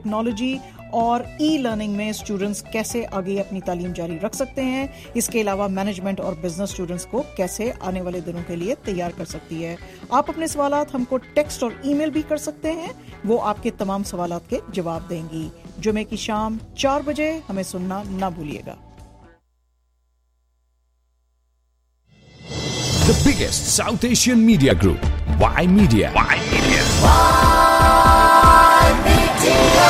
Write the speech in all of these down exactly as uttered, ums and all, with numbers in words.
Technology और e learning में students कैसे आगे अपनी तालीम जारी रख सकते हैं, इसके अलावा मैनेजमेंट और बिजनेस स्टूडेंट्स को कैसे आने वाले दिनों के लिए तैयार कर सकती है। आप अपने सवालात हमको टेक्स्ट और ईमेल भी कर सकते हैं, वो आपके तमाम सवालात के जवाब देंगी। जुमे की शाम चार बजे हमें सुनना ना भूलिएगा। The biggest South Asian media group, Y Media. Y Media. Y Media.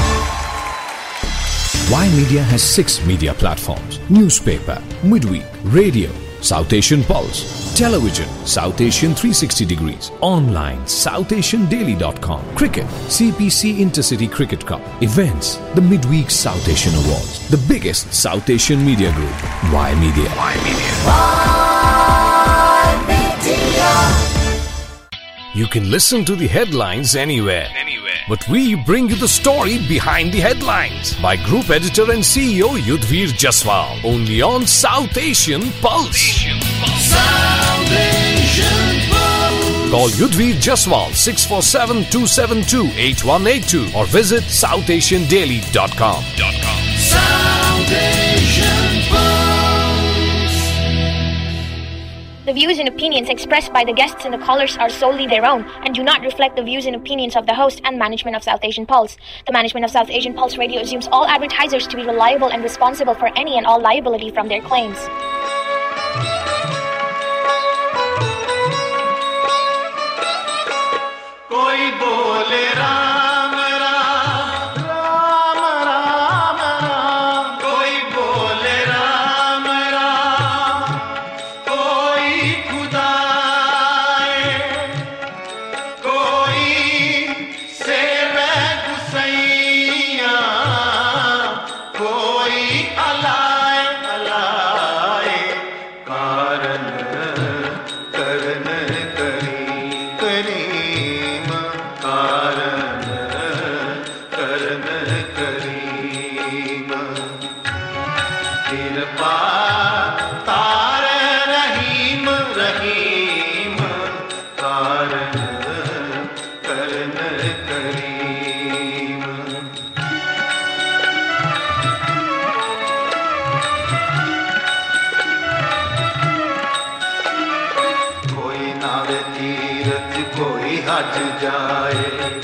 Y Media has six media platforms: newspaper, midweek, radio, South Asian Pulse, television, South Asian three sixty degrees, online, south asian daily dot com, cricket, C P C Intercity Cricket Cup, events, the midweek South Asian Awards. The biggest South Asian media group, Y Media. Y Media. Y Media. You can listen to the headlines anywhere. Anywhere. But we bring you the story behind the headlines by Group Editor and C E O Yudhvir Jaswal. Only on South Asian Pulse. Asian Pulse. South Asian Pulse. Call Yudhvir Jaswal six four seven, two seven two, eight one eight two or visit south asian daily dot com. South Asian Pulse. The views and opinions expressed by the guests and the callers are solely their own and do not reflect the views and opinions of the host and management of South Asian Pulse. The management of South Asian Pulse Radio assumes all advertisers to be reliable and responsible for any and all liability from their claims. Koi bole Ram Ram, Ram Ram Ram. Koi bole Ram Ram, koi Khuda hai, koi seve Gusaiya, koi alai alai. Karan karan kari kari. हज जाए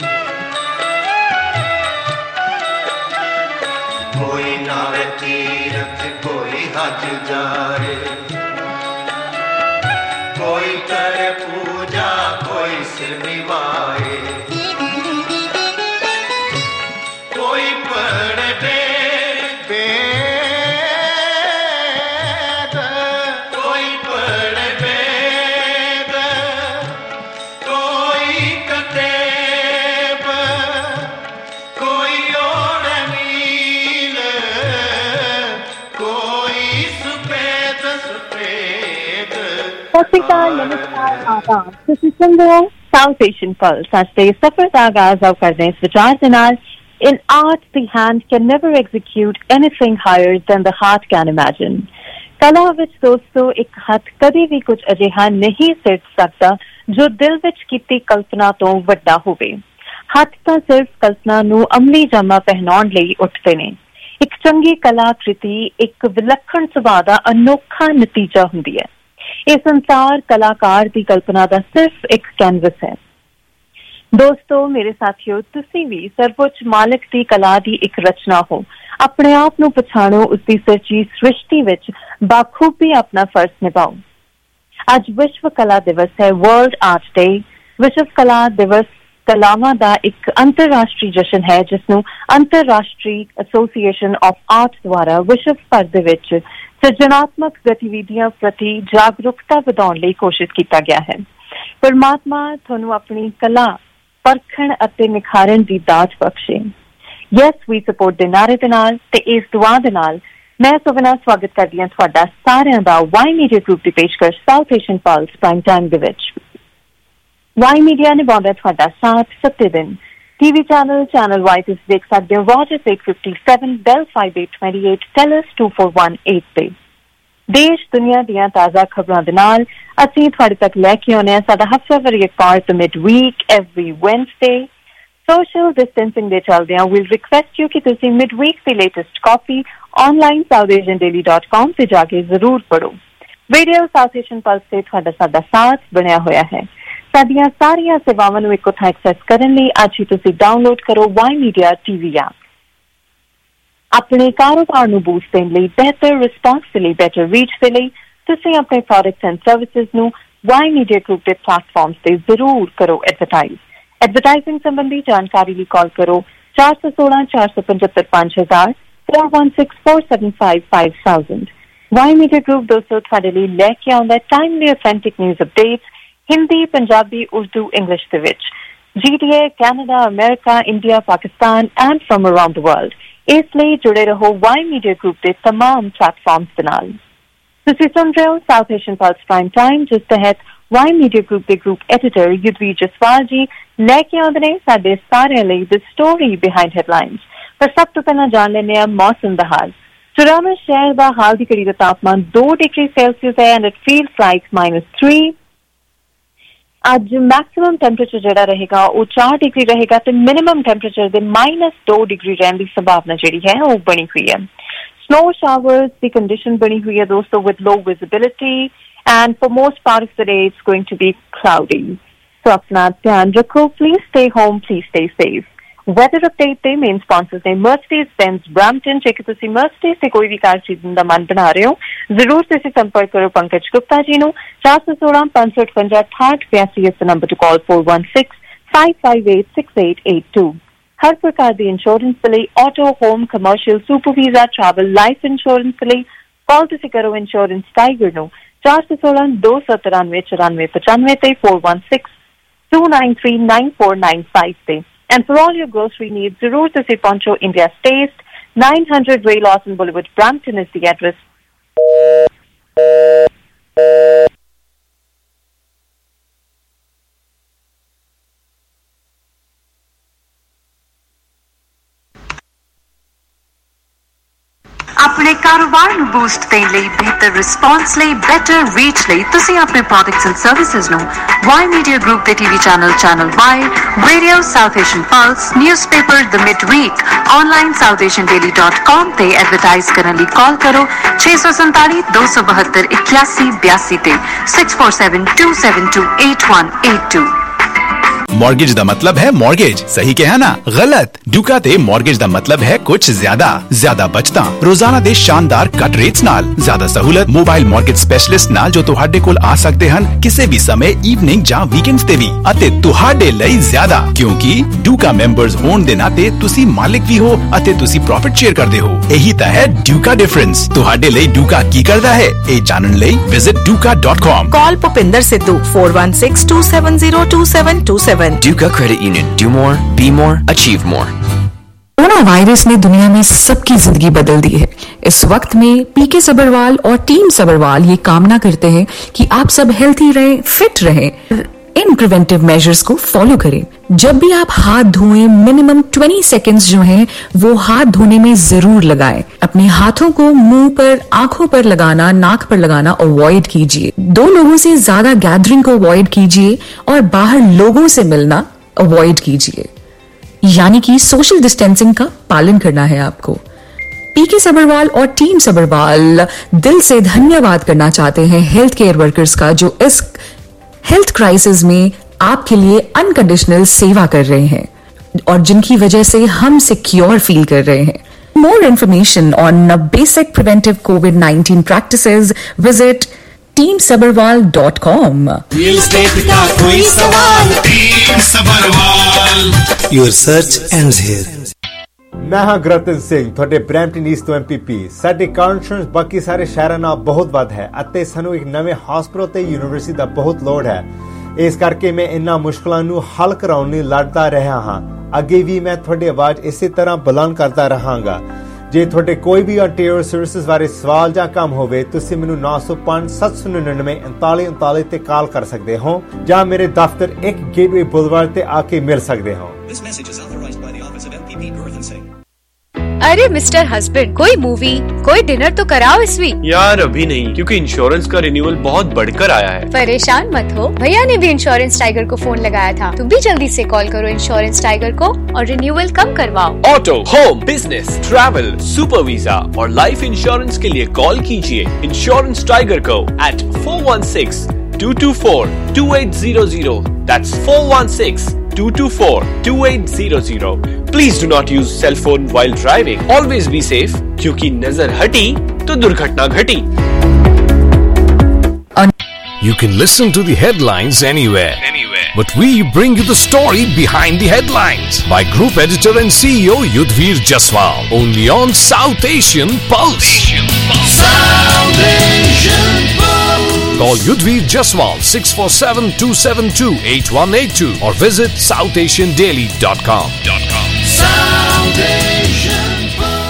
कोई नावे तीरथ कोई हज जाए कोई करे पूजा कोई सिर निभाए कोई पढ़े वेद कोई पढ़े वेद कोई कतेब कोई और मील कोई सुपेद सुपेद। सत श्री अकाल, नमस्कार, आदाब। ਤੁਸੀਂ ਸੁਣ ਰਹੇ ਹੋ ਸਾਊਥ ਏਸ਼ੀਅਨ ਪਲਸ। ਅੱਜ ਦੇ ਸਫ਼ਰ ਦਾ ਆਗਾਜ਼ ਆਓ ਕਰਦੇ ਹਾਂ ਇਸ ਵਿਚਾਰ ਦੇ ਨਾਲ। In art, the hand can never execute anything higher than the heart can imagine. ਕਲਾ ਵਿੱਚ ਦੋਸਤੋ ਇੱਕ ਹੱਥ ਕਦੇ ਵੀ ਕੁਝ ਅਜਿਹਾ ਨਹੀਂ ਸਿਰਜ ਸਕਦਾ ਜੋ ਦਿਲ ਵਿੱਚ ਕੀਤੀ ਕਲਪਨਾ ਤੋਂ ਵੱਡਾ ਹੋਵੇ। ਹੱਥ ਤਾਂ ਸਿਰਫ ਕਲਪਨਾ ਨੂੰ ਅਮਲੀ ਜਾਮਾ ਪਹਿਨਾਉਣ ਲਈ ਉੱਠਦੇ ਨੇ। ਇੱਕ ਚੰਗੀ ਕਲਾਕ੍ਰਿਤੀ ਇੱਕ ਵਿਲੱਖਣ ਸੁਭਾਅ ਦਾ ਅਨੋਖਾ ਨਤੀਜਾ ਹੁੰਦੀ ਹੈ। ਇਹ ਸੰਸਾਰ ਕਲਾਕਾਰ ਦੀ ਕਲਪਨਾ ਦਾ ਸਿਰਫ ਇੱਕ ਕੈਨਵਸ ਹੈ। ਦੋਸਤੋ, ਮੇਰੇ ਸਾਥੀਓ, ਤੁਸੀਂ ਵੀ ਸਰਵਉੱਚ ਮਾਲਕ ਦੀ ਕਲਾ ਦੀ ਇੱਕ ਰਚਨਾ ਹੋ। ਆਪਣੇ ਆਪ ਨੂੰ ਪਛਾਣੋ, ਉਸਦੀ ਸੱਚੀ ਸ੍ਰਿਸ਼ਟੀ ਵਿੱਚ ਬਾਖੂਬੀ ਆਪਣਾ ਫਰਜ਼ ਨਿਭਾਓ। ਅੱਜ ਵਿਸ਼ਵ ਕਲਾ ਦਿਵਸ ਹੈ, ਵਰਲਡ ਆਰਟ ਡੇ। ਵਿਸ਼ਵ ਕਲਾ ਦਿਵਸ ਕਲਾਵਾਂ ਦਾ ਇੱਕ ਅੰਤਰਰਾਸ਼ਟਰੀ ਜਸ਼ਨ ਹੈ ਜਿਸ ਨੂੰ ਅੰਤਰਰਾਸ਼ਟਰੀ ਐਸੋਸੀਏਸ਼ਨ ਆਫ ਆਰਟ ਦੁਆਰਾ ਵਿਸ਼ਵ ਭਰ ਦੇ ਵਿੱਚ ਸਿਰਜਣਾਤਮਕ ਗਤੀਵਿਧੀਆਂ ਪ੍ਰਤੀ ਜਾਗਰੂਕਤਾ ਵਧਾਉਣ ਲਈ ਕੋਸ਼ਿਸ਼ ਕੀਤਾ ਗਿਆ ਹੈ। ਪਰਮਾਤਮਾ ਤੁਹਾਨੂੰ ਆਪਣੀ ਕਲਾ ਪਰਖਣ ਅਤੇ ਨਿਖਾਰਨ ਦੀ ਦਾਤ ਬਖਸ਼ੇ। ਯੈਸ ਵੀ ਸਪੋਰਟ ਦੇ ਨਾਅਰੇ ਦੇ ਨਾਲ ਤੇ ਇਸ ਦੁਆ ਦੇ ਨਾਲ ਮੈਂ ਸੁਵਨਾ ਸਵਾਗਤ ਕਰਦੀ ਹਾਂ ਤੁਹਾਡਾ ਸਾਰਿਆਂ ਦਾ ਵਾਈ ਮੀਡੀਆ ਗਰੁੱਪ ਦੀ ਪੇਸ਼ਕਸ਼ south Asian plus prime time ਦੇ ਵਿੱਚ। ਵਾਈ ਮੀਡੀਆ ਨਿਭਾਉਂਦਾ ਤੁਹਾਡਾ ਸਾਥ ਸੱਤੇ ਦਿਨ। ਟੀਵੀ ਚੈਨਲ ਚੈਨਲ ਵਾਈ ਤੁਸੀਂ ਦੇਖ ਸਕਦੇ ਹੋ Rogers eight fifty-seven, Bell five eight two eight, Telus two four one eight ਤੇ। ਦੇਸ਼ ਦੁਨੀਆ ਦੀਆਂ ਤਾਜ਼ਾ ਖਬਰਾਂ ਦੇ ਨਾਲ ਅਸੀਂ ਤੁਹਾਡੇ ਤੱਕ ਲੈ ਕੇ ਆਉਂਦੇ ਹਾਂ ਸਾਡਾ ਹਫ਼ਤਾਵਾਰੀ report mid week every Wednesday. Social distancing ਦੇ ਚੱਲਦਿਆਂ we'll request you ਕਿ ਤੁਸੀਂ midweek ਦੀ latest copy online south asian daily dot com ਤੇ ਜਾ ਕੇ ਜ਼ਰੂਰ ਪੜੋ। Radio South Asian Pulse ਤੇ ਤੁਹਾਡਾ ਸਾਡਾ ਸਾਥ ਬਣਿਆ ਹੋਇਆ ਹੈ। ਸਾਡੀਆਂ ਸਾਰੀਆਂ ਸੇਵਾਵਾਂ ਨੂੰ ਇੱਕੋ ਥਾਂ ਐਕਸੈਸ ਕਰਨ ਲਈ ਅੱਜ ਹੀ ਤੁਸੀਂ ਡਾਊਨਲੋਡ ਕਰੋ Y Media T V app. ਆਪਣੇ ਕਾਰੋਬਾਰ ਨੂੰ ਬੂਸਟ ਦੇਣ ਲਈ, ਬਿਹਤਰ ਰਿਸਪਾਂਸ ਦੇ ਲਈ, ਬੈਟਰ ਰੀਚ ਦੇ ਲਈ ਤੁਸੀਂ ਆਪਣੇ ਪ੍ਰੋਡਕਟਸ ਐਂਡ ਸਰਵਿਸਿਜ਼ ਨੂੰ Y Media Group ਦੇ ਪਲੇਟਫਾਰਮਸ ਤੇ ਜ਼ਰੂਰ ਕਰੋ ਐਡਵਰਟਾਈਜ਼। ਐਡਵਰਟਾਈਜ਼ਿੰਗ ਸੰਬੰਧੀ ਜਾਣਕਾਰੀ ਲਈ ਕਾਲ ਕਰੋ ਚਾਰ ਸੌ ਸੋਲਾਂ ਚਾਰ ਸੌ ਪਚੱਤਰ ਪੰਜ ਹਜ਼ਾਰ four one six four seven five five thousand। Y Media Group ਦੋਸਤੋ ਤੁਹਾਡੇ ਲਈ ਲੈ ਕੇ ਆਉਂਦਾ timely authentic news updates Hindi, Punjabi, Urdu, English ਦੇ ਵਿੱਚ G T A, Canada, America, India, Pakistan and from around the world. ਇਸ ਲਈ ਜੁੜੇ ਰਹੋ Y Media Group ਦੇ ਤਮਾਮ ਪਲੇਟਫਾਰਮਸ ਦੇ ਨਾਲ। ਤੁਸੀਂ ਸੁਣ ਰਹੇ ਹੋ South Asian plus prime time, ਜਿਸ ਤਹਿਤ Y Media Group ਦੇ ਗਰੁੱਪ ਐਡੀਟਰ ਯੁਧਵੀਰ ਜਸਵਾਲ ਜੀ ਲੈ ਕੇ ਆਉਂਦੇ ਨੇ ਸਾਡੇ ਸਾਰਿਆਂ ਲਈ ਦ ਸਟੋਰੀ ਬਿਹਾਈਂਡ ਹੈਡਲਾਈਨਸ। ਪਰ ਸਭ ਤੋਂ ਪਹਿਲਾਂ ਜਾਣ ਲੈਂਦੇ ਹਾਂ ਮੌਸਮ ਦਾ ਹਾਲ। ਟੋਰਾਂਟੋ ਸ਼ਹਿਰ ਦਾ ਹਾਲ ਦੀ ਘੜੀ ਦਾ ਤਾਪਮਾਨ ਦੋ ਡਿਗਰੀ ਸੈਲਸੀਅਸ ਹੈ and it feels like minus three. ਅੱਜ ਮੈਕਸਿਮਮ ਟੈਂਪਰੇਚਰ ਜਿਹੜਾ ਰਹੇਗਾ ਉਹ ਚਾਰ ਡਿਗਰੀ ਰਹੇਗਾ ਤੇ ਮਿਨੀਮਮ ਟੈਂਪਰੇਚਰ ਦੇ ਮਾਈਨਸ ਦੋ ਡਿਗਰੀ ਰਹਿਣ ਦੀ ਸੰਭਾਵਨਾ ਜਿਹੜੀ ਹੈ ਉਹ ਬਣੀ ਹੋਈ ਹੈ। ਸਨੋ ਸ਼ਾਵਰਸ ਦੀ ਕੰਡੀਸ਼ਨ ਬਣੀ ਹੋਈ ਹੈ ਦੋਸਤੋ with low visibility and for most part of the day it's going to be cloudy. So apna dhyan rakho, please stay home, please stay safe. Weather update de main sponsors ne Mercedes-Benz Brampton। ਜੇ ਤੁਸੀਂ Mercedes से कोई भी car खरीदने ਦਾ ਮਨ ਬਣਾ ਰਹੇ ਹੋ ਜ਼ਰੂਰ ਤੁਸੀਂ ਸੰਪਰਕ ਕਰੋ ਪੰਕਜ ਗੁਪਤਾ ਜੀ ਨੂੰ ਚਾਰ ਸੌ ਸੋਲਾਂ ਪੰਜ ਸੌ ਅਠਵੰਜਾ ਅਠਾਹਠ ਬਿਆਸੀ ਇਸ number to call four one six five five eight six eight eight two। ਹਰ ਪ੍ਰਕਾਰ ਦੀ ਇੰਸ਼ੋਰੈਂਸ ਦੇ ਲਈ auto, home, commercial, super visa, travel, life insurance ਦੇ ਲਈ ਕਾਲ ਤੁਸੀਂ ਕਰੋ ਇੰਸ਼ੋਰੈਂਸ ਟਾਈਗਰ ਨੂੰ ਚਾਰ ਸੌ ਸੋਲਾਂ ਦੋ ਸੌ ਤਿਰਾਨਵੇਂ ਚੁਰਾਨਵੇਂ ਪਚਾਨਵੇਂ ਤੇ four one six two nine three nine four nine five ਤੇ। And for all your grocery needs, ਜ਼ਰੂਰ ਤੁਸੀਂ ਪਹੁੰਚੋ India's Taste, nine hundred Ray Lawson Boulevard, Brampton is the address. ਆਪਣੇ ਕਾਰੋਬਾਰ ਨੂੰ ਬੂਸਟ ਦੇਣ ਲਈ, ਬਿਹਤਰ ਰਿਸਪਾਂਸ ਲਈ, ਬੈਟਰ ਰੀਚ ਲਈ ਤੁਸੀਂ ਆਪਣੇ ਪ੍ਰੋਡਕਟਸ ਐਂਡ ਸਰਵਿਸਿਜ਼ ਨੂੰ Y Media Group ਦੇ TV channel channel Y, radio South Asian Pulse, newspaper the Midweek, online South Asian Daily dot com ਤੇ ਐਡਵਰਟਾਈਜ਼ ਕਰਨ ਲਈ ਕਾਲ ਕਰੋ ਛੇ ਸੌ ਸੰਤਾਲੀ ਦੋ ਸੌ ਬਹੱਤਰ ਇਕਿਆਸੀ ਬਿਆਸੀ ਤੇ six four seven two seven two eight one eight two। Mortgage दा मतलब है मॉर्गेज, सही कहा ना? गलत। डूका ते मॉर्गेज दा मतलब है कुछ ज्यादा ज्यादा बचता रोजाना दे शानदार कट रेट्स नाल, ज्यादा सहूलत, मोबाइल मॉर्गेज स्पेशलिस्ट नाल जो तुहाडे कोल आ सकते हन किसी भी समय, इवनिंग जां वीकेंड्स ते भी, अते तुहाडे लई ज्यादा, क्योंकि डूका मेंबर्स होण दे नाते तुसी मालिक भी हो अते तुसी प्रॉफिट शेयर करदे हो। यही ता है डूका डिफरेंस। तुहाडे लई डूका की करदा है ए जानन लई visit Duca dot com. Call Bhupinder Sidhu four one six two seven zero two seven two seven। Duka Credit Union, do more, be more, achieve more। Corona virus ने दुनिया में सबकी जिंदगी बदल दी है। इस वक्त में पीके सबरवाल और टीम सबरवाल ये कामना करते हैं कि आप सब हेल्थी रहें, फिट रहें, इन प्रिवेंटिव मेजर्स को फॉलो करें। जब भी आप हाथ धोएं, मिनिमम बीस सेकंड्स जो हैं वो हाथ धोने में जरूर लगाएं। अपने हाथों को मुंह पर, आंखों पर लगाना, नाक पर लगाना अवॉइड कीजिए। दो लोगों से ज्यादा गैदरिंग को अवॉइड कीजिए और बाहर लोगों से मिलना अवॉइड कीजिए, यानी कि सोशल डिस्टेंसिंग का पालन करना है आपको। पीके सबरवाल और टीम सबरवाल दिल से धन्यवाद करना चाहते हैं हेल्थ केयर वर्कर्स का, जो इस हेल्थ क्राइसिस में आपके लिए अनकंडीशनल सेवा कर रहे हैं और जिनकी वजह से हम सिक्योर फील कर रहे हैं। More information on basic preventive covid nineteen practices visit team sabharwal dot com। Real estate का कोई सवाल, team Sabharwal, your search ends here। मैं हाँ ਗੁਰਰਤਨ ਸਿੰਘ, ਤੁਹਾਡੇ ਬਰੈਂਪਟਨ ਈਸਟ ਤੋਂ ਐਮਪੀਪੀ। ਸਾਡੀ ਕਾਰ ਇੰਸ਼ੋਰੈਂਸ ਬਾਕੀ ਸਾਰੇ ਸ਼ਹਿਰਾਂ ਨਾਲ ਬਹੁਤ ਵੱਧ ਹੈ ਅਤੇ ਸਾਨੂੰ ਇੱਕ ਨਵੇਂ ਹਸਪਤਾਲ ਤੇ ਯੂਨੀਵਰਸਿਟੀ ਦਾ ਬਹੁਤ ਲੋੜ ਹੈ। ਇਸ ਕਰਕੇ ਮੈਂ ਇਹਨਾਂ ਮੁਸ਼ਕਲਾਂ ਨੂੰ ਹੱਲ ਕਰਾਉਣ ਲਈ ਲੜਦਾ ਰਿਹਾ ਹਾਂ। ਅੱਗੇ ਵੀ ਮੈਂ ਤੁਹਾਡੀ ਆਵਾਜ਼ ਇਸੇ ਤਰ੍ਹਾਂ ਬੁਲੰਦ ਕਰਦਾ ਰਹਾਂਗਾ। ਜੇ ਤੁਹਾਡੇ ਕੋਈ ਵੀ ਅੰਟੀਰੀਅਰ ਸਰਵਿਸਿਜ਼ ਬਾਰੇ ਸਵਾਲ ਜਾਂ ਕੰਮ ਹੋਵੇ, ਤੁਸੀਂ ਮੈਨੂੰ nine oh five seven nine nine forty forty ਤੇ ਕਾਲ ਕਰ ਸਕਦੇ ਹੋ ਜਾਂ ਮੇਰੇ ਦਫ਼ਤਰ ਇੱਕ ਗੇਟਵੇ ਬੁਲਵਾਰਡ ਤੇ ਆ ਕੇ ਮਿਲ ਸਕਦੇ ਹੋ। This message is authorized by the office of M P P Gurthan Singh। अरे मिस्टर हस्बैंड, कोई मूवी कोई डिनर तो कराओ इस वीक। यार अभी नहीं, क्योंकि इंश्योरेंस का रिन्यूअल बहुत बढ़कर आया है। परेशान मत हो, भैया ने भी इंश्योरेंस टाइगर को फोन लगाया था। तुम भी जल्दी से कॉल करो इंश्योरेंस टाइगर को और रिन्यूअल कम करवाओ। Auto, home, business, travel, super visa और लाइफ इंश्योरेंस के लिए कॉल कीजिए इंश्योरेंस टाइगर को eight four one six two two four two eight zero zero. That's four one six two two four two eight zero zero. Please do not use cell phone while driving. Always be safe, क्योंकि नजर हटी तो दुर्घटना घटी। You can listen to the headlines anywhere. Anywhere. But we bring you the story behind the headlines by Group Editor and C E O Yudhvir Jaswal. Only on South Asian Pulse. Asian Pulse. South Asian Pulse. Call Yudhvir Jaswal six four seven two seven two eight one eight two or visit south asian daily dot com. South Asian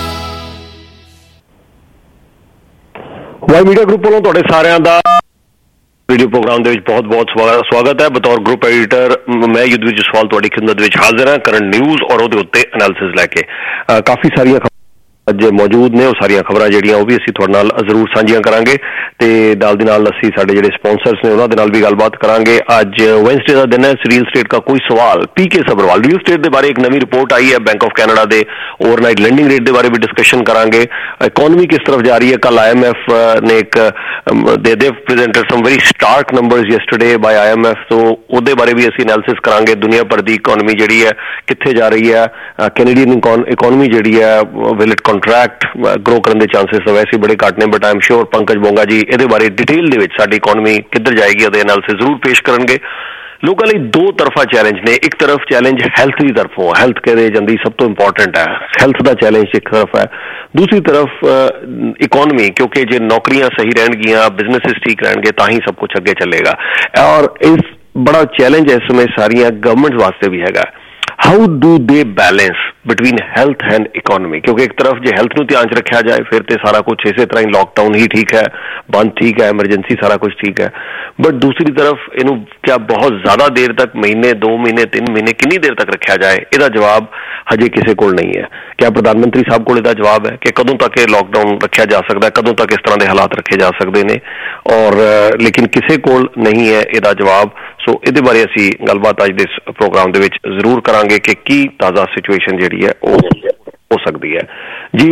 Y media group ਵੱਲੋਂ ਤੁਹਾਡੇ ਸਾਰਿਆਂ ਦਾ video programme ਦੇ ਵਿੱਚ ਬਹੁਤ-ਬਹੁਤ ਸਵਾਗਤ ਹੈ। ਬਤੌਰ group editor ਮੈਂ ਯੁੱਧਵੀਰ ਜਸਵਾਲ ਤੁਹਾਡੀ ਖਿਦਮਤ ਵਿੱਚ ਹਾਜ਼ਰ ਹਾਂ ਕਰੰਟ ਨਿਊਜ਼ ਔਰ ਉਹਦੇ ਉੱਤੇ ਐਨਾਲਿਸਿਸ ਲੈ ਕੇ। ਕਾਫੀ ਸਾਰੀਆਂ ਅੱਜ ਮੌਜੂਦ ਨੇ, ਉਹ ਸਾਰੀਆਂ ਖਬਰਾਂ ਜਿਹੜੀਆਂ ਉਹ ਵੀ ਅਸੀਂ ਤੁਹਾਡੇ ਨਾਲ ਜ਼ਰੂਰ ਸਾਂਝੀਆਂ ਕਰਾਂਗੇ ਤੇ ਨਾਲ ਦੀ ਨਾਲ ਅਸੀਂ ਸਾਡੇ ਜਿਹੜੇ ਸਪਾਂਸਰਸ ਨੇ ਉਹਨਾਂ ਦੇ ਨਾਲ ਵੀ ਗੱਲਬਾਤ ਕਰਾਂਗੇ। ਅੱਜ ਵੈਂਸਡੇ ਦਾ ਦਿਨ ਹੈ, ਰੀਅਲ ਸਟੇਟ ਦਾ ਕੋਈ ਸਵਾਲ ਪੀਕੇ ਸਬਰਵਾਲ। ਰੀਅਲ ਸਟੇਟ ਦੇ ਬਾਰੇ ਇੱਕ ਨਵੀਂ ਰਿਪੋਰਟ ਆਈ ਹੈ ਬੈਂਕ ਆਫ ਕੈਨੇਡਾ ਦੇ ਓਵਰਨਾਈਟ ਲੈਂਡਿੰਗ ਰੇਟ ਦੇ ਬਾਰੇ ਵੀ ਡਿਸਕਸ਼ਨ ਕਰਾਂਗੇ। ਇਕੋਨਮੀ ਕਿਸ ਤਰਫ ਜਾ ਰਹੀ ਹੈ, ਕੱਲ ਆਈ ਐਮ ਐਫ ਨੇ ਇੱਕ ਦੇ ਦੇ presented some very stark numbers yesterday by I M F, ਤੋਂ ਉਹਦੇ ਬਾਰੇ ਵੀ ਅਸੀਂ ਐਨਾਲਿਸਿਸ ਕਰਾਂਗੇ। ਦੁਨੀਆ ਭਰ ਦੀ ਇਕੋਨਮੀ ਜਿਹੜੀ ਹੈ ਕਿੱਥੇ ਜਾ ਰਹੀ ਹੈ, ਕੈਨੇਡੀਅਨ ਇਕੋਨਮੀ ਜਿਹੜੀ ਹੈ ਵਿਲ ਇਟ ਕੰਟਰੈਕਟ, ਗਰੋ ਕਰਨ ਦੇ ਚਾਂਸਿਸ ਤਾਂ ਵੈਸੇ ਬੜੇ ਘੱਟ ਨੇ, but I am sure Pankaj Bonga ji ਇਹਦੇ ਬਾਰੇ ਡਿਟੇਲ ਦੇ ਵਿੱਚ ਸਾਡੀ ਇਕੋਨਮੀ ਕਿੱਧਰ ਜਾਏਗੀ ਉਹਦੇ ਐਨਾਲਿਸਿਸ ਜ਼ਰੂਰ ਪੇਸ਼ ਕਰਨਗੇ। ਲੋਕਾਂ ਲਈ ਦੋ ਤਰਫਾ ਚੈਲੰਜ ਨੇ, ਇੱਕ ਤਰਫ ਚੈਲੰਜ ਹੈਲਥ ਦੀ ਤਰਫੋਂ, ਹੈਲਥ ਕਹਦੇ ਜਾਂਦੀ ਸਭ ਤੋਂ ਇੰਪੋਰਟੈਂਟ ਹੈ, ਹੈਲਥ ਦਾ ਚੈਲੰਜ ਇੱਕ ਤਰਫ ਹੈ। ਦੂਸਰੀ ਤਰਫ ਇਕੋਨਮੀ, ਕਿਉਂਕਿ ਜੇ ਨੌਕਰੀਆਂ ਸਹੀ ਰਹਿਣਗੀਆਂ, ਬਿਜ਼ਨਸਿਸ ਠੀਕ ਰਹਿਣਗੇ ਤਾਂ ਹੀ ਸਭ ਕੁਝ ਅੱਗੇ ਚੱਲੇਗਾ। ਔਰ ਇਸ ਬੜਾ ਚੈਲੰਜ ਇਸ ਸਮੇਂ ਸਾਰੀਆਂ ਗਵਰਨਮੈਂਟ ਵਾਸਤੇ ਵੀ ਹੈਗਾ, how do they balance between health and economy. ਕਿਉਂਕਿ ਇੱਕ ਤਰਫ ਜੇ ਹੈਲਥ ਨੂੰ ਧਿਆਨ 'ਚ ਰੱਖਿਆ ਜਾਏ ਫਿਰ ਤੇ ਸਾਰਾ ਕੁਝ ਇਸੇ ਤਰ੍ਹਾਂ ਹੀ ਲੋਕਡਾਊਨ ਹੀ ਠੀਕ ਹੈ, ਬੰਦ ਠੀਕ ਹੈ, ਐਮਰਜੈਂਸੀ ਸਾਰਾ ਕੁਝ ਠੀਕ ਹੈ, ਬਟ ਦੂਸਰੀ ਤਰਫ ਇਹਨੂੰ ਕਿਆ ਬਹੁਤ ਜ਼ਿਆਦਾ ਦੇਰ ਤੱਕ, ਮਹੀਨੇ ਦੋ ਮਹੀਨੇ ਤਿੰਨ ਮਹੀਨੇ ਕਿੰਨੀ ਦੇਰ ਤੱਕ ਰੱਖਿਆ ਜਾਏ, ਇਹਦਾ ਜਵਾਬ ਹਜੇ ਕਿਸੇ ਕੋਲ ਨਹੀਂ ਹੈ। ਕਿਆ ਪ੍ਰਧਾਨ ਮੰਤਰੀ ਸਾਹਿਬ ਕੋਲ ਇਹਦਾ ਜਵਾਬ ਹੈ ਕਿ ਕਦੋਂ ਤੱਕ ਇਹ ਲੋਕਡਾਊਨ ਰੱਖਿਆ ਜਾ ਸਕਦਾ, ਕਦੋਂ ਤੱਕ ਇਸ ਤਰ੍ਹਾਂ ਦੇ ਹਾਲਾਤ ਰੱਖੇ ਜਾ ਸਕਦੇ ਨੇ, ਔਰ ਲੇਕਿਨ ਕਿਸੇ ਕੋਲ ਨਹੀਂ ਹੈ ਇਹਦਾ ਜਵਾਬ। ਸੋ ਇਹਦੇ ਬਾਰੇ ਅਸੀਂ ਗੱਲਬਾਤ ਅੱਜ ਦੇ ਪ੍ਰੋਗਰਾਮ ਦੇ ਵਿੱਚ ਜ਼ਰੂਰ ਕਰਾਂਗੇ ਕਿ ਕੀ ਤਾਜ਼ਾ ਸਿਚੁਏਸ਼ਨ ਜਿਹੜੀ ਹੈ ਉਹ ਹੋ ਸਕਦੀ ਹੈ। ਜੀ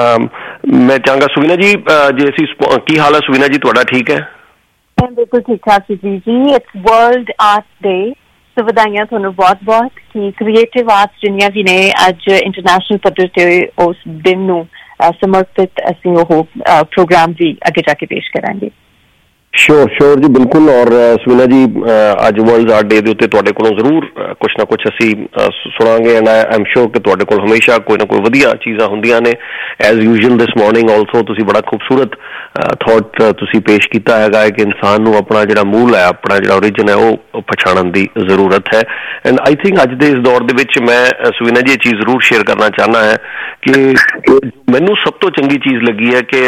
ਮੈਂ ਚਾਹਾਂਗਾ ਸੁਵੀਨਾ ਜੀ, ਜੇ ਅਸੀਂ ਕੀ ਹਾਲ ਹੈ ਸੁਵੀਨਾ ਜੀ ਤੁਹਾਡਾ, ਠੀਕ ਹੈ? ਬਿਲਕੁਲ ਠੀਕ ਠਾਕ ਜੀ ਜੀ। It's World Art Day, so ਵਧਾਈਆਂ ਤੁਹਾਨੂੰ ਬਹੁਤ ਬਹੁਤ ਕਿ ਕ੍ਰੀਏਟਿਵ ਆਰਟਸ ਜਿੰਨੀਆਂ ਵੀ ਨੇ ਅੱਜ ਇੰਟਰਨੈਸ਼ਨਲ ਪੱਧਰ ਤੇ ਉਸ ਦਿਨ ਨੂੰ ਸਮਰਪਿਤ ਅਸੀਂ ਉਹ ਪ੍ਰੋਗਰਾਮ ਵੀ ਅੱਗੇ ਜਾ ਕੇ ਪੇਸ਼ ਕਰਾਂਗੇ। ਸ਼ੋਰ ਸ਼ੋਰ ਜੀ, ਬਿਲਕੁਲ। ਔਰ ਸੁਵੀਨਾ ਜੀ ਅੱਜ ਵਰਲਡ ਆਰਟ ਡੇ ਦੇ ਉੱਤੇ ਤੁਹਾਡੇ ਕੋਲੋਂ ਜ਼ਰੂਰ ਕੁਛ ਨਾ ਕੁਛ ਅਸੀਂ ਸੁਣਾਂਗੇ ਐਂਡ ਆਈ ਐਮ ਸ਼ੋਰ ਕਿ ਤੁਹਾਡੇ ਕੋਲ ਹਮੇਸ਼ਾ ਕੋਈ ਨਾ ਕੋਈ ਵਧੀਆ ਚੀਜ਼ਾਂ ਹੁੰਦੀਆਂ ਨੇ। As usual this morning also ਤੁਸੀਂ ਬੜਾ ਖੂਬਸੂਰਤ ਥੋਟ ਤੁਸੀਂ ਪੇਸ਼ ਕੀਤਾ ਹੈਗਾ ਕਿ ਇਨਸਾਨ ਨੂੰ ਆਪਣਾ ਜਿਹੜਾ ਮੂਲ ਹੈ, ਆਪਣਾ ਜਿਹੜਾ ਓਰੀਜਨ ਹੈ ਉਹ ਪਛਾਣਨ ਦੀ ਜ਼ਰੂਰਤ ਹੈ। ਐਂਡ ਆਈ ਥਿੰਕ ਅੱਜ ਦੇ ਇਸ ਦੌਰ ਦੇ ਵਿੱਚ ਮੈਂ ਸੁਵੀਨਾ ਜੀ ਇਹ ਚੀਜ਼ ਜ਼ਰੂਰ ਸ਼ੇਅਰ ਕਰਨਾ ਚਾਹੁੰਦਾ ਹੈ ਕਿ ਮੈਨੂੰ ਸਭ ਤੋਂ ਚੰਗੀ ਚੀਜ਼ ਲੱਗੀ ਹੈ ਕਿ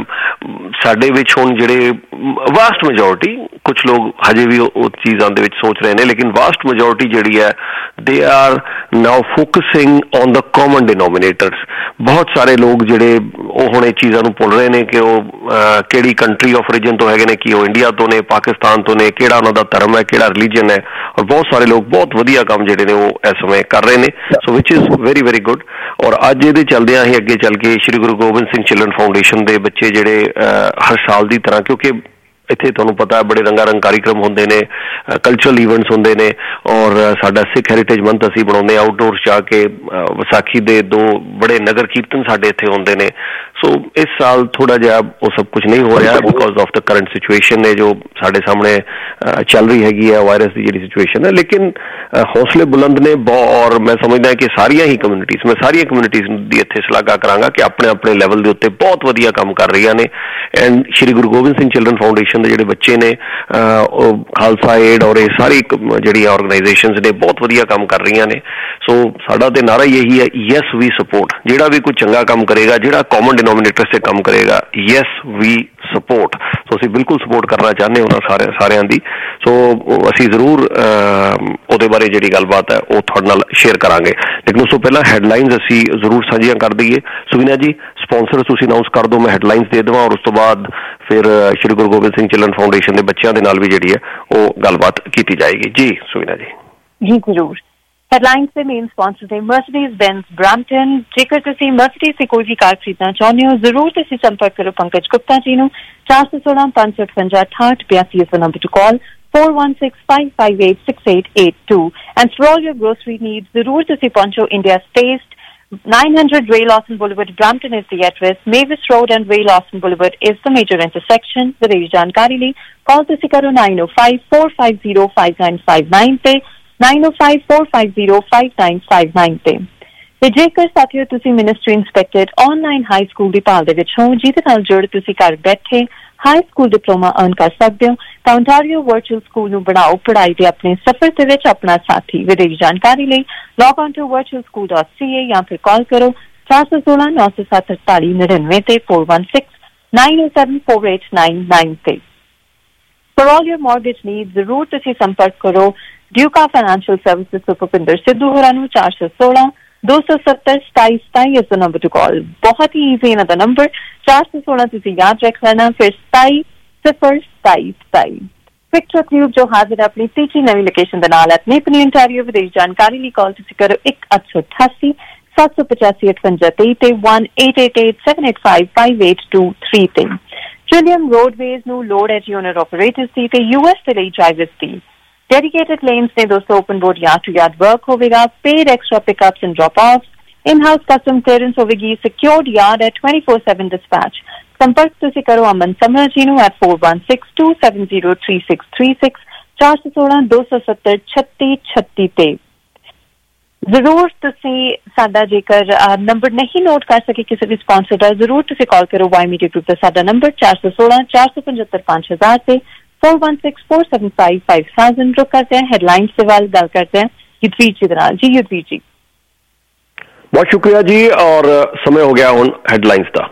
ਸਾਡੇ ਵਿੱਚ ਹੁਣ ਜਿਹੜੇ ਵਾਸਟ ਮੈਜੋਰਿਟੀ, ਕੁਛ ਲੋਕ ਹਜੇ ਵੀ ਉਹ ਚੀਜ਼ਾਂ ਦੇ ਵਿੱਚ ਸੋਚ ਰਹੇ ਨੇ, ਲੇਕਿਨ ਵਾਸਟ ਮੈਜੋਰਿਟੀ ਜਿਹੜੀ ਹੈ they are now focusing on the common denominators. ਬਹੁਤ ਸਾਰੇ ਲੋਕ ਜਿਹੜੇ ਉਹ ਹੁਣ ਇਹ ਚੀਜ਼ਾਂ ਨੂੰ ਭੁੱਲ ਰਹੇ ਨੇ ਕਿ ਉਹ ਕਿਹੜੀ ਕੰਟਰੀ ਆਫ ਓਰੀਜਨ ਤੋਂ ਹੈਗੇ ਨੇ, ਕਿ ਉਹ ਇੰਡੀਆ ਤੋਂ ਨੇ, ਪਾਕਿਸਤਾਨ ਤੋਂ ਨੇ, ਕਿਹੜਾ ਉਹਨਾਂ ਦਾ ਧਰਮ ਹੈ, ਕਿਹੜਾ ਰਿਲੀਜਨ ਹੈ। ਔਰ ਬਹੁਤ ਸਾਰੇ ਲੋਕ ਬਹੁਤ ਵਧੀਆ ਕੰਮ ਜਿਹੜੇ ਨੇ ਉਹ ਇਸ ਸਮੇਂ ਕਰ ਰਹੇ ਨੇ, so which is very very good. ਔਰ ਅੱਜ ਇਹਦੇ ਚੱਲਦਿਆਂ ਹੀ ਅੱਗੇ ਚੱਲ ਕੇ ਸ਼੍ਰੀ ਗੁਰੂ ਗੋਬਿੰਦ ਸਿੰਘ ਚਿਲਡਰਨ ਫਾਊਂਡੇਸ਼ਨ ਦੇ ਬੱਚੇ ਜਿਹੜੇ ਹਰ ਸਾਲ ਦੀ ਤਰ੍ਹਾਂ, ਕਿਉਂਕਿ ਇੱਥੇ ਤੁਹਾਨੂੰ ਪਤਾ ਬੜੇ ਰੰਗਾ ਰੰਗ ਕਾਰਿਕ੍ਰਮ ਹੁੰਦੇ ਨੇ, ਕਲਚਰਲ ਈਵੈਂਟਸ ਹੁੰਦੇ ਨੇ, ਔਰ ਸਾਡਾ ਸਿੱਖ ਹੈਰੀਟੇਜ ਮੰਥ ਅਸੀਂ ਬਣਾਉਂਦੇ ਹਾਂ ਆਊਟਡੋਰਸ ਜਾ ਕੇ। ਵਿਸਾਖੀ ਦੇ ਦੋ ਬੜੇ ਨਗਰ ਕੀਰਤਨ ਸਾਡੇ ਇੱਥੇ ਹੁੰਦੇ ਨੇ। ਸੋ ਇਸ ਸਾਲ ਥੋੜਾ ਜਿਹਾ ਉਹ ਸਭ ਕੁਝ ਨਹੀਂ ਹੋ ਰਿਹਾ because of the current situation ਨੇ ਜੋ ਸਾਡੇ ਸਾਹਮਣੇ ਚੱਲ ਰਹੀ ਹੈਗੀ ਹੈ, ਵਾਇਰਸ ਦੀ ਜਿਹੜੀ ਸਿਚੁਏਸ਼ਨ ਹੈ। ਲੇਕਿਨ ਹੌਸਲੇ ਬੁਲੰਦ ਨੇ ਔਰ ਮੈਂ ਸਮਝਦਾ ਕਿ ਸਾਰੀਆਂ ਹੀ ਕਮਿਊਨਿਟੀਜ਼, ਮੈਂ ਸਾਰੀਆਂ ਕਮਿਊਨਿਟੀਜ਼ ਦੀ ਇੱਥੇ ਸ਼ਲਾਘਾ ਕਰਾਂਗਾ ਕਿ ਆਪਣੇ ਆਪਣੇ ਲੈਵਲ ਦੇ ਉੱਤੇ ਬਹੁਤ ਵਧੀਆ ਕੰਮ ਕਰ ਰਹੀਆਂ ਨੇ। And Shri Guru Gobind Singh children foundation ਦੇ ਜਿਹੜੇ ਬੱਚੇ ਨੇ, ਉਹ ਖਾਲਸਾ ਏਡ ਔਰ ਇਹ ਸਾਰੀ ਜਿਹੜੀਆਂ ਆਰਗੇਨਾਈਜੇਸ਼ਨਸ ਨੇ ਬਹੁਤ ਵਧੀਆ ਕੰਮ ਕਰ ਰਹੀਆਂ ਨੇ। ਸੋ ਸਾਡਾ ਤੇ ਨਾਰਾ ਇਹੀ ਹੈ, ਯੈਸ ਵੀ ਸਪੋਰਟ। ਜਿਹੜਾ ਵੀ ਕੋਈ ਚੰਗਾ ਕੰਮ ਕਰੇਗਾ, ਜਿਹੜਾ ਕਾਮਨ डिनोमिनेटर से काम करेगा। Yes we support. सो ਅਸੀਂ ਬਿਲਕੁਲ ਸਪੋਰਟ ਕਰਨਾ ਚਾਹੁੰਦੇ ਉਹਨਾਂ ਸਾਰੇ ਸਾਰਿਆਂ ਦੀ। ਸੋ ਅਸੀਂ ਜ਼ਰੂਰ ਉਹਦੇ ਬਾਰੇ ਜਿਹੜੀ ਗੱਲਬਾਤ ਹੈ ਉਹ ਤੁਹਾਡੇ ਨਾਲ ਸ਼ੇਅਰ ਕਰਾਂਗੇ, ਲੇਕਿਨ ਉਸ ਤੋਂ ਪਹਿਲਾਂ ਹੈਡਲਾਈਨਸ ਅਸੀਂ ਜ਼ਰੂਰ ਸਾਂਝੀਆਂ ਕਰ ਦਈਏ। ਸੁਵੀਨਾ ਜੀ ਸਪਾਂਸਰ ਤੁਸੀਂ ਅਨਾਊਂਸ ਕਰ ਦਿਓ, ਮੈਂ ਹੈਡਲਾਈਨਸ ਦੇ ਦੇਵਾਂ, ਔਰ ਉਸ ਤੋਂ ਬਾਅਦ ਫਿਰ ਸ਼੍ਰੀ ਗੁਰੂ ਗੋਬਿੰਦ ਸਿੰਘ ਚਿਲਡਰਨ ਫਾਊਂਡੇਸ਼ਨ ਦੇ ਬੱਚਿਆਂ ਦੇ ਨਾਲ ਵੀ ਜਿਹੜੀ ਹੈ ਉਹ ਗੱਲਬਾਤ ਕੀਤੀ ਜਾਏਗੀ। ਜੀ ਸੁਵੀਨਾ ਜੀ। ਜੀ ਜ਼ਰੂਰ। ਹੈਡਲਾਈਨਸ ਦੇ ਮੇਨ ਸਪਾਂਸਰ ਨੇ ਮਰਸੀਡੀਜ਼ ਬੈਂਜ਼ ਬ੍ਰੈਂਪਟਨ। ਜੇਕਰ ਤੁਸੀਂ ਮਰਸੀਡੀਜ਼ ਦੀ ਕੋਈ ਵੀ ਕਾਰ ਖਰੀਦਣਾ ਚਾਹੁੰਦੇ ਹੋ ਜ਼ਰੂਰ ਤੁਸੀਂ ਸੰਪਰਕ ਕਰੋ ਪੰਕਜ ਗੁਪਤਾ ਜੀ ਨੂੰ। ਚਾਰ ਸੌ ਸੋਲਾਂ ਪੰਜ ਸੌ ਅਠਵੰਜਾ ਅਠਾਹਠ ਬਿਆਸੀ ਇਸ number to call four one six five five eight six eight eight two. And for all your grocery needs, ਜ਼ਰੂਰ ਤੁਸੀਂ ਪਹੁੰਚੋ India's Taste. nine hundred Ray Lawson Boulevard, Brampton is the address. Mavis Road and Ray Lawson Boulevard is the major intersection. ਵਧੇਰੇ ਜਾਣਕਾਰੀ ਲਈ ਕਾਲ ਤੁਸੀਂ ਕਰੋ nine oh five four five zero five nine five nine ਤੇ nine oh five four five zero five nine five nine ਤੇ। ਤੇ ਜੇਕਰ ਸਾਥੀਓ ਤੁਸੀਂ ministry inspected online high school ਦੀ ਭਾਲ ਦੇ ਵਿੱਚ ਹੋ ਜਿਹਦੇ ਨਾਲ ਜੁੜ ਤੁਸੀਂ ਘਰ ਬੈਠੇ ਹਾਈ ਸਕੂਲ ਡਿਪਲੋਮਾ ਅਰਨ ਕਰ ਸਕਦੇ ਹੋ ਤਾਂ ਓਨਟਾਰੀਓ ਵਰਚੁਅਲ ਸਕੂਲ ਨੂੰ ਬਣਾਓ ਪੜ੍ਹਾਈ ਦੇ ਆਪਣੇ ਸਫ਼ਰ ਦੇ ਵਿੱਚ ਆਪਣਾ ਸਾਥੀ। ਵਧੇਰੇ ਜਾਣਕਾਰੀ ਲਈ log on to virtual school dot c a ਜਾਂ ਫਿਰ ਕਾਲ ਕਰੋ ਚਾਰ ਸੌ ਸੋਲਾਂ ਨੌ ਸੌ ਸੱਤ ਅੜਤਾਲੀ ਨੜਿਨਵੇਂ ਤੇ four one six nine oh seven four eight nine nine ਤੇ। For all your mortgage needs ਜ਼ਰੂਰ ਤੁਸੀਂ ਸੰਪਰਕ ਕਰੋ ਡਿਊਕਾ ਫਾਈਨੈਂਸ਼ੀਅਲ ਸਰਵਿਸਿਜ਼ ਤੋਂ ਭੁਪਿੰਦਰ ਸਿੱਧੂ ਹੋਰਾਂ ਨੂੰ ਚਾਰ ਸੌ ਸੋਲਾਂ ਦੋ ਸੌ ਸੱਤਰ ਸਤਾਈ ਸਤਾਈ ਇਸ ਦਾ ਨੰਬਰ ਟੂ ਕਾਲ। ਬਹੁਤ ਹੀ ਈਜ਼ੀ ਇਹਨਾਂ ਦਾ ਨੰਬਰ ਚਾਰ ਸੌ ਸੋਲਾਂ ਤੁਸੀਂ ਯਾਦ ਰੱਖ ਲੈਣਾ, ਫਿਰ ਸਤਾਈ ਸਿਫਰ ਸਤਾਈ ਸਤਾਈ। ਪਿਕਚਰ ਟਿਊਬ ਜੋ ਹਾਜ਼ਰ ਆਪਣੀ ਤੀਜੀ ਨਵੀਂ ਲੋਕੇਸ਼ਨ ਦੇ ਨਾਲ ਆਪਣੇ ਪਨੀ ontario ਵਧੇਰੇ ਜਾਣਕਾਰੀ ਲਈ ਕਾਲ ਤੁਸੀਂ ਕਰੋ ਇੱਕ ਅੱਠ ਸੌ ਅਠਾਸੀ ਸੱਤ ਸੌ ਪਚਾਸੀ ਅਠਵੰਜਾ ਤੇਈ ਤੇ one eight eight eight seven eight five five eight two three ਤੇ। ਟ੍ਰਿਲੀਅਮ ਰੋਡਵੇਜ਼ ਨੂੰ ਲੋੜ ਹੈ ਜੀ ਓਨਰ ਆਪਰੇਟਰਸ ਦੀ ਤੇ ਯੂਐਸ ਦੇ ਲਈ ਡਰਾਈਵਰਸ ਦੀ। Dedicated lanes ne dosto open board yaad to yaad work hovega, paid extra pickups and drop-offs, in-house custom clearance hovegi, secured yard at twenty-four seven dispatch. Sampark tusi karo Aman Samra ji nu at four one six two seven zero three six three six ਚਾਰ ਸੌ ਸੋਲਾਂ ਦੋ ਸੌ ਸੱਤਰ ਛੱਤੀ ਛੱਤੀ ਤੇ। ਜ਼ਰੂਰ ਤੁਸੀਂ ਸਾਡਾ ਜੇਕਰ ਨੰਬਰ ਨਹੀਂ ਨੋਟ ਕਰ ਸਕੇ ਕਿਸੇ ਵੀ ਸਪਾਂਸਰ ਦਾ ਜ਼ਰੂਰ ਤੁਸੀਂ ਕਾਲ ਕਰੋ ਵਾਈ ਮੀਡੀਆ ਗਰੁੱਪ ਦਾ ਸਾਡਾ ਨੰਬਰ ਚਾਰ ਸੌ ਸੋਲਾਂ ਚਾਰ ਸੌ ਪਝੱਤਰ ਪੰਜ ਹਜ਼ਾਰ ਤੇ four one six four seven five five thousand। रुक करते हैं हेडलाइंस से वाल गल करते हैं युद्धवीर जी दे नाल। जी युद्धवीर जी बहुत शुक्रिया जी, और समय हो गया हुण हेडलाइंस दा।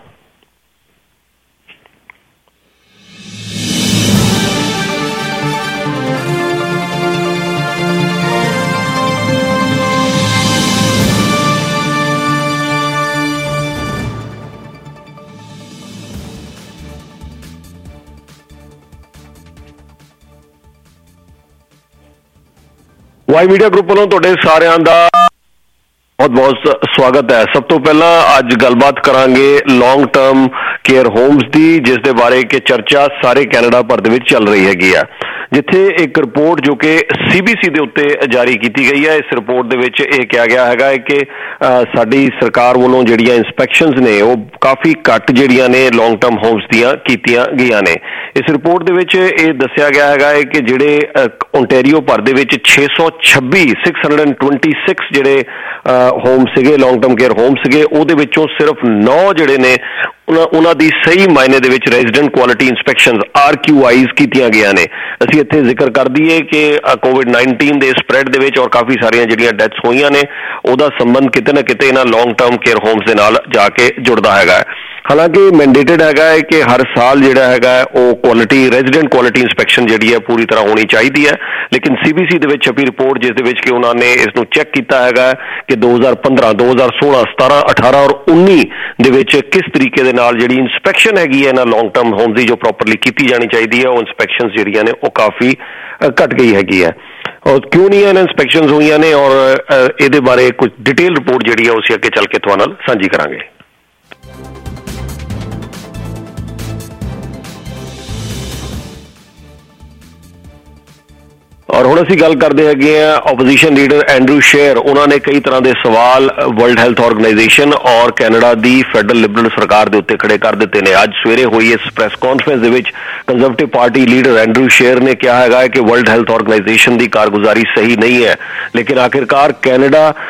ਵਾਈ ਮੀਡੀਆ ਗਰੁੱਪ ਵੱਲੋਂ ਤੁਹਾਡੇ ਸਾਰਿਆਂ ਦਾ ਬਹੁਤ ਬਹੁਤ ਸਵਾਗਤ ਹੈ। ਸਭ ਤੋਂ ਪਹਿਲਾਂ ਅੱਜ ਗੱਲਬਾਤ ਕਰਾਂਗੇ ਲੌਂਗ ਟਰਮ ਕੇਅਰ ਹੋਮਸ ਦੀ, ਜਿਸ ਦੇ ਬਾਰੇ ਕਿ ਚਰਚਾ ਸਾਰੇ ਕੈਨੇਡਾ ਭਰ ਦੇ ਵਿੱਚ ਚੱਲ ਰਹੀ ਹੈਗੀ ਆ, ਜਿੱਥੇ ਇੱਕ ਰਿਪੋਰਟ ਜੋ ਕਿ ਸੀਬੀਸੀ ਦੇ ਉੱਤੇ ਜਾਰੀ ਕੀਤੀ ਗਈ ਹੈ। ਇਸ ਰਿਪੋਰਟ ਦੇ ਵਿੱਚ ਇਹ ਕਿਹਾ ਗਿਆ ਹੈਗਾ ਹੈ ਕਿ ਸਾਡੀ ਸਰਕਾਰ ਵੱਲੋਂ ਜਿਹੜੀਆਂ ਇੰਸਪੈਕਸ਼ਨਸ ਨੇ ਉਹ ਕਾਫੀ ਘੱਟ ਜਿਹੜੀਆਂ ਨੇ ਲੌਂਗ ਟਰਮ ਹੋਮਸ ਦੀਆਂ ਕੀਤੀਆਂ ਗਈਆਂ ਨੇ। ਇਸ ਰਿਪੋਰਟ ਦੇ ਵਿੱਚ ਇਹ ਦੱਸਿਆ ਗਿਆ ਹੈਗਾ ਹੈ ਕਿ ਜਿਹੜੇ ਓਨਟਾਰੀਓ ਭਰ ਦੇ ਵਿੱਚ ਛੇ ਸੌ ਛੱਬੀ ਸਿਕਸ ਹੰਡਰਡ ਟਵੈਂਟੀ ਸਿਕਸ ਜਿਹੜੇ ਹੋਮ ਸੀਗੇ ਲੌਂਗ ਟਰਮ ਕੇਅਰ ਹੋਮ ਸੀਗੇ, ਉਹਦੇ ਵਿੱਚੋਂ ਸਿਰਫ ਨੌ ਜਿਹੜੇ ਨੇ ਉਹਨਾਂ ਦੀ ਸਹੀ ਮਾਇਨੇ ਦੇ ਵਿੱਚ resident quality inspections R Q Is ਕੀਤੀਆਂ ਗਈਆਂ ਨੇ। ਅਸੀਂ ਇੱਥੇ ਜ਼ਿਕਰ ਕਰ ਦਈਏ ਕਿ ਕੋਵਿਡ ਨਾਈਨਟੀਨ ਦੇ ਸਪਰੈਡ ਦੇ ਵਿੱਚ ਔਰ ਕਾਫੀ ਸਾਰੀਆਂ ਜਿਹੜੀਆਂ ਡੈਥਸ ਹੋਈਆਂ ਨੇ ਉਹਦਾ ਸੰਬੰਧ ਕਿਤੇ ਨਾ ਕਿਤੇ ਇਹਨਾਂ ਲੌਂਗ ਟਰਮ ਕੇਅਰ ਹੋਮਸ ਦੇ ਨਾਲ ਜਾ ਕੇ ਜੁੜਦਾ ਹੈਗਾ। ਹਾਲਾਂਕਿ ਮੈਂਡੇਟਡ ਹੈਗਾ ਹੈ ਕਿ ਹਰ ਸਾਲ ਜਿਹੜਾ ਹੈਗਾ ਉਹ ਕੁਆਲਿਟੀ ਰੈਜ਼ੀਡੈਂਟ ਕੁਆਲਿਟੀ ਇੰਸਪੈਕਸ਼ਨ ਜਿਹੜੀ ਹੈ ਪੂਰੀ ਤਰ੍ਹਾਂ ਹੋਣੀ ਚਾਹੀਦੀ ਹੈ, ਲੇਕਿਨ ਸੀਬੀਸੀ ਦੇ ਵਿੱਚ ਛਪੀ ਰਿਪੋਰਟ ਜਿਸ ਦੇ ਵਿੱਚ ਕਿ ਉਹਨਾਂ ਨੇ ਇਸ ਨੂੰ ਚੈੱਕ ਕੀਤਾ ਹੈਗਾ ਕਿ ਦੋ ਹਜ਼ਾਰ ਪੰਦਰਾਂ ਦੋ ਹਜ਼ਾਰ ਸੋਲਾਂ ਸਤਾਰਾਂ ਅਠਾਰਾਂ ਔਰ ਉੱਨੀ ਦੇ ਵਿੱਚ ਕਿਸ ਤਰੀਕੇ ਦੇ ਨਾਲ ਜਿਹੜੀ ਇੰਸਪੈਕਸ਼ਨ ਹੈਗੀ ਹੈ ਇਹਨਾਂ ਲੌਂਗ ਟਰਮ ਹੋਮ ਦੀ ਜੋ ਪ੍ਰੋਪਰਲੀ ਕੀਤੀ ਜਾਣੀ ਚਾਹੀਦੀ ਹੈ ਉਹ ਇੰਸਪੈਕਸ਼ਨ ਜਿਹੜੀਆਂ ਨੇ ਉਹ ਕਾਫੀ ਘੱਟ ਗਈ ਹੈਗੀ ਹੈ। ਔਰ ਕਿਉਂ ਨਹੀਂ ਇਹਨਾਂ ਇੰਸਪੈਕਸ਼ਨ ਹੋਈਆਂ ਨੇ ਔਰ ਇਹਦੇ ਬਾਰੇ ਕੁਝ ਡਿਟੇਲ ਰਿਪੋਰਟ ਜਿਹੜੀ ਹੈ ਉਹ ਅਸੀਂ ਅੱਗੇ ਚੱਲ ਕੇ ਤੁਹਾਡੇ ਨਾਲ ਸਾਂਝੀ ਕਰਾਂਗੇ। ਔਰ ਹੁਣ ਅਸੀਂ ਗੱਲ ਕਰਦੇ ਹੈਗੇ ਆ ਆਪੋਜੀਸ਼ਨ ਲੀਡਰ ਐਂਡਰੂ ਸ਼ੇਰ। ਉਹਨਾਂ ਨੇ ਕਈ ਤਰ੍ਹਾਂ ਦੇ ਸਵਾਲ ਵਰਲਡ ਹੈਲਥ ਆਰਗੇਨਾਈਜੇਸ਼ਨ ਔਰ ਕੈਨੇਡਾ ਦੀ ਫੈਡਰਲ ਲਿਬਰਲ ਸਰਕਾਰ ਦੇ ਉੱਤੇ ਖੜੇ ਕਰ ਦਿੱਤੇ ਨੇ। ਅੱਜ ਸਵੇਰੇ ਹੋਈ ਇਸ ਪ੍ਰੈਸ ਕਾਨਫਰੰਸ ਦੇ ਵਿੱਚ conservative party leader Andrew Scheer ਨੇ ਕਿਹਾ ਹੈਗਾ ਕਿ ਵਰਲਡ ਹੈਲਥ ਆਰਗੇਨਾਈਜੇਸ਼ਨ ਦੀ ਕਾਰਗੁਜ਼ਾਰੀ ਸਹੀ ਨਹੀਂ ਹੈ, ਲੇਕਿਨ ਆਖਿਰਕਾਰ ਕੈਨੇਡਾ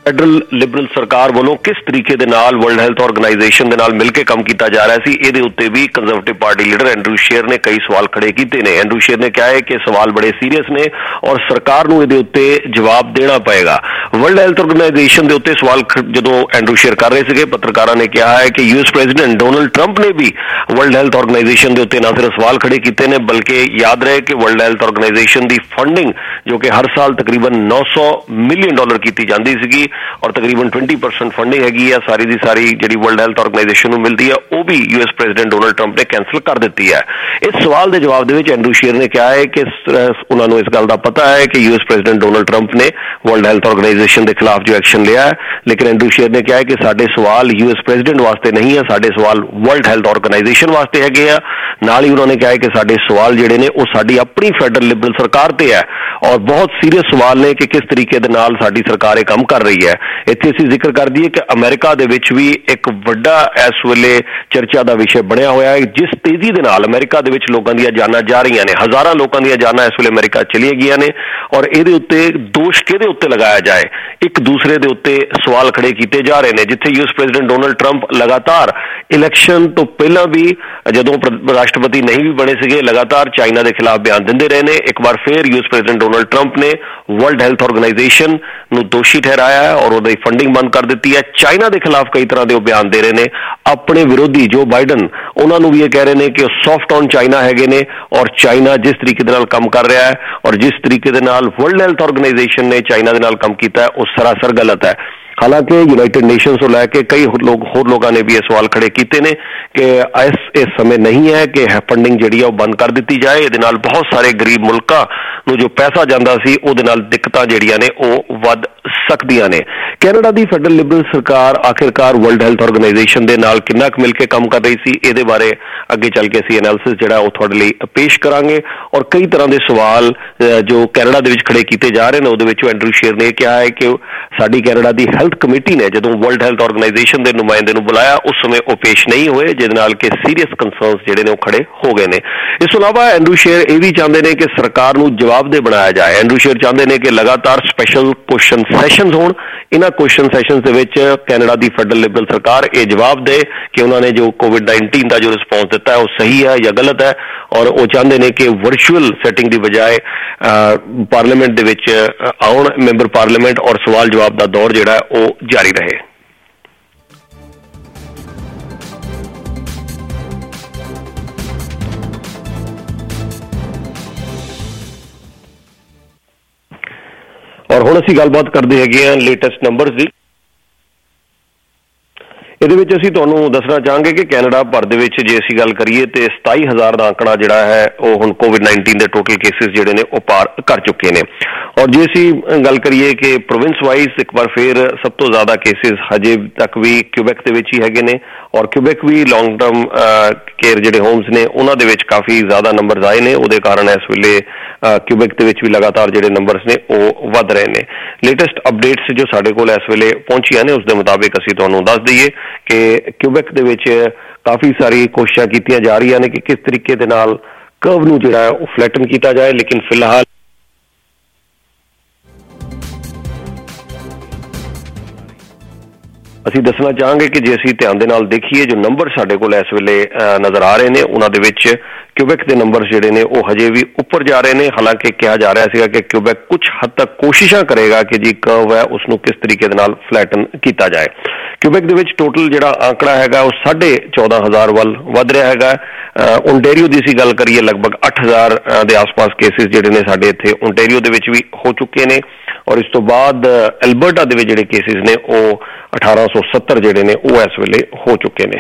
ਫੈਡਰਲ ਲਿਬਰਲ ਸਰਕਾਰ ਵੱਲੋਂ ਕਿਸ ਤਰੀਕੇ ਦੇ ਨਾਲ ਵਰਲਡ ਹੈਲਥ ਆਰਗੇਨਾਈਜੇਸ਼ਨ ਦੇ ਨਾਲ ਮਿਲ ਕੇ ਕੰਮ ਕੀਤਾ ਜਾ ਰਿਹਾ ਸੀ, ਇਹਦੇ ਉੱਤੇ ਵੀ conservative party leader Andrew Scheer ਨੇ ਕਈ ਸਵਾਲ ਖੜੇ ਕੀਤੇ ਨੇ। ਐਂਡਰੂ ਸ਼ੇਰ ਨੇ ਕਿਹਾ ਹੈ ਕਿ ਸਵਾਲ ਬੜੇ ਸੀਰੀਅਸ ਨੇ ਔਰ ਸਰਕਾਰ ਨੂੰ ਇਹਦੇ ਉੱਤੇ ਜਵਾਬ ਦੇਣਾ ਪਏਗਾ। ਵਰਲਡ ਹੈਲਥ ਆਰਗੇਨਾਈਜੇਸ਼ਨ ਦੇ ਉੱਤੇ ਸਵਾਲ ਜਦੋਂ ਐਂਡਰੂ ਸ਼ੇਰ ਕਰ ਰਹੇ ਸੀਗੇ, ਪੱਤਰਕਾਰਾਂ ਨੇ ਕਿਹਾ ਹੈ ਕਿ ਯੂਐਸ ਪ੍ਰੈਜ਼ੀਡੈਂਟ ਡੋਨਲਡ ਟਰੰਪ ਨੇ ਵੀ ਵਰਲਡ ਹੈਲਥ ਆਰਗੇਨਾਈਜੇਸ਼ਨ ਦੇ ਉੱਤੇ ਨਾ ਸਿਰਫ ਸਵਾਲ ਖੜੇ ਕੀਤੇ ਨੇ, ਬਲਕਿ ਯਾਦ ਰਹੇ ਕਿ ਵਰਲਡ ਹੈਲਥ ਆਰਗੇਨਾਈਜੇਸ਼ਨ ਦੀ ਫੰਡਿੰਗ ਜੋ ਕਿ ਹਰ ਸਾਲ ਤਕਰੀਬਨ ਨੌ ਸੌ ਮਿਲੀਅਨ ਡਾਲਰ ਕੀਤੀ ਜਾਂਦੀ ਸੀਗੀ ਔਰ ਤਕਰੀਬਨ ਵੀਹ ਪਰਸੈਂਟ ਫੰਡਿੰਗ ਹੈਗੀ ਆ ਸਾਰੀ ਦੀ ਸਾਰੀ ਜਿਹੜੀ ਵਰਲਡ ਹੈਲਥ ਆਰਗੇਨਾਈਜੇਸ਼ਨ ਨੂੰ ਮਿਲਦੀ ਹੈ, ਉਹ ਵੀ ਯੂਐਸ ਪ੍ਰੈਜ਼ੀਡੈਂਟ ਡੋਨਲਡ ਟਰੰਪ ਨੇ ਕੈਂਸਲ ਕਰ ਦਿੱਤੀ ਹੈ। ਇਸ ਸਵਾਲ ਦੇ ਜਵਾਬ ਦੇ ਵਿੱਚ ਐਂਡਰੂ ਸ਼ੇਰ ਨੇ ਕਿਹਾ ਹੈ ਕਿ ਉਹਨਾਂ ਨੂੰ ਇਸ ਗੱਲ ਦਾ ਪਤਾ ਹੈ ਕਿ ਯੂਐਸ ਪ੍ਰੈਜ਼ੀਡੈਂਟ ਡੋਨਲਡ ਟਰੰਪ ਨੇ ਵਰਲਡ ਹੈਲਥ ਆਰਗੇਨਾਈਜੇਸ਼ਨ ਦੇ ਖਿਲਾਫ ਜੋ ਐਕਸ਼ਨ ਲਿਆ ਹੈ, ਲੇਕਿਨ ਐਂਡਰੂ ਸ਼ੇਰ ਨੇ ਕਿਹਾ ਹੈ ਕਿ ਸਾਡੇ ਸਵਾਲ ਯੂਐਸ ਪ੍ਰੈਜ਼ੀਡੈਂਟ ਵਾਸਤੇ ਨਹੀਂ ਹੈ, ਸਾਡੇ ਸਵਾਲ ਵਰਲਡ ਹੈਲਥ ਆਰਗੇਨਾਈਜੇਸ਼ਨ ਵਾਸਤੇ ਹੈਗੇ ਆ। ਨਾਲ ਹੀ ਉਹਨਾਂ ਨੇ ਕਿਹਾ ਹੈ ਕਿ ਸਾਡੇ ਸਵਾਲ ਜਿਹੜੇ ਨੇ ਉਹ ਸਾਡੀ ਆਪਣੀ ਫੈਡਰਲ ਲਿਬਰਲ ਸਰਕਾਰ ਤੇ ਹੈ ਔਰ ਬਹੁਤ ਸੀਰੀਅਸ ਸਵਾਲ ਨੇ ਕਿ ਕਿਸ ਤਰੀਕੇ ਦੇ ਨਾਲ ਸਾਡੀ ਸਰਕਾਰ ਇਹ ਕੰਮ ਕਰ ਰਹੀ ਹੈ। ਇੱਥੇ ਅਸੀਂ ਜ਼ਿਕਰ ਕਰ ਦਈਏ ਕਿ ਅਮਰੀਕਾ ਦੇ ਵਿੱਚ ਵੀ ਇੱਕ ਵੱਡਾ ਇਸ ਵੇਲੇ ਚਰਚਾ ਦਾ ਵਿਸ਼ਾ ਬਣਿਆ ਹੋਇਆ ਹੈ। ਜਿਸ ਤੇਜ਼ੀ ਦੇ ਨਾਲ ਅਮਰੀਕਾ ਦੇ ਵਿੱਚ ਲੋਕਾਂ ਦੀਆਂ ਜਾਨਾਂ ਜਾ ਰਹੀਆਂ ਨੇ, ਹਜ਼ਾਰਾਂ ਲੋਕਾਂ ਦੀਆਂ ਜਾਨਾਂ ਇਸ ਵੇਲੇ ਅਮਰੀਕਾ ਚਲੀਆਂ ਗਈਆਂ ਨੇ ਔਰ ਇਹਦੇ ਉੱਤੇ ਦੋਸ਼ ਕਿਹਦੇ ਉੱਤੇ ਲਗਾਇਆ ਜਾਏ, ਇੱਕ ਦੂਸਰੇ ਦੇ ਉੱਤੇ ਸਵਾਲ ਖੜੇ ਕੀਤੇ ਜਾ ਰਹੇ ਨੇ। ਜਿੱਥੇ ਯੂਐਸ ਪ੍ਰੈਜ਼ੀਡੈਂਟ ਡੋਨਲਡ ਟਰੰਪ ਲਗਾਤਾਰ ਇਲੈਕਸ਼ਨ ਤੋਂ ਪਹਿਲਾਂ ਵੀ ਜਦੋਂ ਰਾਸ਼ਟਰਪਤੀ ਨਹੀਂ ਵੀ ਬਣੇ ਸੀਗੇ, ਲਗਾਤਾਰ ਚਾਈਨਾ ਦੇ ਖਿਲਾਫ ਬਿਆਨ ਦਿੰਦੇ ਰਹੇ ਨੇ। ਇੱਕ ਵਾਰ ਫਿਰ ਯੂਐਸ ਪ੍ਰੈਜ਼ੀਡੈਂਟ ਡੋਨਲਡ ਟਰੰਪ ਨੇ ਵਰਲਡ ਹੈਲਥ ਆਰਗੇਨਾਈਜੇਸ਼ਨ ਨੂੰ ਦੋਸ਼ੀ ਠਹਿਰਾਇਆ ਹੈ ਔਰ ਉਹਦੀ ਫੰਡਿੰਗ ਬੰਦ ਕਰ ਦਿੱਤੀ ਹੈ। ਚਾਈਨਾ ਦੇ ਖਿਲਾਫ ਕਈ ਤਰ੍ਹਾਂ ਦੇ ਉਹ ਬਿਆਨ ਦੇ ਰਹੇ ਨੇ। ਆਪਣੇ ਵਿਰੋਧੀ ਜੋ ਬਾਈਡਨ, ਉਹਨਾਂ ਨੂੰ ਵੀ ਇਹ ਕਹਿ ਰਹੇ ਨੇ ਕਿ ਉਹ ਸੌਫਟ ਔਨ ਚਾਈਨਾ ਹੈਗੇ ਨੇ ਔਰ ਚਾਈਨਾ ਜਿਸ ਤਰੀਕੇ ਦੇ ਨਾਲ ਕੰਮ ਕਰ ਰਿਹਾ ਹੈ ਔਰ ਜਿਸ ਤਰੀਕੇ ਦੇ ਨਾਲ ਵਰਲਡ ਹੈਲਥ ਆਰਗੇਨਾਈਜੇਸ਼ਨ ਨੇ ਚਾਈਨਾ ਦੇ ਨਾਲ ਕੰਮ ਕੀਤਾ ਹੈ ਉਹ ਸਰਾਸਰ ਗਲਤ ਹੈ। ਹਾਲਾਂਕਿ ਯੂਨਾਈਟਿਡ ਨੇਸ਼ਨਸ ਤੋਂ ਲੈ ਕੇ ਕਈ ਲੋਕ ਹੋਰ ਲੋਕਾਂ ਨੇ ਵੀ ਇਹ ਸਵਾਲ ਖੜੇ ਕੀਤੇ ਨੇ ਕਿ ਇਸ ਇਸ ਸਮੇਂ ਨਹੀਂ ਹੈ ਕਿ ਫੰਡਿੰਗ ਜਿਹੜੀ ਆ ਉਹ ਬੰਦ ਕਰ ਦਿੱਤੀ ਜਾਏ। ਇਹਦੇ ਨਾਲ ਬਹੁਤ ਸਾਰੇ ਗਰੀਬ ਮੁਲਕਾਂ ਨੂੰ ਜੋ ਪੈਸਾ ਜਾਂਦਾ ਸੀ ਉਹਦੇ ਨਾਲ ਦਿੱਕਤਾਂ ਜਿਹੜੀਆਂ ਨੇ ਉਹ ਵੱਧ ਸਕਦੀਆਂ ਨੇ। ਕੈਨੇਡਾ ਦੀ ਫੈਡਰਲ ਲਿਬਰਲ ਸਰਕਾਰ ਆਖਿਰਕਾਰ ਵਰਲਡ ਹੈਲਥ ਆਰਗੇਨਾਈਜੇਸ਼ਨ ਦੇ ਨਾਲ ਕਿੰਨਾ ਕੁ ਮਿਲ ਕੇ ਕੰਮ ਕਰ ਰਹੀ ਸੀ, ਇਹਦੇ ਬਾਰੇ ਅੱਗੇ ਚੱਲ ਕੇ ਅਸੀਂ ਐਨਾਲਿਸਿਸ ਜਿਹੜਾ ਉਹ ਤੁਹਾਡੇ ਲਈ ਪੇਸ਼ ਕਰਾਂਗੇ ਔਰ ਕਈ ਤਰ੍ਹਾਂ ਦੇ ਸਵਾਲ ਜੋ ਕੈਨੇਡਾ ਦੇ ਵਿੱਚ ਖੜੇ ਕੀਤੇ ਜਾ ਰਹੇ ਨੇ ਉਹਦੇ ਵਿੱਚ ਐਂਡਰੂ ਸ਼ੇਰ ਨੇ ਕਿਹਾ ਹੈ ਕਿ ਸਾਡੀ ਕੈਨੇਡਾ ਦੀ ਹੈਲਥ ਕਮੇਟੀ ਨੇ ਜਦੋਂ ਵਰਲਡ ਹੈਲਥ ਆਰਗੇਨਾਈਜੇਸ਼ਨ ਦੇ ਨੁਮਾਇੰਦੇ ਨੂੰ ਬੁਲਾਇਆ ਉਸ ਸਮੇਂ ਉਹ ਪੇਸ਼ ਨਹੀਂ ਹੋਏ, ਜਿਹਦੇ ਨਾਲ ਕਿ ਸੀਰੀਅਸ ਕੰਸਰਨਸ ਜਿਹੜੇ ਨੇ ਉਹ ਖੜੇ ਹੋ ਗਏ ਨੇ। ਇਸ ਤੋਂ ਇਲਾਵਾ ਐਂਡਰੂ ਸ਼ੇਰ ਇਹ ਵੀ ਚਾਹੁੰਦੇ ਨੇ ਕਿ ਸਰਕਾਰ ਨੂੰ ਜਵਾਬਦੇਹ ਬਣਾਇਆ ਜਾਏ। ਐਂਡਰੂ ਸ਼ੇਰ ਚਾਹੁੰਦੇ ਨੇ ਕਿ ਲਗਾਤਾਰ ਸਪੈਸ਼ਲ ਕੁਐਸਚਨ ਸੈਸ਼ਨਸ ਹੋਣ। ਇਹਨਾਂ ਕੁਐਸਚਨ ਸੈਸ਼ਨਸ ਦੇ ਵਿੱਚ ਕੈਨੇਡਾ ਦੀ ਫੈਡਰਲ ਲਿਬਰਲ ਸਰਕਾਰ ਇਹ ਜਵਾਬ ਦੇ ਕਿ ਉਹਨਾਂ ਨੇ ਜੋ ਕੋਵਿਡ ਨਾਈਨਟੀਨ ਦਾ ਜੋ ਰਿਸਪੌਂਸ ਦਿੱਤਾ ਹੈ ਉਹ ਸਹੀ ਹੈ ਜਾਂ ਗਲਤ ਹੈ ਔਰ ਉਹ ਚਾਹੁੰਦੇ ਨੇ ਕਿ ਵਰਚੁਅਲ ਸੈਟਿੰਗ ਦੀ ਬਜਾਏ ਪਾਰਲੀਮੈਂਟ ਦੇ ਵਿੱਚ ਆਉਣ ਮੈਂਬਰ ਪਾਰਲੀਮੈਂਟ ਔਰ ਸਵਾਲ ਜਵਾਬ ਦਾ ਦੌਰ ਜਿਹੜਾ ਉਹ ਜਾਰੀ ਰਹੇ। ਔਰ ਹੁਣ ਅਸੀਂ ਗੱਲਬਾਤ ਕਰਦੇ ਹੈਗੇ ਹਾਂ ਲੇਟੈਸਟ ਨੰਬਰਸ ਦੀ। ਇਹਦੇ ਵਿੱਚ ਅਸੀਂ ਤੁਹਾਨੂੰ ਦੱਸਣਾ ਚਾਹਾਂਗੇ ਕਿ ਕੈਨੇਡਾ ਭਰ ਦੇ ਵਿੱਚ ਜੇ ਅਸੀਂ ਗੱਲ ਕਰੀਏ ਤੇ ਸਤਾਈ ਹਜ਼ਾਰ ਦਾ ਅੰਕੜਾ ਜਿਹੜਾ ਹੈ ਉਹ ਹੁਣ ਕੋਵਿਡ ਨਾਈਨਟੀਨ ਦੇ ਟੋਟਲ ਕੇਸਿਸ ਜਿਹੜੇ ਨੇ ਉਹ ਪਾਰ ਕਰ ਚੁੱਕੇ ਨੇ। ਔਰ ਜੇ ਅਸੀਂ ਗੱਲ ਕਰੀਏ ਕਿ ਪ੍ਰੋਵਿੰਸ ਵਾਈਜ਼ ਇੱਕ ਵਾਰ ਫਿਰ ਸਭ ਤੋਂ ਜ਼ਿਆਦਾ ਕੇਸਿਸ ਹਜੇ ਤੱਕ ਵੀ ਕਿਊਬੈਕ ਦੇ ਵਿੱਚ ਹੀ ਹੈਗੇ ਨੇ ਔਰ ਕਿਊਬੈਕ ਵੀ ਲੌਂਗ ਟਰਮ ਕੇਅਰ ਜਿਹੜੇ ਹੋਮਸ ਨੇ ਉਹਨਾਂ ਦੇ ਵਿੱਚ ਕਾਫੀ ਜ਼ਿਆਦਾ ਨੰਬਰਸ ਆਏ ਨੇ। ਉਹਦੇ ਕਾਰਨ ਇਸ ਵੇਲੇ ਕਿਊਬੈਕ ਦੇ ਵਿੱਚ ਵੀ ਲਗਾਤਾਰ ਜਿਹੜੇ ਨੰਬਰਸ ਨੇ ਉਹ ਵੱਧ ਰਹੇ ਨੇ। ਲੇਟੈਸਟ ਅਪਡੇਟਸ ਜੋ ਸਾਡੇ ਕੋਲ ਇਸ ਵੇਲੇ ਪਹੁੰਚੀਆਂ ਨੇ ਉਸ ਦੇ ਮੁਤਾਬਿਕ ਅਸੀਂ ਤੁਹਾਨੂੰ ਦੱਸ ਦਈਏ ਕਿ ਕਿਊਬੈਕ ਦੇ ਵਿੱਚ ਕਾਫੀ ਸਾਰੀ ਕੋਸ਼ਿਸ਼ਾਂ ਕੀਤੀਆਂ ਜਾ ਰਹੀਆਂ ਨੇ ਕਿ ਕਿਸ ਤਰੀਕੇ ਦੇ ਨਾਲ ਕਰਵ ਨੂੰ ਜਿਹੜਾ ਹੈ ਉਹ ਫਲੈਟਨ ਕੀਤਾ ਜਾਏ, ਲੇਕਿਨ ਫਿਲਹਾਲ ਅਸੀਂ ਦੱਸਣਾ ਚਾਹਾਂਗੇ ਕਿ ਜੇ ਅਸੀਂ ਧਿਆਨ ਦੇ ਨਾਲ ਦੇਖੀਏ ਜੋ ਨੰਬਰ ਸਾਡੇ ਕੋਲ ਇਸ ਵੇਲੇ ਨਜ਼ਰ ਆ ਰਹੇ ਨੇ ਉਹਨਾਂ ਦੇ ਵਿੱਚ ਕਿਊਬੈਕ ਦੇ ਨੰਬਰ ਜਿਹੜੇ ਨੇ ਉਹ ਹਜੇ ਵੀ ਉੱਪਰ ਜਾ ਰਹੇ ਨੇ। ਹਾਲਾਂਕਿ ਕਿਹਾ ਜਾ ਰਿਹਾ ਸੀਗਾ ਕਿ ਕਿਊਬੈਕ ਕੁਝ ਹੱਦ ਤੱਕ ਕੋਸ਼ਿਸ਼ਾਂ ਕਰੇਗਾ ਕਿ ਜੀ ਕਰਵ ਹੈ ਉਸ ਨੂੰ ਕਿਸ ਤਰੀਕੇ ਦੇ ਨਾਲ ਫਲੈਟਨ ਕੀਤਾ ਜਾਏ। ਕਿਊਬੈਕ ਦੇ ਵਿੱਚ ਟੋਟਲ ਜਿਹੜਾ ਆંકੜਾ ਹੈਗਾ ਉਹ ਸਾਢੇ ਚੌਦਾਂ ਹਜ਼ਾਰ ਵੱਲ ਵੱਧ ਰਿਹਾ ਹੈਗਾ। ਓਨਟਾਰੀਓ ਦੀ ਅਸੀਂ ਗੱਲ ਕਰੀਏ ਲਗਭਗ ਅੱਠ ਹਜ਼ਾਰ ਦੇ ਆਸ-ਪਾਸ ਕੇਸਿਸ ਜਿਹੜੇ ਨੇ ਸਾਡੇ ਇੱਥੇ ਓਨਟਾਰੀਓ ਦੇ ਵਿੱਚ ਵੀ ਹੋ ਚੁੱਕੇ ਨੇ ਔਰ ਇਸ ਤੋਂ ਬਾਅਦ ਐਲਬਰਟਾ ਦੇ ਵਿੱਚ ਜਿਹੜੇ ਕੇਸਿਸ ਨੇ ਉਹ ਅਠਾਰਾਂ ਸੌ ਸੱਤਰ ਜਿਹੜੇ ਨੇ ਉਹ ਇਸ ਵੇਲੇ ਹੋ ਚੁੱਕੇ ਨੇ।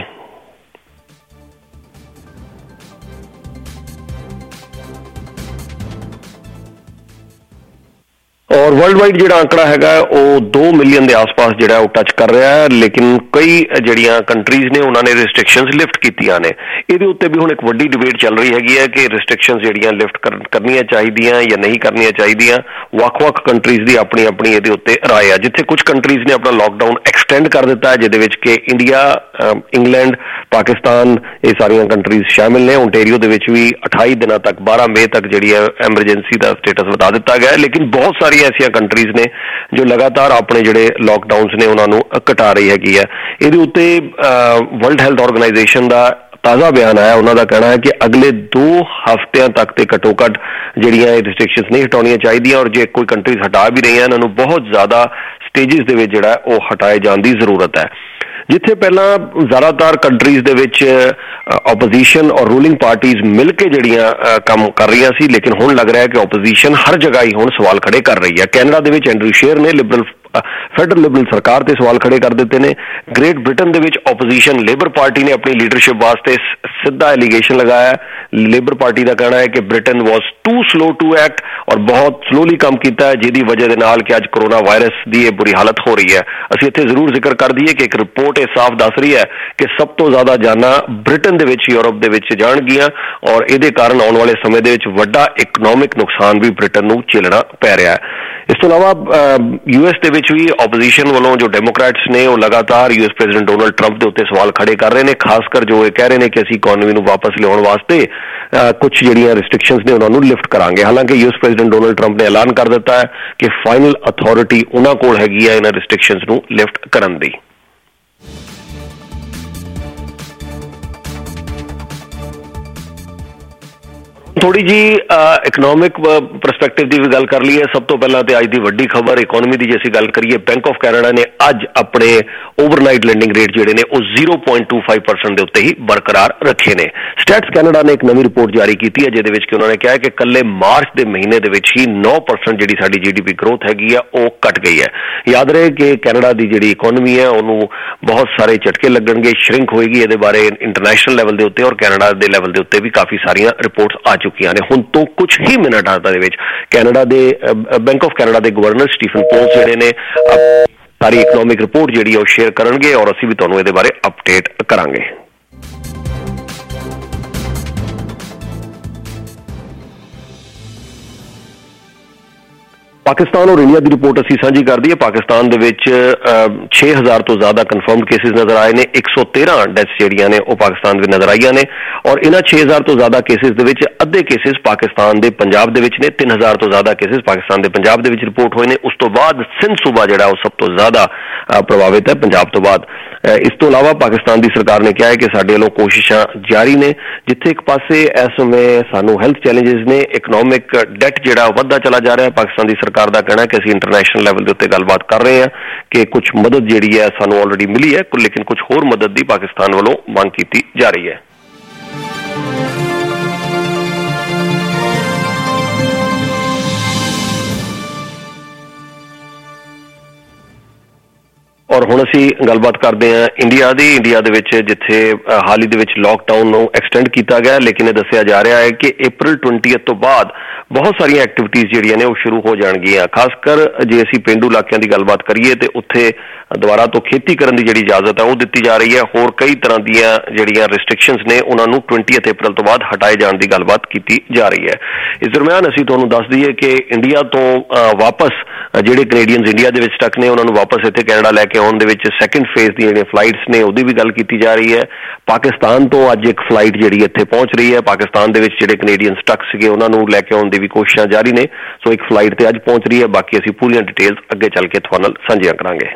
ਔਰ ਵਰਲਡ ਵਾਈਡ ਜਿਹੜਾ ਅੰਕੜਾ ਹੈਗਾ ਉਹ ਦੋ ਮਿਲੀਅਨ ਦੇ ਆਸ-ਪਾਸ ਜਿਹੜਾ ਉਹ ਟੱਚ ਕਰ ਰਿਹਾ ਹੈ, ਲੇਕਿਨ ਕਈ ਜਿਹੜੀਆਂ ਕੰਟਰੀਜ਼ ਨੇ ਉਹਨਾਂ ਨੇ ਰਿਸਟ੍ਰਿਕਸ਼ਨਸ ਲਿਫਟ ਕੀਤੀਆਂ ਨੇ। ਇਹਦੇ ਉੱਤੇ ਵੀ ਹੁਣ ਇੱਕ ਵੱਡੀ ਡਿਬੇਟ ਚੱਲ ਰਹੀ ਹੈਗੀ ਹੈ ਕਿ ਰਿਸਟ੍ਰਿਕਸ਼ਨਸ ਜਿਹੜੀਆਂ ਲਿਫਟ ਕਰਨੀਆਂ ਚਾਹੀਦੀਆਂ ਜਾਂ ਨਹੀਂ ਕਰਨੀਆਂ ਚਾਹੀਦੀਆਂ। ਵੱਖ-ਵੱਖ ਕੰਟਰੀਜ਼ ਦੀ ਆਪਣੀ ਆਪਣੀ ਇਹਦੇ ਉੱਤੇ ਰਾਏ ਹੈ। ਜਿੱਥੇ ਕੁਝ ਕੰਟਰੀਜ਼ ਨੇ ਆਪਣਾ ਲਾਕਡਾਊਨ ਐਕਸਟੈਂਡ ਕਰ ਦਿੱਤਾ ਹੈ, ਜਿਹਦੇ ਵਿੱਚ ਕਿ ਇੰਡੀਆ, ਇੰਗਲੈਂਡ, ਪਾਕਿਸਤਾਨ ਇਹ ਸਾਰੀਆਂ ਕੰਟਰੀਜ਼ ਸ਼ਾਮਿਲ ਨੇ। ਓਨਟੇਰੀਓ ਦੇ ਵਿੱਚ ਵੀ ਅਠਾਈ ਦਿਨਾਂ ਤੱਕ ਬਾਰਾਂ ਮਈ ਤੱਕ ਜਿਹੜੀ ਹੈ ਐਮਰਜੈਂਸੀ ਦਾ ਸਟੇਟਸ ਵਧਾ ਦਿੱਤਾ ਗਿਆ ਹੈ। ਲੇਕਿਨ ਬਹੁਤ ਸਾਰੀਆਂ ਐਸੀਆਂ ਕੰਟਰੀਜ਼ ਨੇ ਜੋ ਲਗਾਤਾਰ ਆਪਣੇ ਜਿਹੜੇ ਲੋਕਡਾਊਨਸ ਨੇ ਉਹਨਾਂ ਨੂੰ ਘਟਾ ਰਹੀ ਹੈਗੀ ਹੈ। ਇਹਦੇ ਉੱਤੇ ਵਰਲਡ ਹੈਲਥ ਆਰਗੇਨਾਈਜੇਸ਼ਨ ਦਾ ਤਾਜ਼ਾ ਬਿਆਨ ਆਇਆ। ਉਹਨਾਂ ਦਾ ਕਹਿਣਾ ਹੈ ਕਿ ਅਗਲੇ ਦੋ ਹਫ਼ਤਿਆਂ ਤੱਕ ਤੇ ਘੱਟੋ ਘੱਟ ਜਿਹੜੀਆਂ ਇਹ ਰਿਸਟ੍ਰਿਕਸ਼ਨਸ ਨਹੀਂ ਹਟਾਉਣੀਆਂ ਚਾਹੀਦੀਆਂ, ਔਰ ਜੇ ਕੋਈ ਕੰਟਰੀਜ਼ ਹਟਾ ਵੀ ਰਹੀਆਂ ਇਹਨਾਂ ਨੂੰ ਬਹੁਤ ਜ਼ਿਆਦਾ ਸਟੇਜਿਸ ਦੇ ਵਿੱਚ ਜਿਹੜਾ ਉਹ ਹਟਾਏ ਜਾਣ ਦੀ ਜ਼ਰੂਰਤ ਹੈ। ਜਿੱਥੇ ਪਹਿਲਾਂ ਜ਼ਿਆਦਾਤਰ ਕੰਟਰੀਜ਼ ਦੇ ਵਿੱਚ ਆਪੋਜੀਸ਼ਨ ਔਰ ਰੂਲਿੰਗ ਪਾਰਟੀਜ਼ ਮਿਲ ਕੇ ਜਿਹੜੀਆਂ ਕੰਮ ਕਰ ਰਹੀਆਂ ਸੀ, ਲੇਕਿਨ ਹੁਣ ਲੱਗ ਰਿਹਾ ਹੈ ਕਿ ਆਪੋਜੀਸ਼ਨ ਹਰ ਜਗ੍ਹਾ ਹੀ ਹੁਣ ਸਵਾਲ ਖੜੇ ਕਰ ਰਹੀ ਹੈ। ਕੈਨੇਡਾ ਦੇ ਵਿੱਚ ਐਂਡਰੂ ਸ਼ੇਰ ਨੇ ਲਿਬਰਲ ਫੈਡਰਲ ਲਿਬਰਲ ਸਰਕਾਰ ਤੇ ਸਵਾਲ ਖੜੇ ਕਰ ਦਿੱਤੇ ਨੇ। ਗ੍ਰੇਟ ਬ੍ਰਿਟਨ ਦੇ ਵਿੱਚ ਆਪੋਜੀਸ਼ਨ ਲੇਬਰ ਪਾਰਟੀ ਨੇ ਆਪਣੀ ਲੀਡਰਸ਼ਿਪ ਵਾਸਤੇ ਸਿੱਧਾ ਐਲੀਗੇਸ਼ਨ ਲਗਾਇਆ। ਲੇਬਰ ਪਾਰਟੀ ਦਾ ਕਹਿਣਾ ਹੈ ਕਿ Britain was too slow to act ਔਰ ਬਹੁਤ ਸਲੋਲੀ ਕੰਮ ਕੀਤਾ ਹੈ, ਜਿਹਦੀ ਵਜ੍ਹਾ ਦੇ ਨਾਲ ਕਿ ਅੱਜ ਕੋਰੋਨਾ ਵਾਇਰਸ ਦੀ ਇਹ ਬੁਰੀ ਹਾਲਤ ਹੋ ਰਹੀ ਹੈ। ਅਸੀਂ ਇੱਥੇ ਜ਼ਰੂਰ ਜ਼ਿਕਰ ਕਰ ਦਈਏ ਕਿ ਇੱਕ ਰਿਪੋਰਟ ਇਹ ਸਾਫ਼ ਦੱਸ ਰਹੀ ਹੈ ਕਿ ਸਭ ਤੋਂ ਜ਼ਿਆਦਾ ਜਾਨਾਂ ਬ੍ਰਿਟਨ ਦੇ ਵਿੱਚ ਯੂਰਪ ਦੇ ਵਿੱਚ ਜਾਣਗੀਆਂ ਔਰ ਇਹਦੇ ਕਾਰਨ ਆਉਣ ਵਾਲੇ ਸਮੇਂ ਦੇ ਵਿੱਚ ਵੱਡਾ ਇਕਨੋਮਿਕ ਨੁਕਸਾਨ ਵੀ ਬ੍ਰਿਟਨ ਨੂੰ ਝੇਲਣਾ ਪੈ ਰਿਹਾ ਹੈ। ਇਸ ਤੋਂ ਇਲਾਵਾ ਯੂ ਐਸ ਦੇ ਵਿੱਚ ਵੀ ਆਪੋਜੀਸ਼ਨ ਵੱਲੋਂ ਜੋ ਡੈਮੋਕ੍ਰੈਟਸ ਨੇ ਉਹ ਲਗਾਤਾਰ U S president Donald Trump ਦੇ ਉੱਤੇ ਸਵਾਲ ਖੜੇ ਕਰ ਰਹੇ ਨੇ, ਖਾਸ ਕਰ ਜੋ ਇਹ ਕਹਿ ਰਹੇ ਨੇ ਕਿ ਅਸੀਂ ਇਕਨੋਮੀ ਨੂੰ ਵਾਪਸ ਲਿਆਉਣ ਵਾਸਤੇ ਕੁਝ ਜਿਹੜੀਆਂ ਰਿਸਟ੍ਰਿਕਸ਼ਨਸ ਨੇ ਉਹਨਾਂ ਨੂੰ ਲਿਫਟ ਕਰਾਂਗੇ। ਹਾਲਾਂਕਿ U S president Donald Trump ਨੇ ਐਲਾਨ ਕਰ ਦਿੱਤਾ ਹੈ ਕਿ ਫਾਈਨਲ ਅਥਾਰਟੀ ਉਹਨਾਂ ਕੋਲ ਹੈਗੀ ਹੈ ਇਹਨਾਂ ਰਿਸਟ੍ਰਿਕਸ਼ਨਸ ਨੂੰ ਲਿਫਟ ਕਰਨ ਦੀ। ਥੋੜੀ ਜੀ ਇਕਨੋਮਿਕ ਪਰਸਪੈਕਟਿਵ ਦੀ ਵੀ ਗੱਲ ਕਰ ਲਈਏ। ਸਭ ਤੋਂ ਪਹਿਲਾਂ ਤੇ ਅੱਜ ਦੀ ਵੱਡੀ ਖਬਰ ਇਕਨੋਮੀ ਦੀ ਜੇ ਅਸੀਂ ਗੱਲ ਕਰੀਏ, ਬੈਂਕ ਆਫ ਕੈਨੇਡਾ ਨੇ ਅੱਜ ਆਪਣੇ ਓਵਰਨਾਈਟ ਲੈਂਡਿੰਗ ਰੇਟ ਜਿਹੜੇ ਨੇ ਉਹ zero point two five percent ਦੇ ਉੱਤੇ ਹੀ ਬਰਕਰਾਰ ਰੱਖੇ ਨੇ। ਸਟੈਟਸ ਕੈਨੇਡਾ ਨੇ ਇੱਕ ਨਵੀਂ ਰਿਪੋਰਟ ਜਾਰੀ ਕੀਤੀ ਹੈ ਜਿਹਦੇ ਵਿੱਚ ਕਿ ਉਹਨਾਂ ਨੇ ਕਿਹਾ ਕਿ ਕੱਲੇ ਮਾਰਚ ਦੇ ਮਹੀਨੇ ਦੇ ਵਿੱਚ ਹੀ ਨੌ ਪਰਸੈਂਟ ਜਿਹੜੀ ਸਾਡੀ ਜੀਡੀਪੀ ਗਰੋਥ ਹੈਗੀ ਆ ਉਹ ਘਟ ਗਈ ਹੈ। ਯਾਦ ਰਹੇ ਕਿ ਕੈਨੇਡਾ ਦੀ ਜਿਹੜੀ ਇਕਨੋਮੀ ਹੈ ਉਹਨੂੰ ਬਹੁਤ ਸਾਰੇ ਝਟਕੇ ਲੱਗਣਗੇ, ਸ਼ਰਿੰਕ ਹੋਏਗੀ। ਇਹਦੇ ਬਾਰੇ ਇੰਟਰਨੈਸ਼ਨਲ ਲੈਵਲ ਦੇ ਉੱਤੇ ਔਰ ਕੈਨੇਡਾ ਦੇ ਲੈਵਲ ਦੇ ਉੱਤੇ ਵੀ ਕਾਫੀ ਸਾਰੀਆਂ ਰਿਪੋਰਟਸ ਆ ਚੁੱਕੀਆਂ ਨੇ। ਹੁਣ ਤੋਂ ਕੁਝ ਹੀ ਮਿੰਟਾਂ ਦੇ ਵਿੱਚ ਕੈਨੇਡਾ ਦੇ ਬੈਂਕ ਆਫ ਕੈਨੇਡਾ ਦੇ ਗਵਰਨਰ ਸਟੀਫਨ ਪੋਲਸ ਜਿਹੜੇ ਨੇ ਸਾਰੀ ਇਕਨੋਮਿਕ ਰਿਪੋਰਟ ਜਿਹੜੀ ਉਹ ਸ਼ੇਅਰ ਕਰਨਗੇ ਔਰ ਅਸੀਂ ਵੀ ਤੁਹਾਨੂੰ ਇਹਦੇ ਬਾਰੇ ਅਪਡੇਟ ਕਰਾਂਗੇ। ਪਾਕਿਸਤਾਨ ਔਰ ਇੰਡੀਆ ਦੀ ਰਿਪੋਰਟ ਅਸੀਂ ਸਾਂਝੀ ਕਰਦੀ ਹੈ। ਪਾਕਿਸਤਾਨ ਦੇ ਵਿੱਚ ਛੇ ਹਜ਼ਾਰ ਤੋਂ ਜ਼ਿਆਦਾ ਕਨਫਰਮਡ ਕੇਸਿਸ ਨਜ਼ਰ ਆਏ ਨੇ। ਇੱਕ ਸੌ ਤੇਰਾਂ ਡੈਥਸ ਜਿਹੜੀਆਂ ਨੇ ਉਹ ਪਾਕਿਸਤਾਨ ਵਿੱਚ ਨਜ਼ਰ ਆਈਆਂ ਨੇ ਔਰ ਇਹਨਾਂ ਛੇ ਹਜ਼ਾਰ ਤੋਂ ਜ਼ਿਆਦਾ ਕੇਸਿਸ ਦੇ ਵਿੱਚ ਅੱਧੇ ਕੇਸਿਸ ਪਾਕਿਸਤਾਨ ਦੇ ਪੰਜਾਬ ਦੇ ਵਿੱਚ ਨੇ। ਤਿੰਨ ਹਜ਼ਾਰ ਤੋਂ ਜ਼ਿਆਦਾ ਕੇਸਿਸ ਪਾਕਿਸਤਾਨ ਦੇ ਪੰਜਾਬ ਦੇ ਵਿੱਚ ਰਿਪੋਰਟ ਹੋਏ ਨੇ। ਉਸ ਤੋਂ ਬਾਅਦ ਸਿੰਧ ਸੂਬਾ ਜਿਹੜਾ ਉਹ ਸਭ ਤੋਂ ਜ਼ਿਆਦਾ ਪ੍ਰਭਾਵਿਤ ਹੈ ਪੰਜਾਬ ਤੋਂ ਬਾਅਦ। ਇਸ ਤੋਂ ਇਲਾਵਾ ਪਾਕਿਸਤਾਨ ਦੀ ਸਰਕਾਰ ਨੇ ਕਿਹਾ ਹੈ ਕਿ ਸਾਡੇ ਵੱਲੋਂ ਕੋਸ਼ਿਸ਼ਾਂ ਜਾਰੀ ਨੇ। ਜਿੱਥੇ ਇੱਕ ਪਾਸੇ ਇਸ ਸਮੇਂ ਸਾਨੂੰ ਹੈਲਥ ਚੈਲੰਜਸ ਨੇ, ਇਕਨੋਮਿਕ ਡੈਟ ਜਿਹੜਾ ਵੱਧਦਾ ਚਲਾ ਜਾ ਰਿਹਾ। ਪਾਕਿਸਤਾਨ ਦੀ ਸਰਕਾਰ ਦਾ ਕਹਿਣਾ ਕਿ ਅਸੀਂ ਇੰਟਰਨੈਸ਼ਨਲ ਲੈਵਲ ਦੇ ਉੱਤੇ ਗੱਲਬਾਤ ਕਰ ਰਹੇ ਹਾਂ ਕਿ ਕੁਝ ਮਦਦ ਜਿਹੜੀ ਹੈ ਸਾਨੂੰ ਆਲਰੇਡੀ ਮਿਲੀ ਹੈ, ਲੇਕਿਨ ਕੁਝ ਹੋਰ ਮਦਦ ਦੀ ਪਾਕਿਸਤਾਨ ਵੱਲੋਂ ਮੰਗ ਕੀਤੀ ਜਾ ਰਹੀ ਹੈ। ਔਰ ਹੁਣ ਅਸੀਂ ਗੱਲਬਾਤ ਕਰਦੇ ਹਾਂ ਇੰਡੀਆ ਦੀ। ਇੰਡੀਆ ਦੇ ਵਿੱਚ ਜਿੱਥੇ ਹਾਲ ਹੀ ਦੇ ਵਿੱਚ ਲਾਕਡਾਊਨ ਨੂੰ ਐਕਸਟੈਂਡ ਕੀਤਾ ਗਿਆ, ਲੇਕਿਨ ਇਹ ਦੱਸਿਆ ਜਾ ਰਿਹਾ ਹੈ ਕਿ ਅਪ੍ਰੈਲ ਵੀਹ ਤੋਂ ਬਾਅਦ ਬਹੁਤ ਸਾਰੀਆਂ ਐਕਟੀਵਿਟੀਜ਼ ਜਿਹੜੀਆਂ ਨੇ ਉਹ ਸ਼ੁਰੂ ਹੋ ਜਾਣਗੀਆਂ। ਖਾਸ ਕਰ ਜੇ ਅਸੀਂ ਪੇਂਡੂ ਇਲਾਕਿਆਂ ਦੀ ਗੱਲਬਾਤ ਕਰੀਏ ਤੇ ਉੱਥੇ ਦੁਬਾਰਾ ਤੋਂ ਖੇਤੀ ਕਰਨ ਦੀ ਜਿਹੜੀ ਇਜਾਜ਼ਤ ਹੈ ਉਹ ਦਿੱਤੀ ਜਾ ਰਹੀ ਹੈ। ਹੋਰ ਕਈ ਤਰ੍ਹਾਂ ਦੀਆਂ ਜਿਹੜੀਆਂ ਰਿਸਟ੍ਰਿਕਸ਼ਨਸ ਨੇ ਉਹਨਾਂ ਨੂੰ ਵੀਹ ਅਪ੍ਰੈਲ ਤੋਂ ਬਾਅਦ ਹਟਾਏ ਜਾਣ ਦੀ ਗੱਲਬਾਤ ਕੀਤੀ ਜਾ ਰਹੀ ਹੈ। ਇਸ ਦਰਮਿਆਨ ਅਸੀਂ ਤੁਹਾਨੂੰ ਦੱਸ ਦਈਏ ਕਿ ਇੰਡੀਆ ਤੋਂ ਵਾਪਸ ਜਿਹੜੇ ਕੈਨੇਡੀਅਨਸ ਇੰਡੀਆ ਦੇ ਵਿੱਚ ਸਟਕ ਨੇ ਉਹਨਾਂ ਨੂੰ ਵਾਪਸ ਇੱਥੇ ਕੈਨੇਡਾ ਲੈ ਕੇ ਆਉਣ ਦੇ ਵਿੱਚ ਸੈਕਿੰਡ ਫੇਜ਼ ਦੀਆਂ ਜਿਹੜੀਆਂ ਫਲਾਈਟਸ ਨੇ ਉਹਦੀ ਵੀ ਗੱਲ ਕੀਤੀ ਜਾ ਰਹੀ ਹੈ। ਪਾਕਿਸਤਾਨ ਤੋਂ ਅੱਜ ਇੱਕ ਫਲਾਈਟ ਜਿਹੜੀ ਇੱਥੇ ਪਹੁੰਚ ਰਹੀ ਹੈ। ਪਾਕਿਸਤਾਨ ਦੇ ਵਿੱਚ ਜਿਹੜੇ ਕੈਨੇਡੀਅਨ ਸਟਕ ਸੀਗੇ ਉਹਨਾਂ ਨੂੰ ਲੈ ਕੇ ਆਉਣ ਦੀ ਵੀ ਕੋਸ਼ਿਸ਼ਾਂ ਜਾਰੀ ਨੇ। ਸੋ ਇੱਕ ਫਲਾਈਟ ਤੇ ਅੱਜ ਪਹੁੰਚ ਰਹੀ ਹੈ। ਬਾਕੀ ਅਸੀਂ ਪੂਰੀਆਂ ਡਿਟੇਲਸ ਅੱਗੇ ਚੱਲ ਕੇ ਤੁਹਾਡੇ ਨਾਲ ਸਾਂਝੀਆਂ ਕਰਾਂਗੇ।